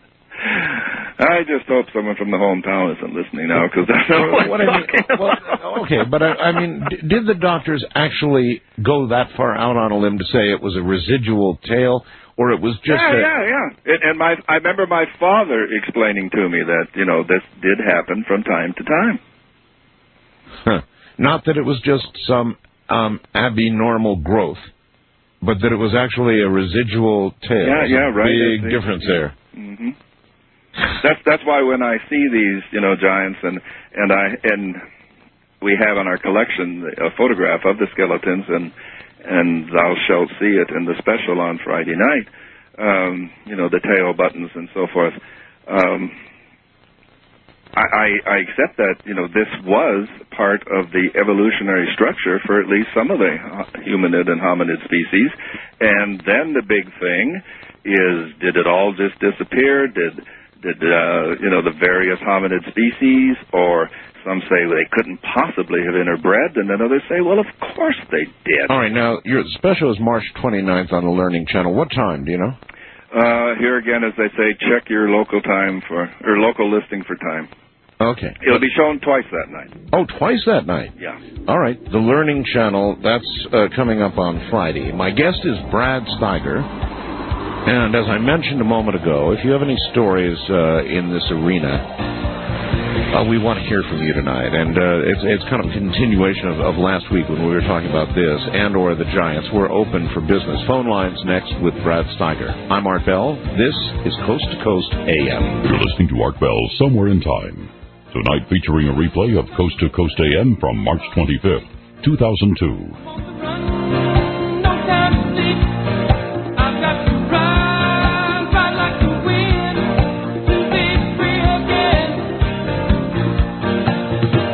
I just hope someone from the hometown isn't listening now, because that's not what, what I mean. Well, okay, but I, I mean, d- did the doctors actually go that far out on a limb to say it was a residual tail? Or it was just yeah, a... yeah, yeah. And, and my, I remember my father explaining to me that, you know, this did happen from time to time. Huh. Not that it was just some um, abnormal growth, but that it was actually a residual tail. Yeah, yeah, right. Big that's difference it. there. Mm-hmm. That's that's why when I see these, you know, giants, and and I and we have in our collection a photograph of the skeletons, and. and thou shalt see it in the special on Friday night, um, you know, the tail buttons and so forth. Um, I, I, I accept that, you know, this was part of the evolutionary structure for at least some of the humanid and hominid species. And then the big thing is, did it all just disappear? Did, did uh, you know, the various hominid species, or... Some say they couldn't possibly have interbred, and then others say, well, of course they did. All right, now, your special is March twenty-ninth on the Learning Channel. What time, do you know? Uh, here again, as they say, check your local time for, or local listing for time. Okay. It'll be shown twice that night. Oh, twice that night? Yeah. All right, the Learning Channel, that's uh, coming up on Friday. My guest is Brad Steiger, and as I mentioned a moment ago, if you have any stories uh, in this arena... Uh, we want to hear from you tonight, and uh, it's it's kind of a continuation of, of last week when we were talking about this and or the Giants. We're open for business. Phone lines next with Brad Steiger. I'm Art Bell. This is Coast to Coast A M. You're listening to Art Bell, Somewhere in Time. Tonight featuring a replay of Coast to Coast A M from March twenty-fifth, two thousand two.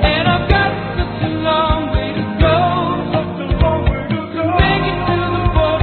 Make it to the border.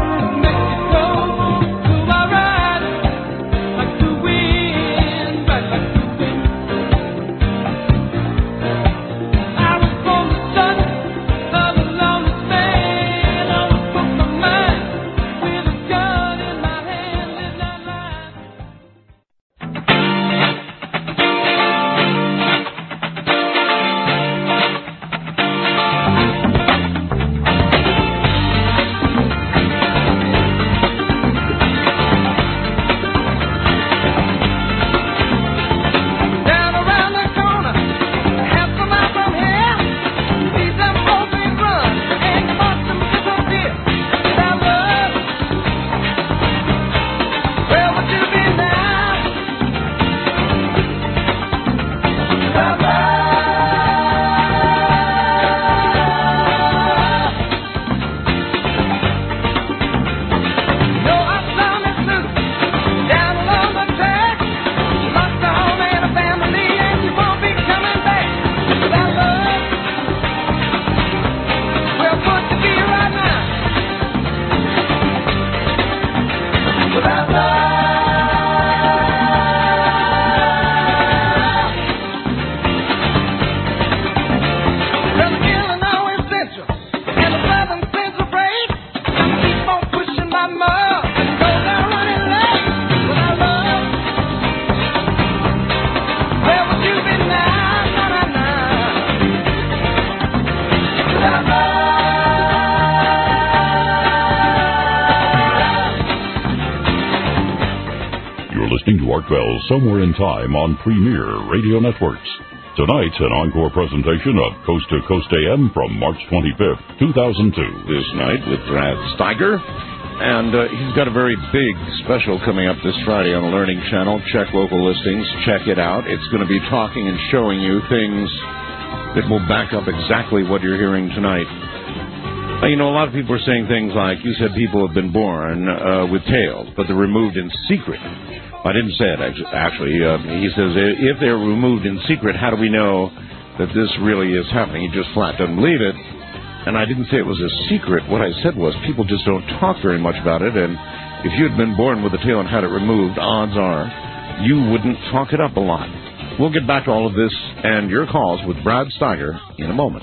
listening to Art Bell Somewhere in Time on Premier Radio Networks. Tonight, an encore presentation of Coast to Coast A M from March twenty-fifth, two thousand two. This night with Brad Steiger. And uh, he's got a very big special coming up this Friday on the Learning Channel. Check local listings. Check it out. It's going to be talking and showing you things that will back up exactly what you're hearing tonight. Uh, you know, a lot of people are saying things like, you said people have been born uh, with tails, but they're removed in secret. I didn't say it, actually. Uh, he says, if they're removed in secret, how do we know that this really is happening? He just flat doesn't believe it. And I didn't say it was a secret. What I said was people just don't talk very much about it. And if you had been born with a tail and had it removed, odds are you wouldn't talk it up a lot. We'll get back to all of this and your calls with Brad Steiger in a moment.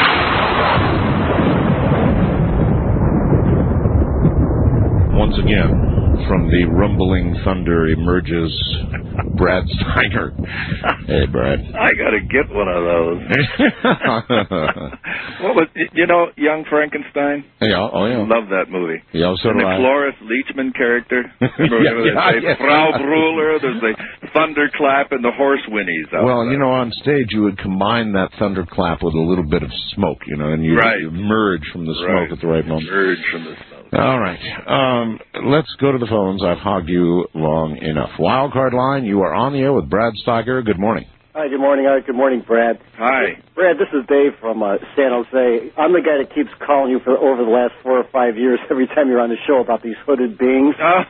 Once again, from the rumbling thunder emerges Brad Steiger. Hey, Brad. I got to get one of those. What was, you know, Young Frankenstein? Yeah, oh yeah. Love that movie. Yeah, so and do the I. Cloris Leachman character. Remember, yeah, yeah, there's yeah. Frau Brüller, there's the thunderclap and the horse whinnies. Well, you know, on stage you would combine that thunderclap with a little bit of smoke, you know, and you right. emerge from the smoke right. at the right moment. Emerge from the smoke. All right. Um, let's go to the phones. I've hogged you long enough. Wildcard line, you are on the air with Brad Steiger. Good morning. Hi, good morning, Art. Good morning, Brad. Hi. Brad, this is Dave from uh, San Jose. I'm the guy that keeps calling you for over the last four or five years every time you're on the show about these hooded beings. Oh.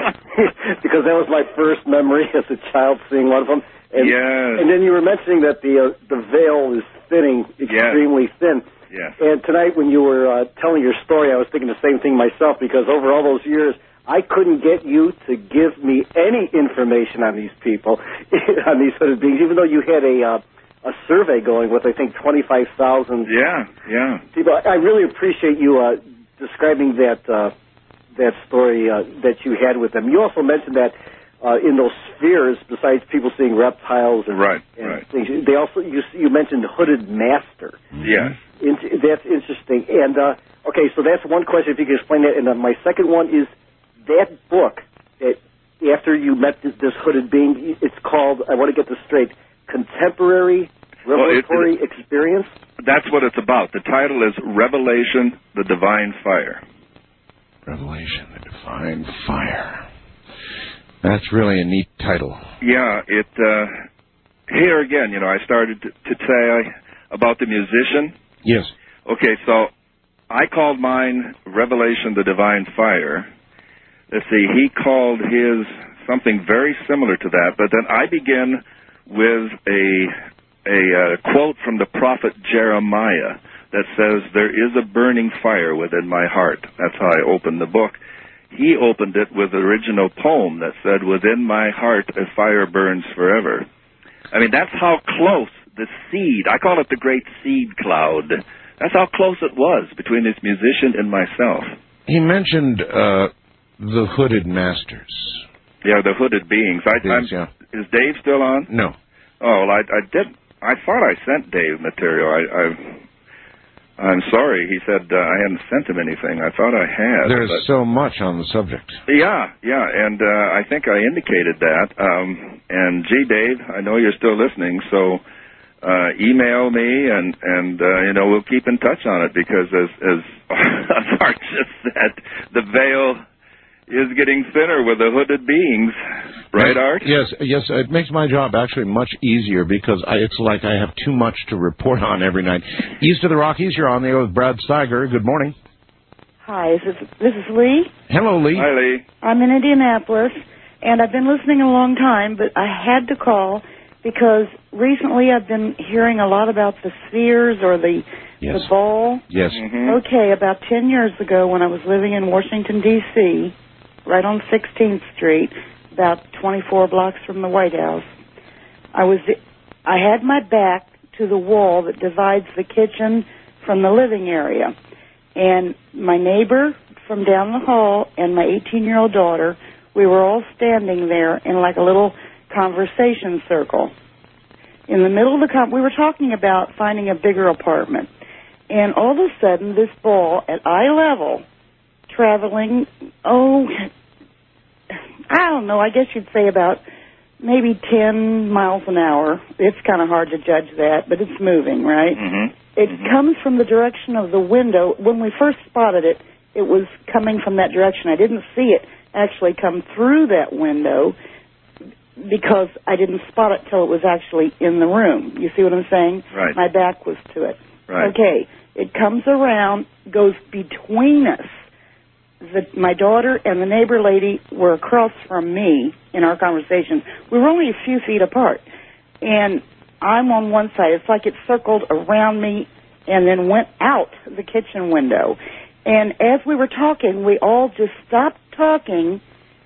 Because that was my first memory as a child seeing one of them. And, yes. And then you were mentioning that the uh, the veil is thinning extremely yes. thin. Yes. And tonight when you were uh, telling your story, I was thinking the same thing myself, because over all those years, I couldn't get you to give me any information on these people, on these hooded beings, even though you had a uh, a survey going with, I think, twenty-five thousand yeah, yeah. people. I really appreciate you uh, describing that uh, that story uh, that you had with them. You also mentioned that uh, in those spheres, besides people seeing reptiles and, right, and right. things, they also you, you mentioned hooded master. Yes. In, that's interesting. And, uh, okay, so that's one question, if you could explain that. And uh, my second one is that book, that after you met this, this hooded being, it's called, I want to get this straight, Contemporary Revelatory well, it, it, Experience? That's what it's about. The title is Revelation, the Divine Fire. Revelation, the Divine Fire. That's really a neat title. Yeah, it, uh, here again, you know, I started to, to say about the musician. Yes. Okay, so I called mine Revelation, the Divine Fire. Let's see, he called his something very similar to that, but then I begin with a a uh, quote from the prophet Jeremiah that says, there is a burning fire within my heart. That's how I opened the book. He opened it with the original poem that said, within my heart a fire burns forever. I mean, that's how close the seed, I call it the great seed cloud. That's how close it was between this musician and myself. He mentioned uh, the hooded masters. Yeah, the hooded beings. I, beings yeah. Is Dave still on? No. Oh, well, I, I did. I thought I sent Dave material. I, I, I'm sorry. He said uh, I hadn't sent him anything. I thought I had. There's but, so much on the subject. Yeah, yeah, and uh, I think I indicated that. Um, and, gee, Dave, I know you're still listening, so uh, email me, and, and uh, you know, we'll keep in touch on it, because as, as Art just said, the veil is getting thinner with the hooded beings. Right, Art? Yes, yes. It makes my job actually much easier, because I, it's like I have too much to report on every night. East of the Rockies, you're on the air with Brad Steiger. Good morning. Hi, this is, this is Lee. Hello, Lee. Hi, Lee. I'm in Indianapolis, and I've been listening a long time, but I had to call because recently I've been hearing a lot about the spheres or the, yes. the ball. Yes. Mm-hmm. Okay, about ten years ago when I was living in Washington, D C, right on sixteenth Street, about twenty-four blocks from the White House, I was I had my back to the wall that divides the kitchen from the living area. And my neighbor from down the hall and my eighteen-year-old daughter, we were all standing there in like a little conversation circle. In the middle of the con- we were talking about finding a bigger apartment. And all of a sudden, this ball at eye level, traveling, oh, I don't know, I guess you'd say about maybe ten miles an hour. It's kind of hard to judge that, but it's moving, right? Mm-hmm. It mm-hmm. comes from the direction of the window. When we first spotted it, it was coming from that direction. I didn't see it actually come through that window because I didn't spot it till it was actually in the room. You see what I'm saying? Right. My back was to it. Right. Okay. It comes around, goes between us. The, my daughter and the neighbor lady were across from me in our conversation. We were only a few feet apart. And I'm on one side. It's like it circled around me and then went out the kitchen window. And as we were talking, we all just stopped talking,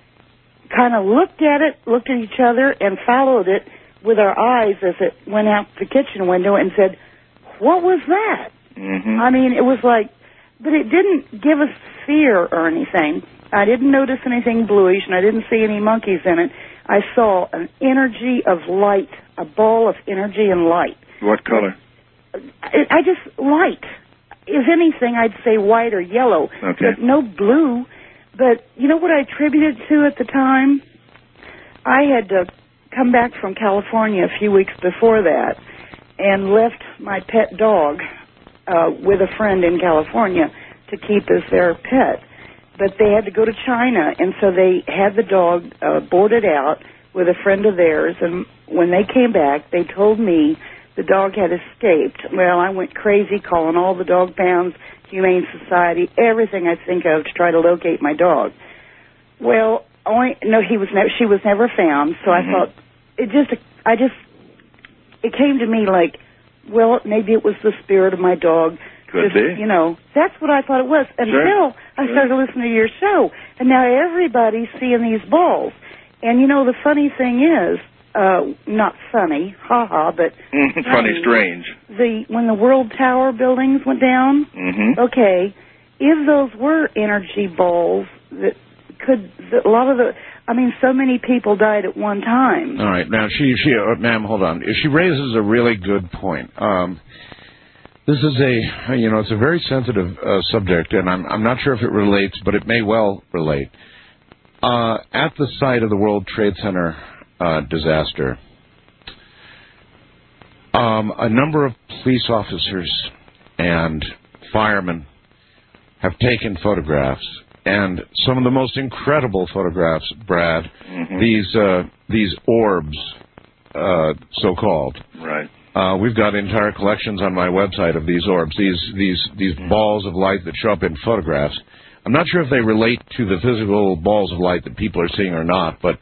kind of looked at it, looked at each other, and followed it with our eyes as it went out the kitchen window and said, what was that? Mm-hmm. I mean, it was like, but it didn't give us fear or anything. I didn't notice anything bluish, and I didn't see any monkeys in it. I saw an energy of light, a ball of energy and light. What color? I, I just, light. If anything, I'd say white or yellow. Okay. But no blue. But you know what I attributed to at the time? I had to come back from California a few weeks before that and left my pet dog uh, with a friend in California to keep as their pet. But they had to go to China, and so they had the dog uh, boarded out with a friend of theirs. And when they came back, they told me the dog had escaped. Well, I went crazy calling all the dog pounds, Humane Society, everything I think of to try to locate my dog. Well, only no, he was never. She was never found. So Mm-hmm. I thought it just. I just. It came to me like, well, maybe it was the spirit of my dog. Could just, be. You know, that's what I thought it was until Sure. I Sure. started listening to your show, and now everybody's seeing these balls. And you know, the funny thing is, uh, not funny, haha, but funny, strange. The when the World Tower buildings went down. Mm-hmm. Okay, if those were energy balls that could, that a lot of the, I mean, so many people died at one time. All right, now she, she, uh, ma'am, hold on. She raises a really good point. Um, this is a, you know, it's a very sensitive uh, subject, and I'm, I'm not sure if it relates, but it may well relate. Uh, at the site of the World Trade Center uh, disaster, um, a number of police officers and firemen have taken photographs, and some of the most incredible photographs, Brad, mm-hmm. these uh, these orbs, uh, so-called. Right. Uh, we've got entire collections on my website of these orbs, these these these mm-hmm. balls of light that show up in photographs. I'm not sure if they relate to the physical balls of light that people are seeing or not, but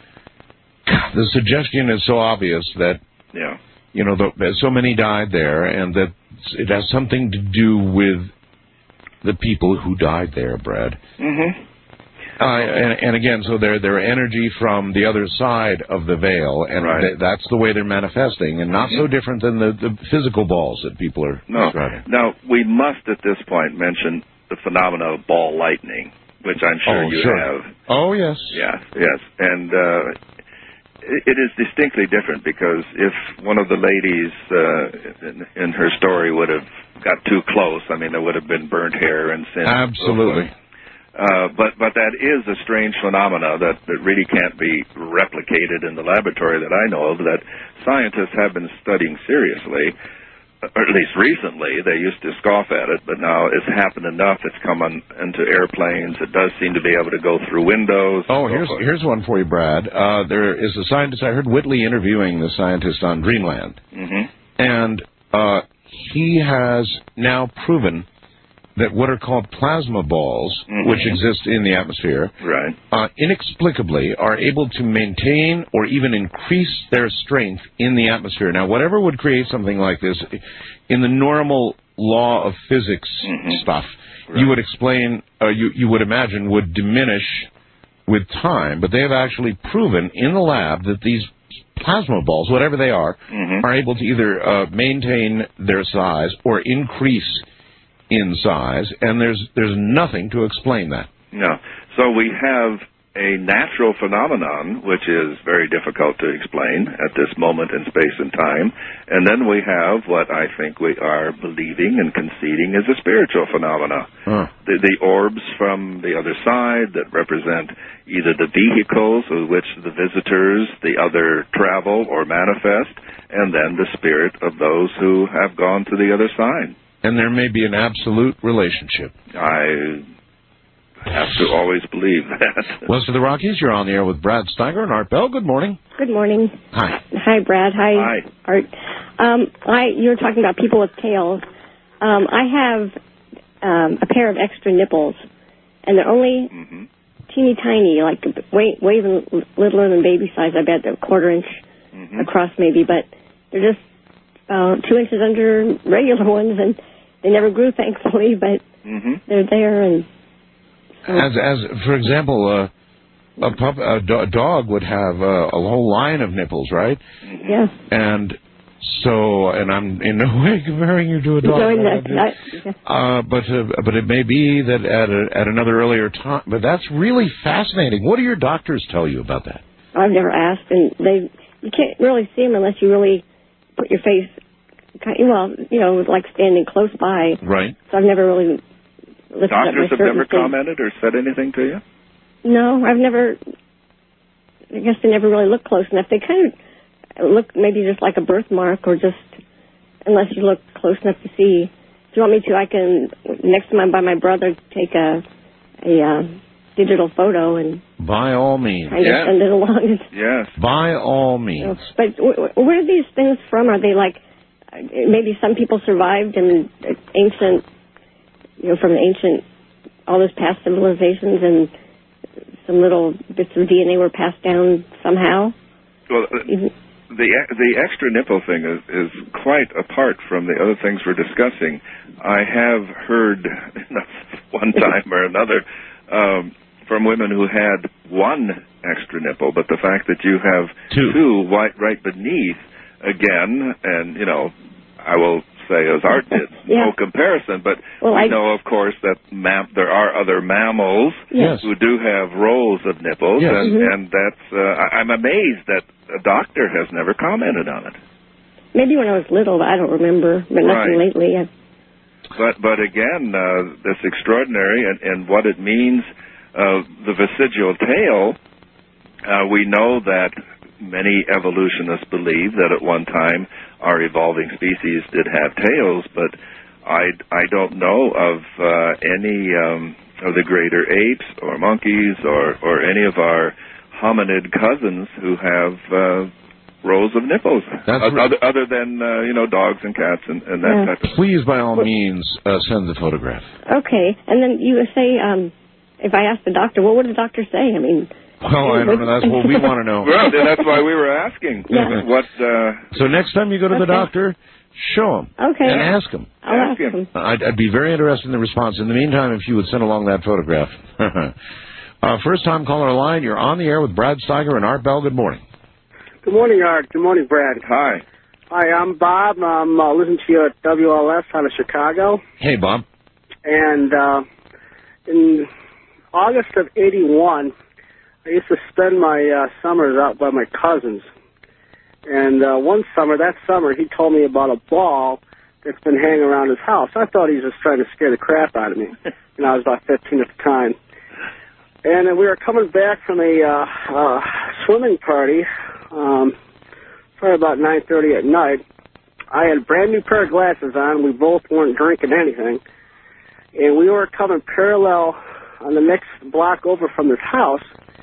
the suggestion is so obvious that, yeah. you know, the, so many died there, and that it has something to do with the people who died there, Brad. Mm-hmm. Uh, and, and again, so they're, they're energy from the other side of the veil, and right. th- that's the way they're manifesting, and not so different than the, the physical balls that people are no. describing. Now, we must at this point mention the phenomena of ball lightning, which I'm sure oh, you sure. have. Oh, yes. Yes, yes. And uh, it, it is distinctly different because if one of the ladies uh, in, in her story would have got too close, I mean, there would have been burnt hair and sin. Absolutely. Uh, but but that is a strange phenomena that, that really can't be replicated in the laboratory that I know of, that scientists have been studying seriously, or at least recently. They used to scoff at it, but now it's happened enough. It's come on, into airplanes. It does seem to be able to go through windows. Oh, here's here's one for you, Brad. Uh, there is a scientist. I heard Whitley interviewing the scientist on Dreamland, mm-hmm. and uh, he has now proven that what are called plasma balls, mm-hmm. which exist in the atmosphere, right. uh, inexplicably are able to maintain or even increase their strength in the atmosphere. Now, whatever would create something like this, in the normal law of physics mm-hmm. stuff, right. you would explain, uh, you, you would imagine, would diminish with time. But they have actually proven in the lab that these plasma balls, whatever they are, mm-hmm. are able to either uh, maintain their size or increase in size, and there's there's nothing to explain that. No. So we have a natural phenomenon, which is very difficult to explain at this moment in space and time. And then we have what I think we are believing and conceding is a spiritual phenomena. Huh. The, the orbs from the other side that represent either the vehicles with which the visitors, the other travel or manifest, and then the spirit of those who have gone to the other side. And there may be an absolute relationship. I have to always believe that. West of the Rockies, you're on the air with Brad Steiger and Art Bell. Good morning. Good morning. Hi. Hi, Brad. Hi, Hi. Art. Um, I, you were talking about people with tails. Um, I have um, a pair of extra nipples, and they're only mm-hmm. teeny tiny, like way, way littler than baby size. I bet they're a quarter inch mm-hmm. across maybe, but they're just uh, two inches under regular ones, and they never grew, thankfully, but mm-hmm. they're there. And As, as for example, uh, a, pup, a, do- a dog would have uh, a whole line of nipples, right? Yes. And so, and I'm in no way comparing you to a dog. No, that, that, yeah. uh, but uh, but it may be that at a, at another earlier time. But that's really fascinating. What do your doctors tell you about that? I've never asked, and they you can't really see them unless you really put your face, well, you know, like standing close by. Right. So I've never really. Doctors have never commented or said anything to you? No, I've never, I guess they never really look close enough. They kind of look maybe just like a birthmark or just, unless you look close enough to see. If you want me to, I can, next time I'm by my brother, take a, a uh, digital photo and... By all means. Kind of yes. send it along. Yes. By all means. But where are these things from? Are they like, maybe some people survived in ancient... you know, from the ancient, all those past civilizations, and some little bits of D N A were passed down somehow? Well, uh, Even, the the extra nipple thing is, is quite apart from the other things we're discussing. I have heard one time or another um, from women who had one extra nipple, but the fact that you have two, two right, right beneath, again, and, you know, I will say, as Art did, yeah. no comparison, but well, we I, know, of course, that mam- there are other mammals yes. who do have rows of nipples, yes. and, mm-hmm. and that's, uh, I- I'm amazed that a doctor has never commented on it. Maybe when I was little, I don't remember, but nothing Right. lately. I've, But but again, uh, this extraordinary and, and what it means, uh, the vestigial tail, uh, we know that many evolutionists believe that at one time our evolving species did have tails, but I, I don't know of uh, any um, of the greater apes or monkeys or, or any of our hominid cousins who have uh, rows of nipples, That's other, right. other than, uh, you know, dogs and cats and, and that yeah. type of thing. Please, by all means, uh, send the photograph. okay, and then you say, um, if I asked the doctor, what would the doctor say? I mean... Well, I don't know. That's what we want to know. Well, that's why we were asking. Yeah. What? Uh, so next time you go to okay. the doctor, show him okay. and ask him. I'll ask ask him. him. I'd, I'd be very interested in the response. In the meantime, if you would send along that photograph. uh, first-time caller line, you're on the air with Brad Steiger and Art Bell. Good morning. Good morning, Art. Good morning, Brad. hi. Hi, I'm Bob. I'm uh, listening to you at W L S out of Chicago. Hey, Bob. And uh, in August of eighty-one, I used to spend my uh, summers out by my cousins. And uh, one summer, that summer, he told me about a ball that's been hanging around his house. I thought he was just trying to scare the crap out of me. And I was about fifteen at the time. And then we were coming back from a uh, uh, swimming party, um, probably about nine thirty at night. I had a brand new pair of glasses on. We both weren't drinking anything. And we were coming parallel on the next block over from this house.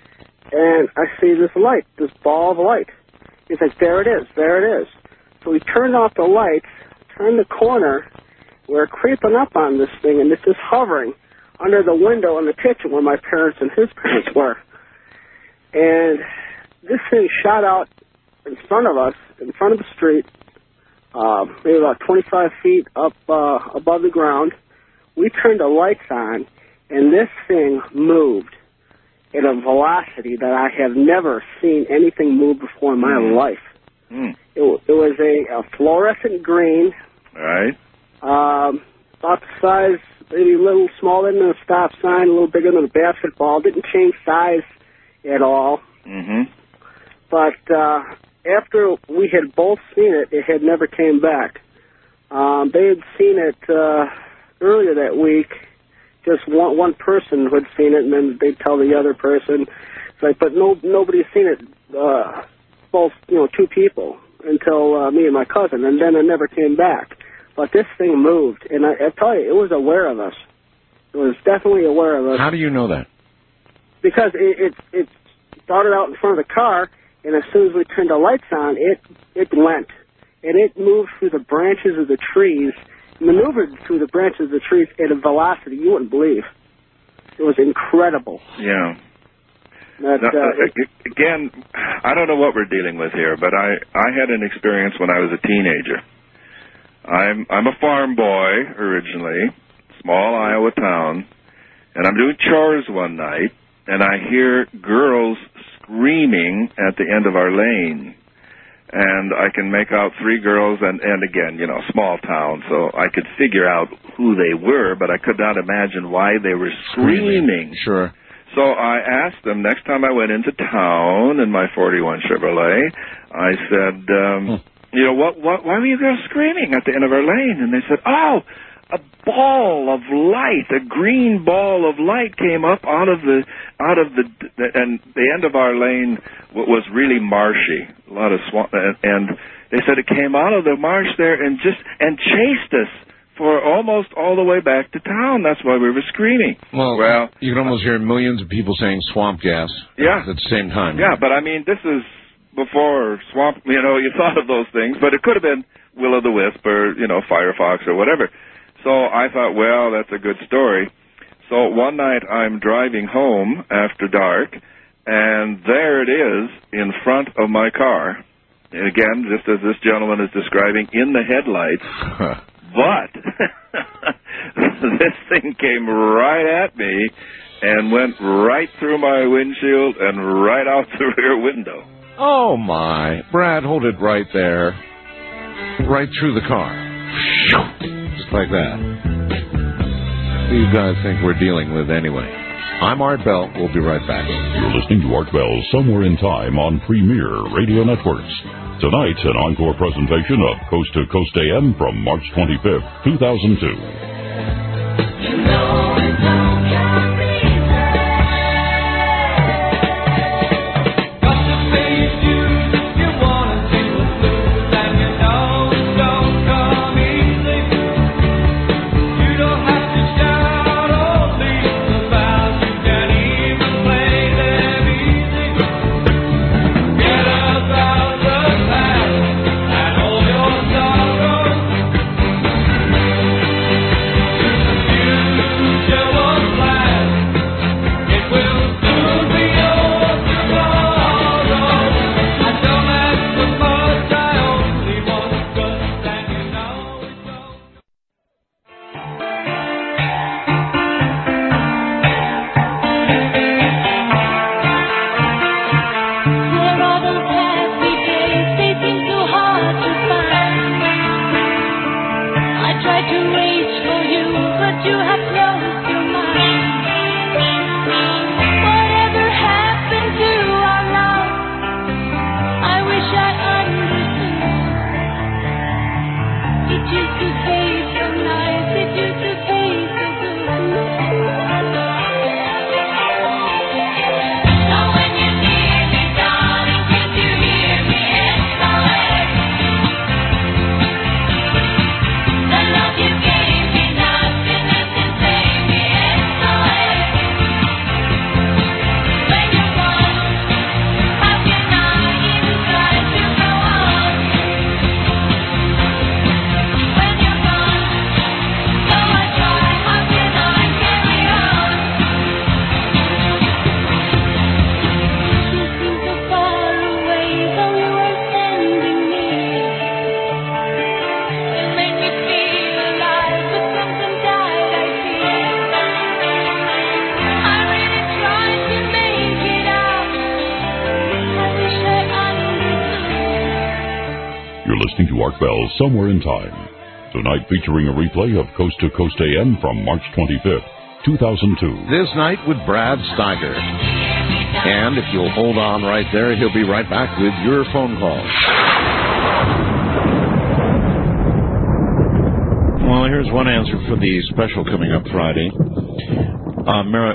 And I see this light, this ball of light. He's like, there it is, there it is. So we turned off the lights, turned the corner. We're creeping up on this thing, and it's just hovering under the window in the kitchen where my parents and his parents were. And this thing shot out in front of us, in front of the street, uh, maybe about twenty-five feet up uh, above the ground. We turned the lights on, and this thing moved at a velocity that I have never seen anything move before in my mm. life. Mm. It, it was a, a fluorescent green. All right. Um, about the size, maybe a little smaller than a stop sign, a little bigger than a basketball. Didn't change size at all. Mm-hmm. But uh, after we had both seen it, it had never came back. Um, they had seen it uh, earlier that week. Just one one person who had seen it, and then they'd tell the other person. It's like, but no, nobody's seen it. Uh, both, you know, two people until uh, me and my cousin, and then it never came back. But this thing moved, and I, I tell you, it was aware of us. It was definitely aware of us. How do you know that? Because it, it it started out in front of the car, and as soon as we turned the lights on, it it went, and it moved through the branches of the trees, maneuvered through the branches of the trees at a velocity you wouldn't believe. It was incredible. Yeah. That, now, uh, it, again, I don't know what we're dealing with here, but I, I had an experience when I was a teenager. I'm I'm a farm boy originally, small Iowa town, and I'm doing chores one night, and I hear girls screaming at the end of our lane. And I can make out three girls, and, and again, you know, small town, so I could figure out who they were, but I could not imagine why they were screaming. Sure. So I asked them, next time I went into town in my forty-one Chevrolet, I said, um, hmm. you know, what, what, why were you girls screaming at the end of our lane? And they said, oh, a ball of light, a green ball of light came up out of the, out of the, and the end of our lane was really marshy, a lot of swamp, and they said it came out of the marsh there and just, and chased us for almost all the way back to town. That's why we were screaming. Well, well you can almost hear millions of people saying swamp gas yeah. at the same time. Yeah, but I mean, this is before swamp, you know, you thought of those things, but it could have been will-o'-the-wisp or, you know, firefox or whatever. So I thought, well, that's a good story. So one night I'm driving home after dark, and there it is in front of my car. And again, just as this gentleman is describing, in the headlights. But this thing came right at me and went right through my windshield and right out the rear window. Oh, my. Brad, hold it right there. Right through the car. Just like that. What do you guys think we're dealing with anyway? I'm Art Bell. We'll be right back. You're listening to Art Bell Somewhere in Time on Premier Radio Networks. Tonight, an encore presentation of Coast to Coast A M from March twenty-fifth, two thousand two. You know it's not listening to Art Bell Somewhere in Time. Tonight featuring a replay of Coast to Coast A M from March twenty-fifth, two thousand two. This night with Brad Steiger. And if you'll hold on right there, he'll be right back with your phone calls. Well, here's one answer for the special coming up Friday. Uh, Mer-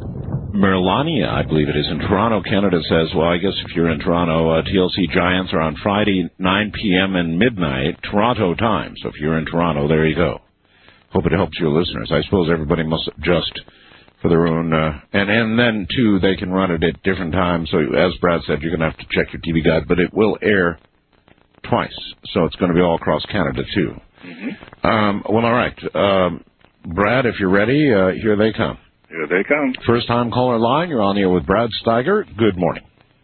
Merlania, I believe it is, in Toronto, Canada, says, well, I guess if you're in Toronto, uh, T L C Giants are on Friday, nine p.m. and midnight, Toronto time. So if you're in Toronto, there you go. Hope it helps your listeners. I suppose everybody must adjust for their own, uh, and, and then, too, they can run it at different times. So as Brad said, you're going to have to check your T V guide, but it will air twice. So it's going to be all across Canada, too. Mm-hmm. Um, well, all right. Um, Brad, if you're ready, uh, here they come. Here they come. First time caller line. You're on the air with Brad Steiger. Good morning.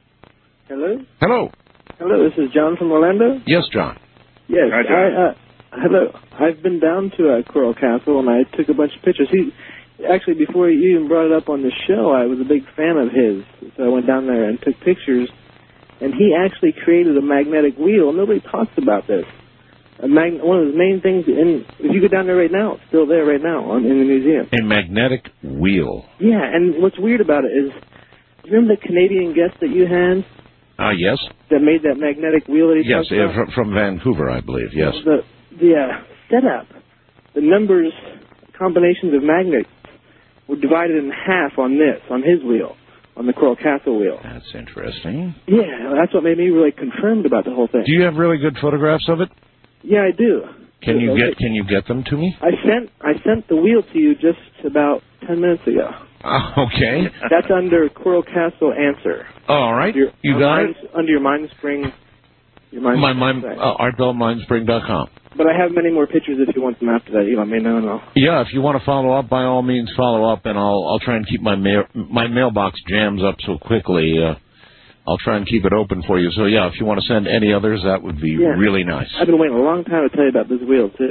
Hello? Hello. Hello, this is John from Orlando? Yes, John. Yes. Hi, John. I, uh, hello. I've been down to uh, Coral Castle, and I took a bunch of pictures. He, actually, before you even brought it up on the show, I was a big fan of his. So I went down there and took pictures, and he actually created a magnetic wheel. Nobody talks about this. A mag- one of the main things, in, if you go down there right now, it's still there right now on, in the museum. A magnetic wheel. Yeah, and what's weird about it is, remember the Canadian guest that you had? Ah, uh, yes. That made that magnetic wheel that he Yes, talked about? from, from Vancouver, I believe, yes. The, the uh, setup, the numbers, combinations of magnets were divided in half on this, on his wheel, on the Coral Castle wheel. That's interesting. Yeah, that's what made me really confirmed about the whole thing. Do you have really good photographs of it? Yeah, I do. Can you Okay. get Can you get them to me? I sent I sent the wheel to you just about ten minutes ago. Uh, okay. That's under Coral Castle Answer. All right. Your, you got Mind, it? Under your Mind Spring. Your Mind My, Spring my, site. uh, art bell mind spring dot com. But I have many more pictures if you want them after that. You let me know and I'll... Yeah, if you want to follow up, by all means follow up, and I'll I'll try and keep my mail my mailbox jams up so quickly. Uh, I'll try and keep it open for you. So, yeah, if you want to send any others, that would be yeah. really nice. I've been waiting a long time to tell you about this wheel, too.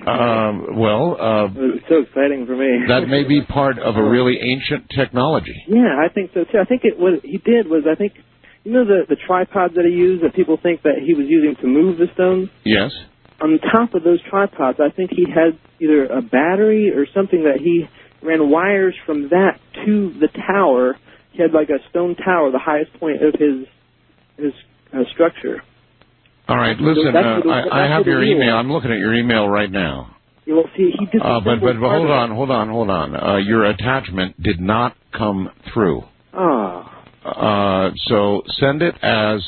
Um, well, uh, it was so exciting for me. That may be part of a really ancient technology. Yeah, I think so, too. I think it what he did was, I think, you know the, the tripods that he used that people think that he was using to move the stones? Yes. On top of those tripods, I think he had either a battery or something that he ran wires from that to the tower. He had like a stone tower, the highest point of his his uh, structure. All right, listen, uh, I, I have your email. I'm looking at your email right now. You will see he did. Uh, but but, but hold on, hold on, hold on. Uh, your attachment did not come through. Oh. Uh, so send it as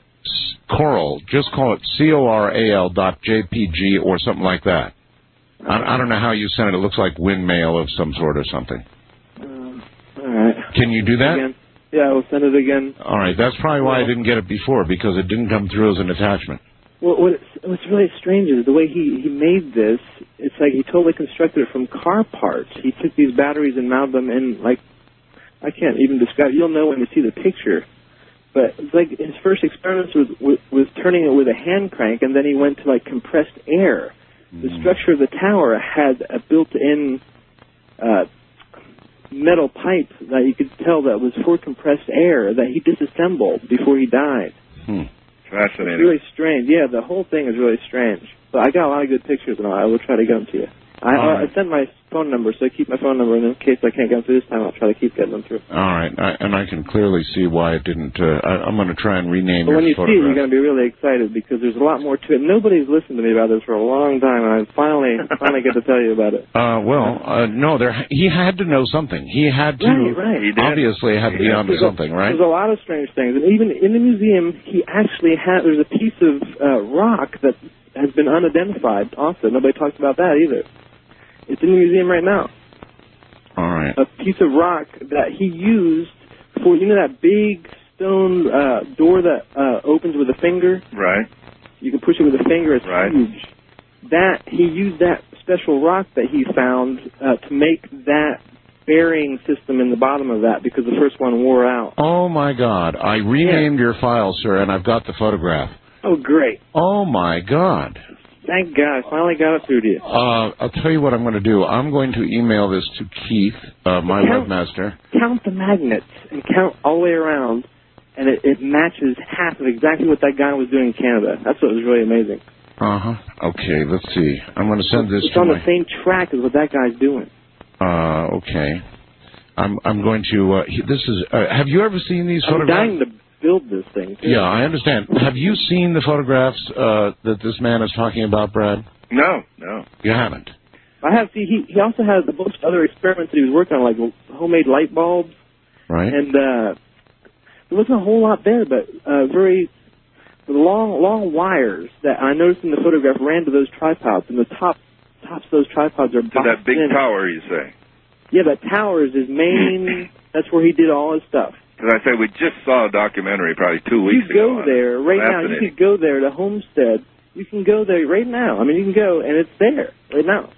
Coral. Just call it C O R A L dot J P G or something like that. Okay. I, I don't know how you send it. It looks like windmail of some sort or something. Um, all right. Can you do that? Again. Yeah, I will send it again. All right. That's probably why I didn't get it before, because it didn't come through as an attachment. Well, what, what's really strange is the way he, he made this, it's like he totally constructed it from car parts. He took these batteries and mounted them in, like, I can't even describe. You'll know when you see the picture. But it's like his first experiments was, was, was turning it with a hand crank, and then he went to, like, compressed air. Mm. The structure of the tower had a built-in uh, metal pipe that you could tell that was for compressed air that he disassembled before he died. Hmm. Fascinating. It's really strange. Yeah, the whole thing is really strange. But I got a lot of good pictures, and I will try to get them to you. I, right. I sent my phone number, so I keep my phone number, and in case I can't get them through this time, I'll try to keep getting them through. All right, I, and I can clearly see why it didn't. Uh, I, I'm going to try and rename but your when you photograph. see it, you're going to be really excited because there's a lot more to it. Nobody's listened to me about this for a long time, and I finally finally get to tell you about it. Uh, well, uh, no, there. He had to know something. He had to. Right, right. He did. Obviously, had to be onto something, right? There's a lot of strange things, and even in the museum, he actually had. There's a piece of uh, rock that has been unidentified. Also, nobody talks about that either. It's in the museum right now. All right. A piece of rock that he used for, you know, that big stone uh, door that uh, opens with a finger? Right. You can push it with a finger. It's right. huge. That, he used that special rock that he found uh, to make that bearing system in the bottom of that because the first one wore out. Oh, my God. I renamed yeah. your file, sir, and I've got the photograph. Oh, great. Oh, my God. Thank God. I finally got it through to you. Uh, I'll tell you what I'm going to do. I'm going to email this to Keith, uh, my count, webmaster. Count the magnets and count all the way around, and it, it matches half of exactly what that guy was doing in Canada. That's what was really amazing. Uh-huh. Okay, let's see. I'm going to send this it's to on my... the same track as what that guy's doing. Uh, okay. I'm I'm going to. Uh, he- this is. Uh, have you ever seen these I'm photographs? dying to build this thing, too. Yeah, I understand. Have you seen the photographs uh, that this man is talking about, Brad? No, no. You haven't. I have. See, he he also has a bunch of other experiments that he was working on, like homemade light bulbs. Right. And uh, there wasn't a whole lot there, but uh, very long long wires that I noticed in the photograph ran to those tripods, and the top tops of those tripods are To boxed that big in. tower, you say? Yeah, but tower is his main. That's where he did all his stuff. Because I say we just saw a documentary probably two weeks You go ago. on there it. right now. You Fascinating. could go there to Homestead. You can go there right now. I mean, you can go, and it's there right now.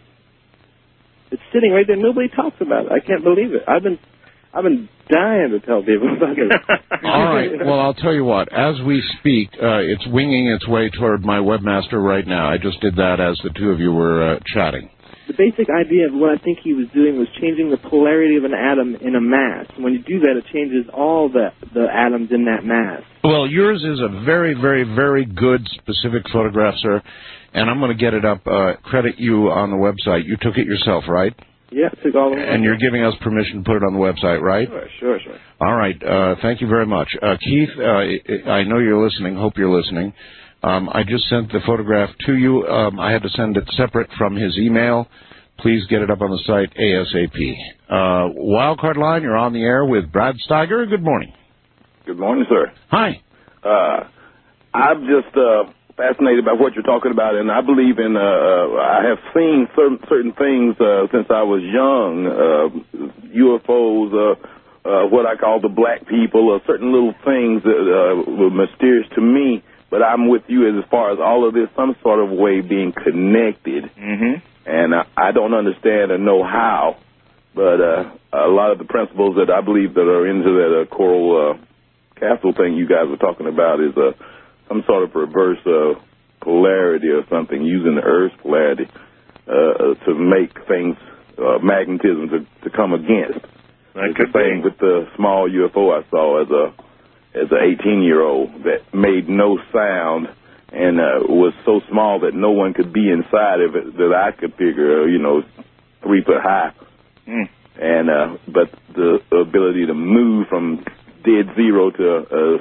It's sitting right there. Nobody talks about it. I can't believe it. I've been, I've been dying to tell people about it. All right. Well, I'll tell you what. As we speak, uh, it's winging its way toward my webmaster right now. I just did that as the two of you were uh, chatting. The basic idea of what I think he was doing was changing the polarity of an atom in a mass. When you do that, it changes all the, the atoms in that mass. Well, yours is a very, very, very good specific photograph, sir, and I'm going to get it up. Uh, credit you on the website. You took it yourself, right? Yeah, it took all the And you're giving us permission to put it on the website, right? Sure, sure, sure. All right. Uh, thank you very much. Uh, Keith, uh, I know you're listening. Hope you're listening. Um, I just sent the photograph to you. Um, I had to send it separate from his email. Please get it up on the site ASAP. Uh, Wildcard Line, you're on the air with Brad Steiger. Good morning. Good morning, sir. Hi. Uh, I'm just uh, fascinated by what you're talking about, and I believe in, uh, uh, I have seen certain, certain things uh, since I was young, uh, U F Os, uh, uh, what I call the black people, uh, certain little things that uh, were mysterious to me, but I'm with you as far as all of this some sort of way being connected. Mm-hmm. And I, I don't understand or know how, but uh, a lot of the principles that I believe that are into that uh, coral uh, castle thing you guys were talking about is uh, some sort of reverse uh, polarity or something, using the Earth's polarity uh, to make things, uh, magnetism to, to come against. That it's could the same be. with the small U F O I saw as a as an eighteen-year-old that made no sound and uh, was so small that no one could be inside of it that I could figure, uh, you know, three foot high. Mm. And uh, but the ability to move from dead zero to a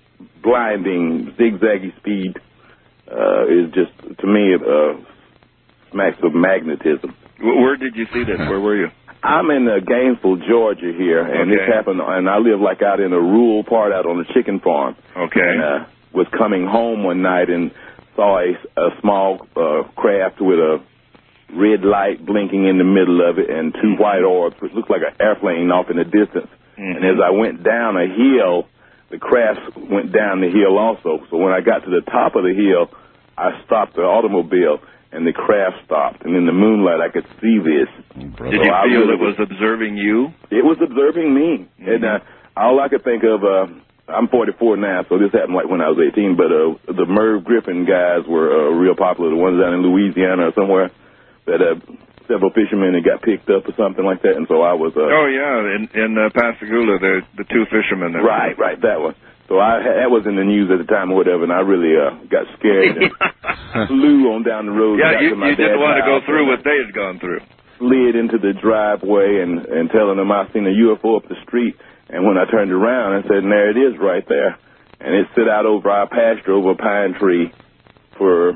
blinding zigzaggy speed uh, is just, to me, uh, smacks of magnetism. Where did you see this? Where were you? I'm in uh, Gainesville, Georgia here, and Okay. this happened, and I live like out in a rural part out on a chicken farm. Okay. And uh, was coming home one night and saw a, a small uh, craft with a red light blinking in the middle of it and two white orbs, which looked like an airplane off in the distance. Mm-hmm. And as I went down a hill, the craft went down the hill also. So when I got to the top of the hill, I stopped the automobile, and the craft stopped. And in the moonlight, I could see this. Did So you I feel really it was observing you? It was observing me. Mm-hmm. And uh, all I could think of, uh, I'm forty-four now, so this happened like when I was eighteen, but uh, the Merv Griffin guys were uh, real popular, the ones down in Louisiana or somewhere, that uh, several fishermen had got picked up or something like that, and so I was... Uh, Oh, yeah, in, in uh, Pascagoula, the, the two fishermen. That right, right, that one. So I that was in the news at the time or whatever, and I really uh, got scared and flew on down the road. Yeah, got you, to my you didn't dad's want to go house through and what they had gone through. slid into the driveway and, and telling them I seen a U F O up the street. And when I turned around, I said, and there it is right there. And it sit out over our pasture over a pine tree for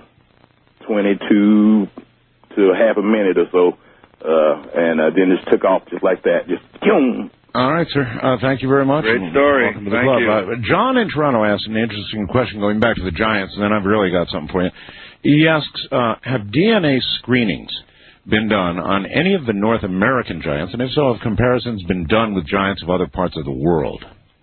twenty-two to half a minute or so. Uh, and uh, then just took off just like that. Just, boom. All right, sir. Uh, thank you very much. Great story. Welcome to the Thank club. you. Uh, John in Toronto asked an interesting question going back to the Giants, and then I've really got something for you. He asks, uh, have D N A screenings been done on any of the North American giants, and if so, have comparisons been done with giants of other parts of the world?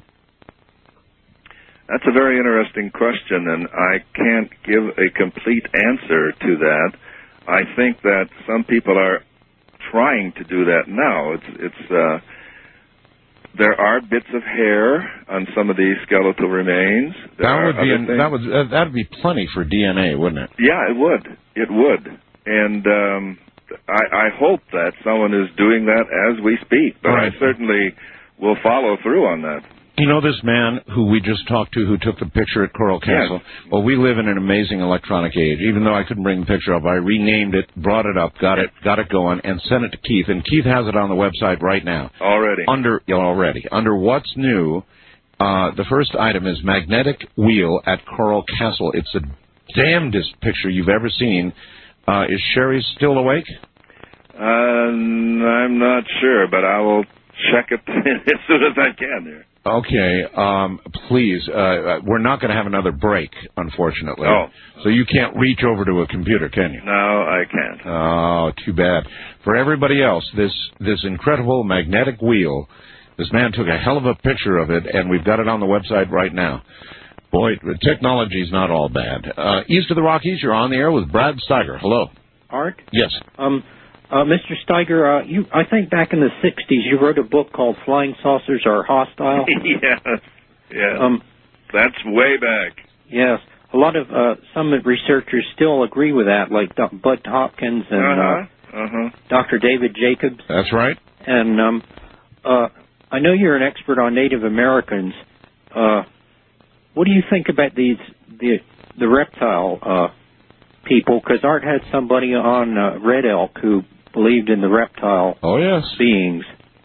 That's a very interesting question, and I can't give a complete answer to that. I think that some people are trying to do that now. It's it's uh, there are bits of hair on some of these skeletal remains. There That are would be other an, things. that would uh, that'd be plenty for D N A, wouldn't it? Yeah, it would. It would. And um, I, I hope that someone is doing that as we speak. But Right. I certainly will follow through on that. You know this man who we just talked to who took the picture at Coral Castle? Yes. Well, we live in an amazing electronic age. Even though I couldn't bring the picture up, I renamed it, brought it up, got it got it going, and sent it to Keith. And Keith has it on the website right now. Already. Under yeah, Already. Under What's New, uh, the first item is Magnetic Wheel at Coral Castle. It's the damnedest picture you've ever seen. Uh, is Sherry still awake? Uh, I'm not sure, but I will check it as soon as I can here. Okay, um, please. Uh, we're not going to have another break, unfortunately. Oh. So you can't reach over to a computer, can you? No, I can't. Oh, too bad. For everybody else, this this incredible magnetic wheel, this man took a hell of a picture of it, and we've got it on the website right now. Boy, technology's not all bad. Uh, east of the Rockies, you're on the air with Brad Steiger. Hello. Art? Yes. Um, uh, Mister Steiger, uh, you, I think back in the sixties you wrote a book called Flying Saucers Are Hostile. yes. Yes. Um, That's way back. Yes. A lot of, uh, some researchers still agree with that, like Do- Bud Hopkins and Uh-huh. uh, Uh-huh. Doctor David Jacobs. That's right. And um, uh, I know you're an expert on Native Americans. Uh, what do you think about these the the reptile uh, people? Because Art had somebody on uh, Red Elk who believed in the reptile oh, yes. beings.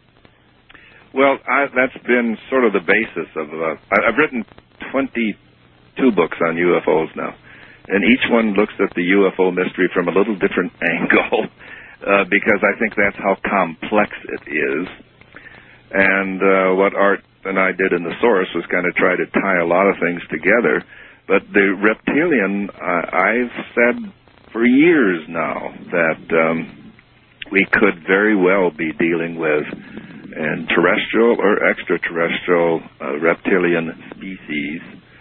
Well, I, that's been sort of the basis of. Uh, I, I've written twenty-two books on U F Os now, and each one looks at the U F O mystery from a little different angle, uh, because I think that's how complex it is. And uh, what Art and I did in the source was kind of try to tie a lot of things together. But the reptilian, uh, I've said for years now that um, we could very well be dealing with an terrestrial or extraterrestrial uh, reptilian species.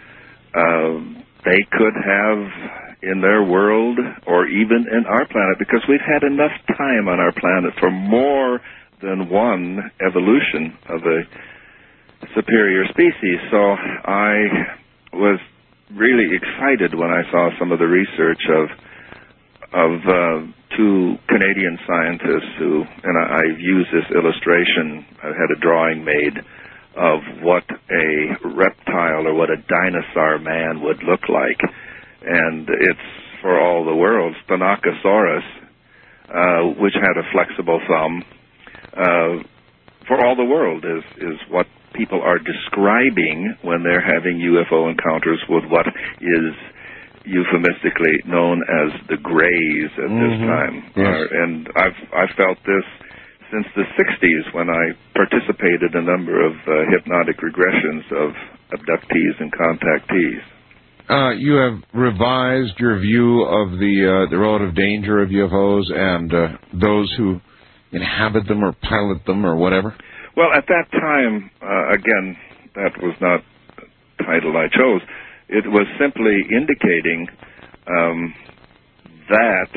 Uh, they could have in their world or even in our planet, because we've had enough time on our planet for more than one evolution of a superior species. So I was really excited when I saw some of the research of of uh, two Canadian scientists who, and I, I've used this illustration, I had a drawing made of what a reptile or what a dinosaur man would look like. And it's, for all the world, Styracosaurus, uh, which had a flexible thumb, uh, for all the world is, is what people are describing when they're having U F O encounters with what is euphemistically known as the Greys at mm-hmm. this time. Yes. Uh, and I've I felt this since the sixties when I participated in a number of uh, hypnotic regressions of abductees and contactees. Uh, you have revised your view of the uh, the relative danger of U F Os and uh, those who inhabit them or pilot them or whatever? Well, at that time, uh, again, that was not the title I chose. It was simply indicating um, that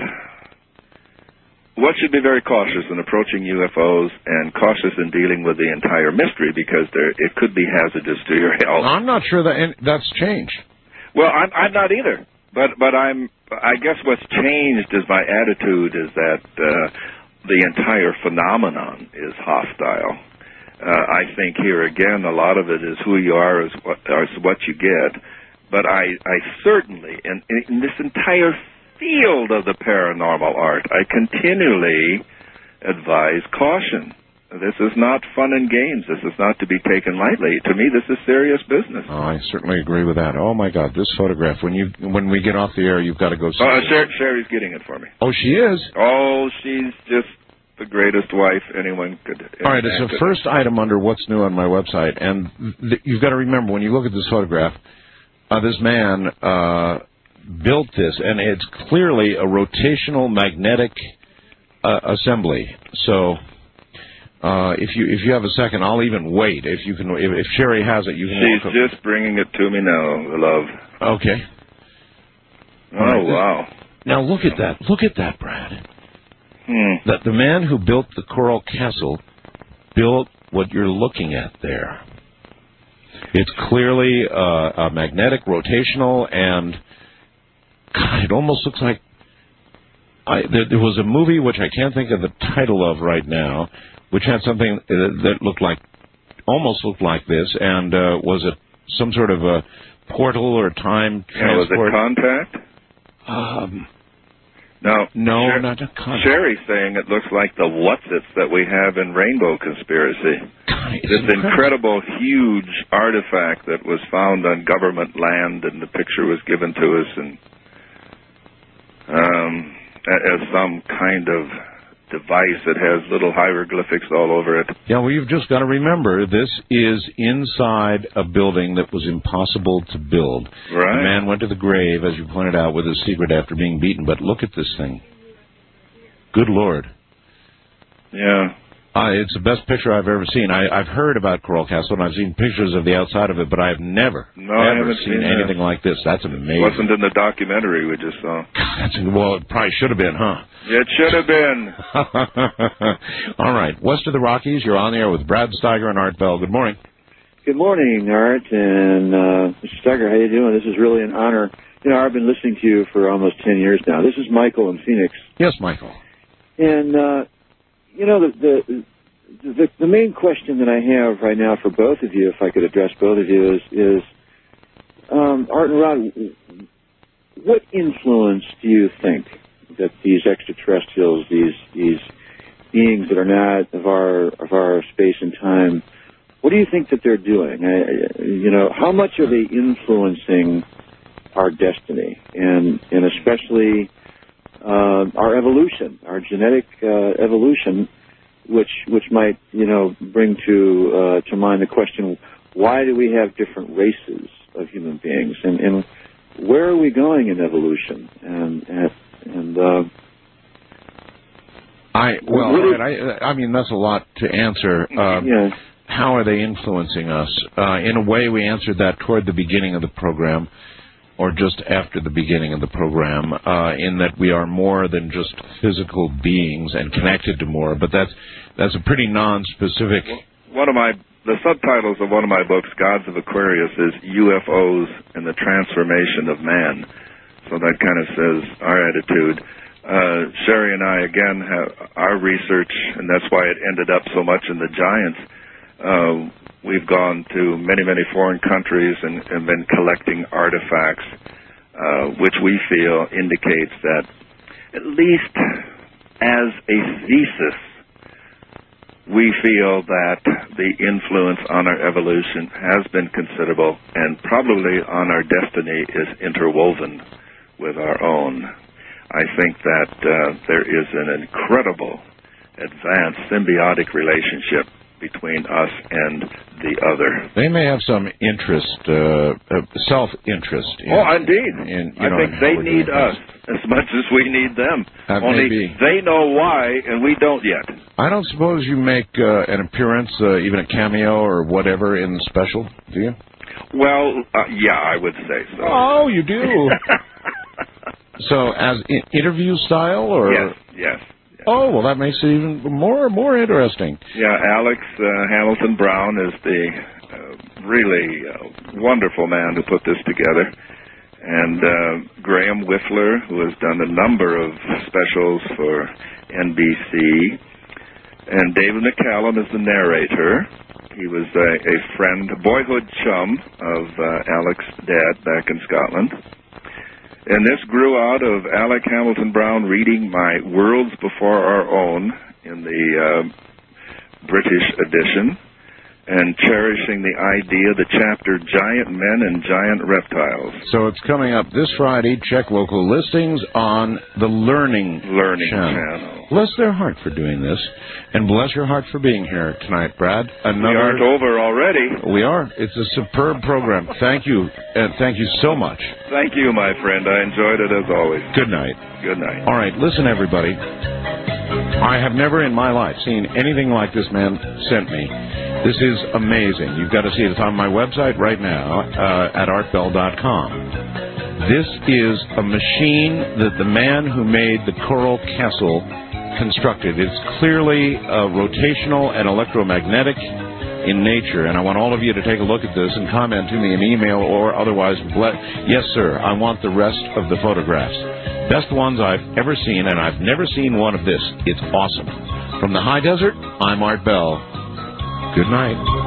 one should be very cautious in approaching U F Os and cautious in dealing with the entire mystery, because there, it could be hazardous to your health. I'm not sure that that's changed. Well, I'm, I'm not either. But but I'm. I guess what's changed is my attitude is that uh, the entire phenomenon is hostile. Uh, I think here again, a lot of it is who you are, is what, is what you get. But I, I certainly, in, in this entire field of the paranormal art, I continually advise caution. This is not fun and games. This is not to be taken lightly. To me, this is serious business. Oh, I certainly agree with that. Oh my God, this photograph! When you when we get off the air, you've got to go see uh, it. Sher- Sherry's getting it for me. Oh, she is. Oh, she's just the greatest wife anyone could. All right, it's the first item under What's New on my website, and th- you've got to remember when you look at this photograph, uh, this man uh, built this, and it's clearly a rotational magnetic uh, assembly. So. Uh, if you if you have a second, I'll even wait. If you can, if, if Sherry has it, you can. She's walk just bringing it to me now, love. Okay. Oh right. Wow! Now look at that! Look at that, Brad. Hmm. That the man who built the Coral Castle built what you're looking at there. It's clearly uh, a magnetic, rotational, and God, it almost looks like I, there, there was a movie which I can't think of the title of right now, which had something that looked like almost looked like this, and uh, was it some sort of a portal or time Yeah, was transport? it contact? Um, no, no, Sher- not a contact. Sherry's saying it looks like the what's-its that we have in Rainbow Conspiracy. This incredible, huge artifact that was found on government land, and the picture was given to us, and um, as some kind of device that has little hieroglyphics all over it. Yeah, well, you've just got to remember, this is inside a building that was impossible to build. Right. The man went to the grave, as you pointed out, with his secret after being beaten. But look at this thing. Good Lord. Yeah. Uh, it's the best picture I've ever seen. I, I've heard about Coral Castle, and I've seen pictures of the outside of it, but I've never, No, I ever haven't seen, seen anything that. like this. That's amazing. It wasn't in the documentary we just saw. That's, well, it probably should have been, huh? It should have been. All right. West of the Rockies, you're on the air with Brad Steiger and Art Bell. Good morning. Good morning, Art, and uh, Mister Steiger. How you doing? This is really an honor. You know, I've been listening to you for almost ten years now. This is Michael in Phoenix. Yes, Michael. And, uh, you know, the, the the the main question that I have right now for both of you, if I could address both of you, is, is um, Art and Rod, what influence do you think that these extraterrestrials, these these beings that are not of our of our space and time, what do you think that they're doing? I, you know, how much are they influencing our destiny, and and especially uh, our evolution, our genetic uh, evolution, which which might you know bring to uh, to mind the question: why do we have different races of human beings, and, and where are we going in evolution? And and, and uh, I well, I, I mean that's a lot to answer. Um, yeah. How are they influencing us? Uh, in a way, we answered that toward the beginning of the program, or just after the beginning of the program, uh, in that we are more than just physical beings and connected to more. But that's that's a pretty non-specific. One of my the subtitles of one of my books, Gods of Aquarius, is U F Os and the Transformation of Man. So that kind of says our attitude. Uh, Sherry and I, again, have our research, and that's why it ended up so much in the Giants. Uh, we've gone to many, many foreign countries and, and been collecting artifacts, uh, which we feel indicates that, at least as a thesis, we feel that the influence on our evolution has been considerable, and probably on our destiny is interwoven with our own. I think that uh, there is an incredible, advanced, symbiotic relationship between us and the other. They may have some interest, uh, uh, self-interest. In, oh, indeed. In, you I know, think in they how we're need doing us things. as much as we need them. That Only may be. they know why, and we don't yet. I don't suppose you make uh, an appearance, uh, even a cameo or whatever, in the special, do you? Well, uh, yeah, I would say so. Oh, you do. So, as in interview style, or yes, yes. Oh, well, that makes it even more more interesting. Yeah, Alex uh, Hamilton Brown is the uh, really uh, wonderful man who put this together. And uh, Graham Whiffler, who has done a number of specials for N B C. And David McCallum is the narrator. He was a, a friend, boyhood chum of uh, Alex's dad back in Scotland. And this grew out of Alec Hamilton Brown reading my Worlds Before Our Own in the uh, British edition, and cherishing the idea, the chapter Giant Men and Giant Reptiles. So it's coming up this Friday. Check local listings on the Learning, Learning Channel. Channel. Bless their heart for doing this, and bless your heart for being here tonight, Brad. Another, we aren't over already. We are. It's a superb program. Thank you, and thank you so much. Thank you, my friend. I enjoyed it as always. Good night. Good night. All right, listen, everybody. I have never in my life seen anything like this man sent me. This is amazing. You've got to see it. It's on my website right now uh, at art bell dot com. This is a machine that the man who made the Coral Castle constructed. It's clearly uh, rotational and electromagnetic in nature, and I want all of you to take a look at this and comment to me in email or otherwise. Yes, sir, I want the rest of the photographs. Best ones I've ever seen, and I've never seen one of this. It's awesome. From the high desert, I'm Art Bell. Good night.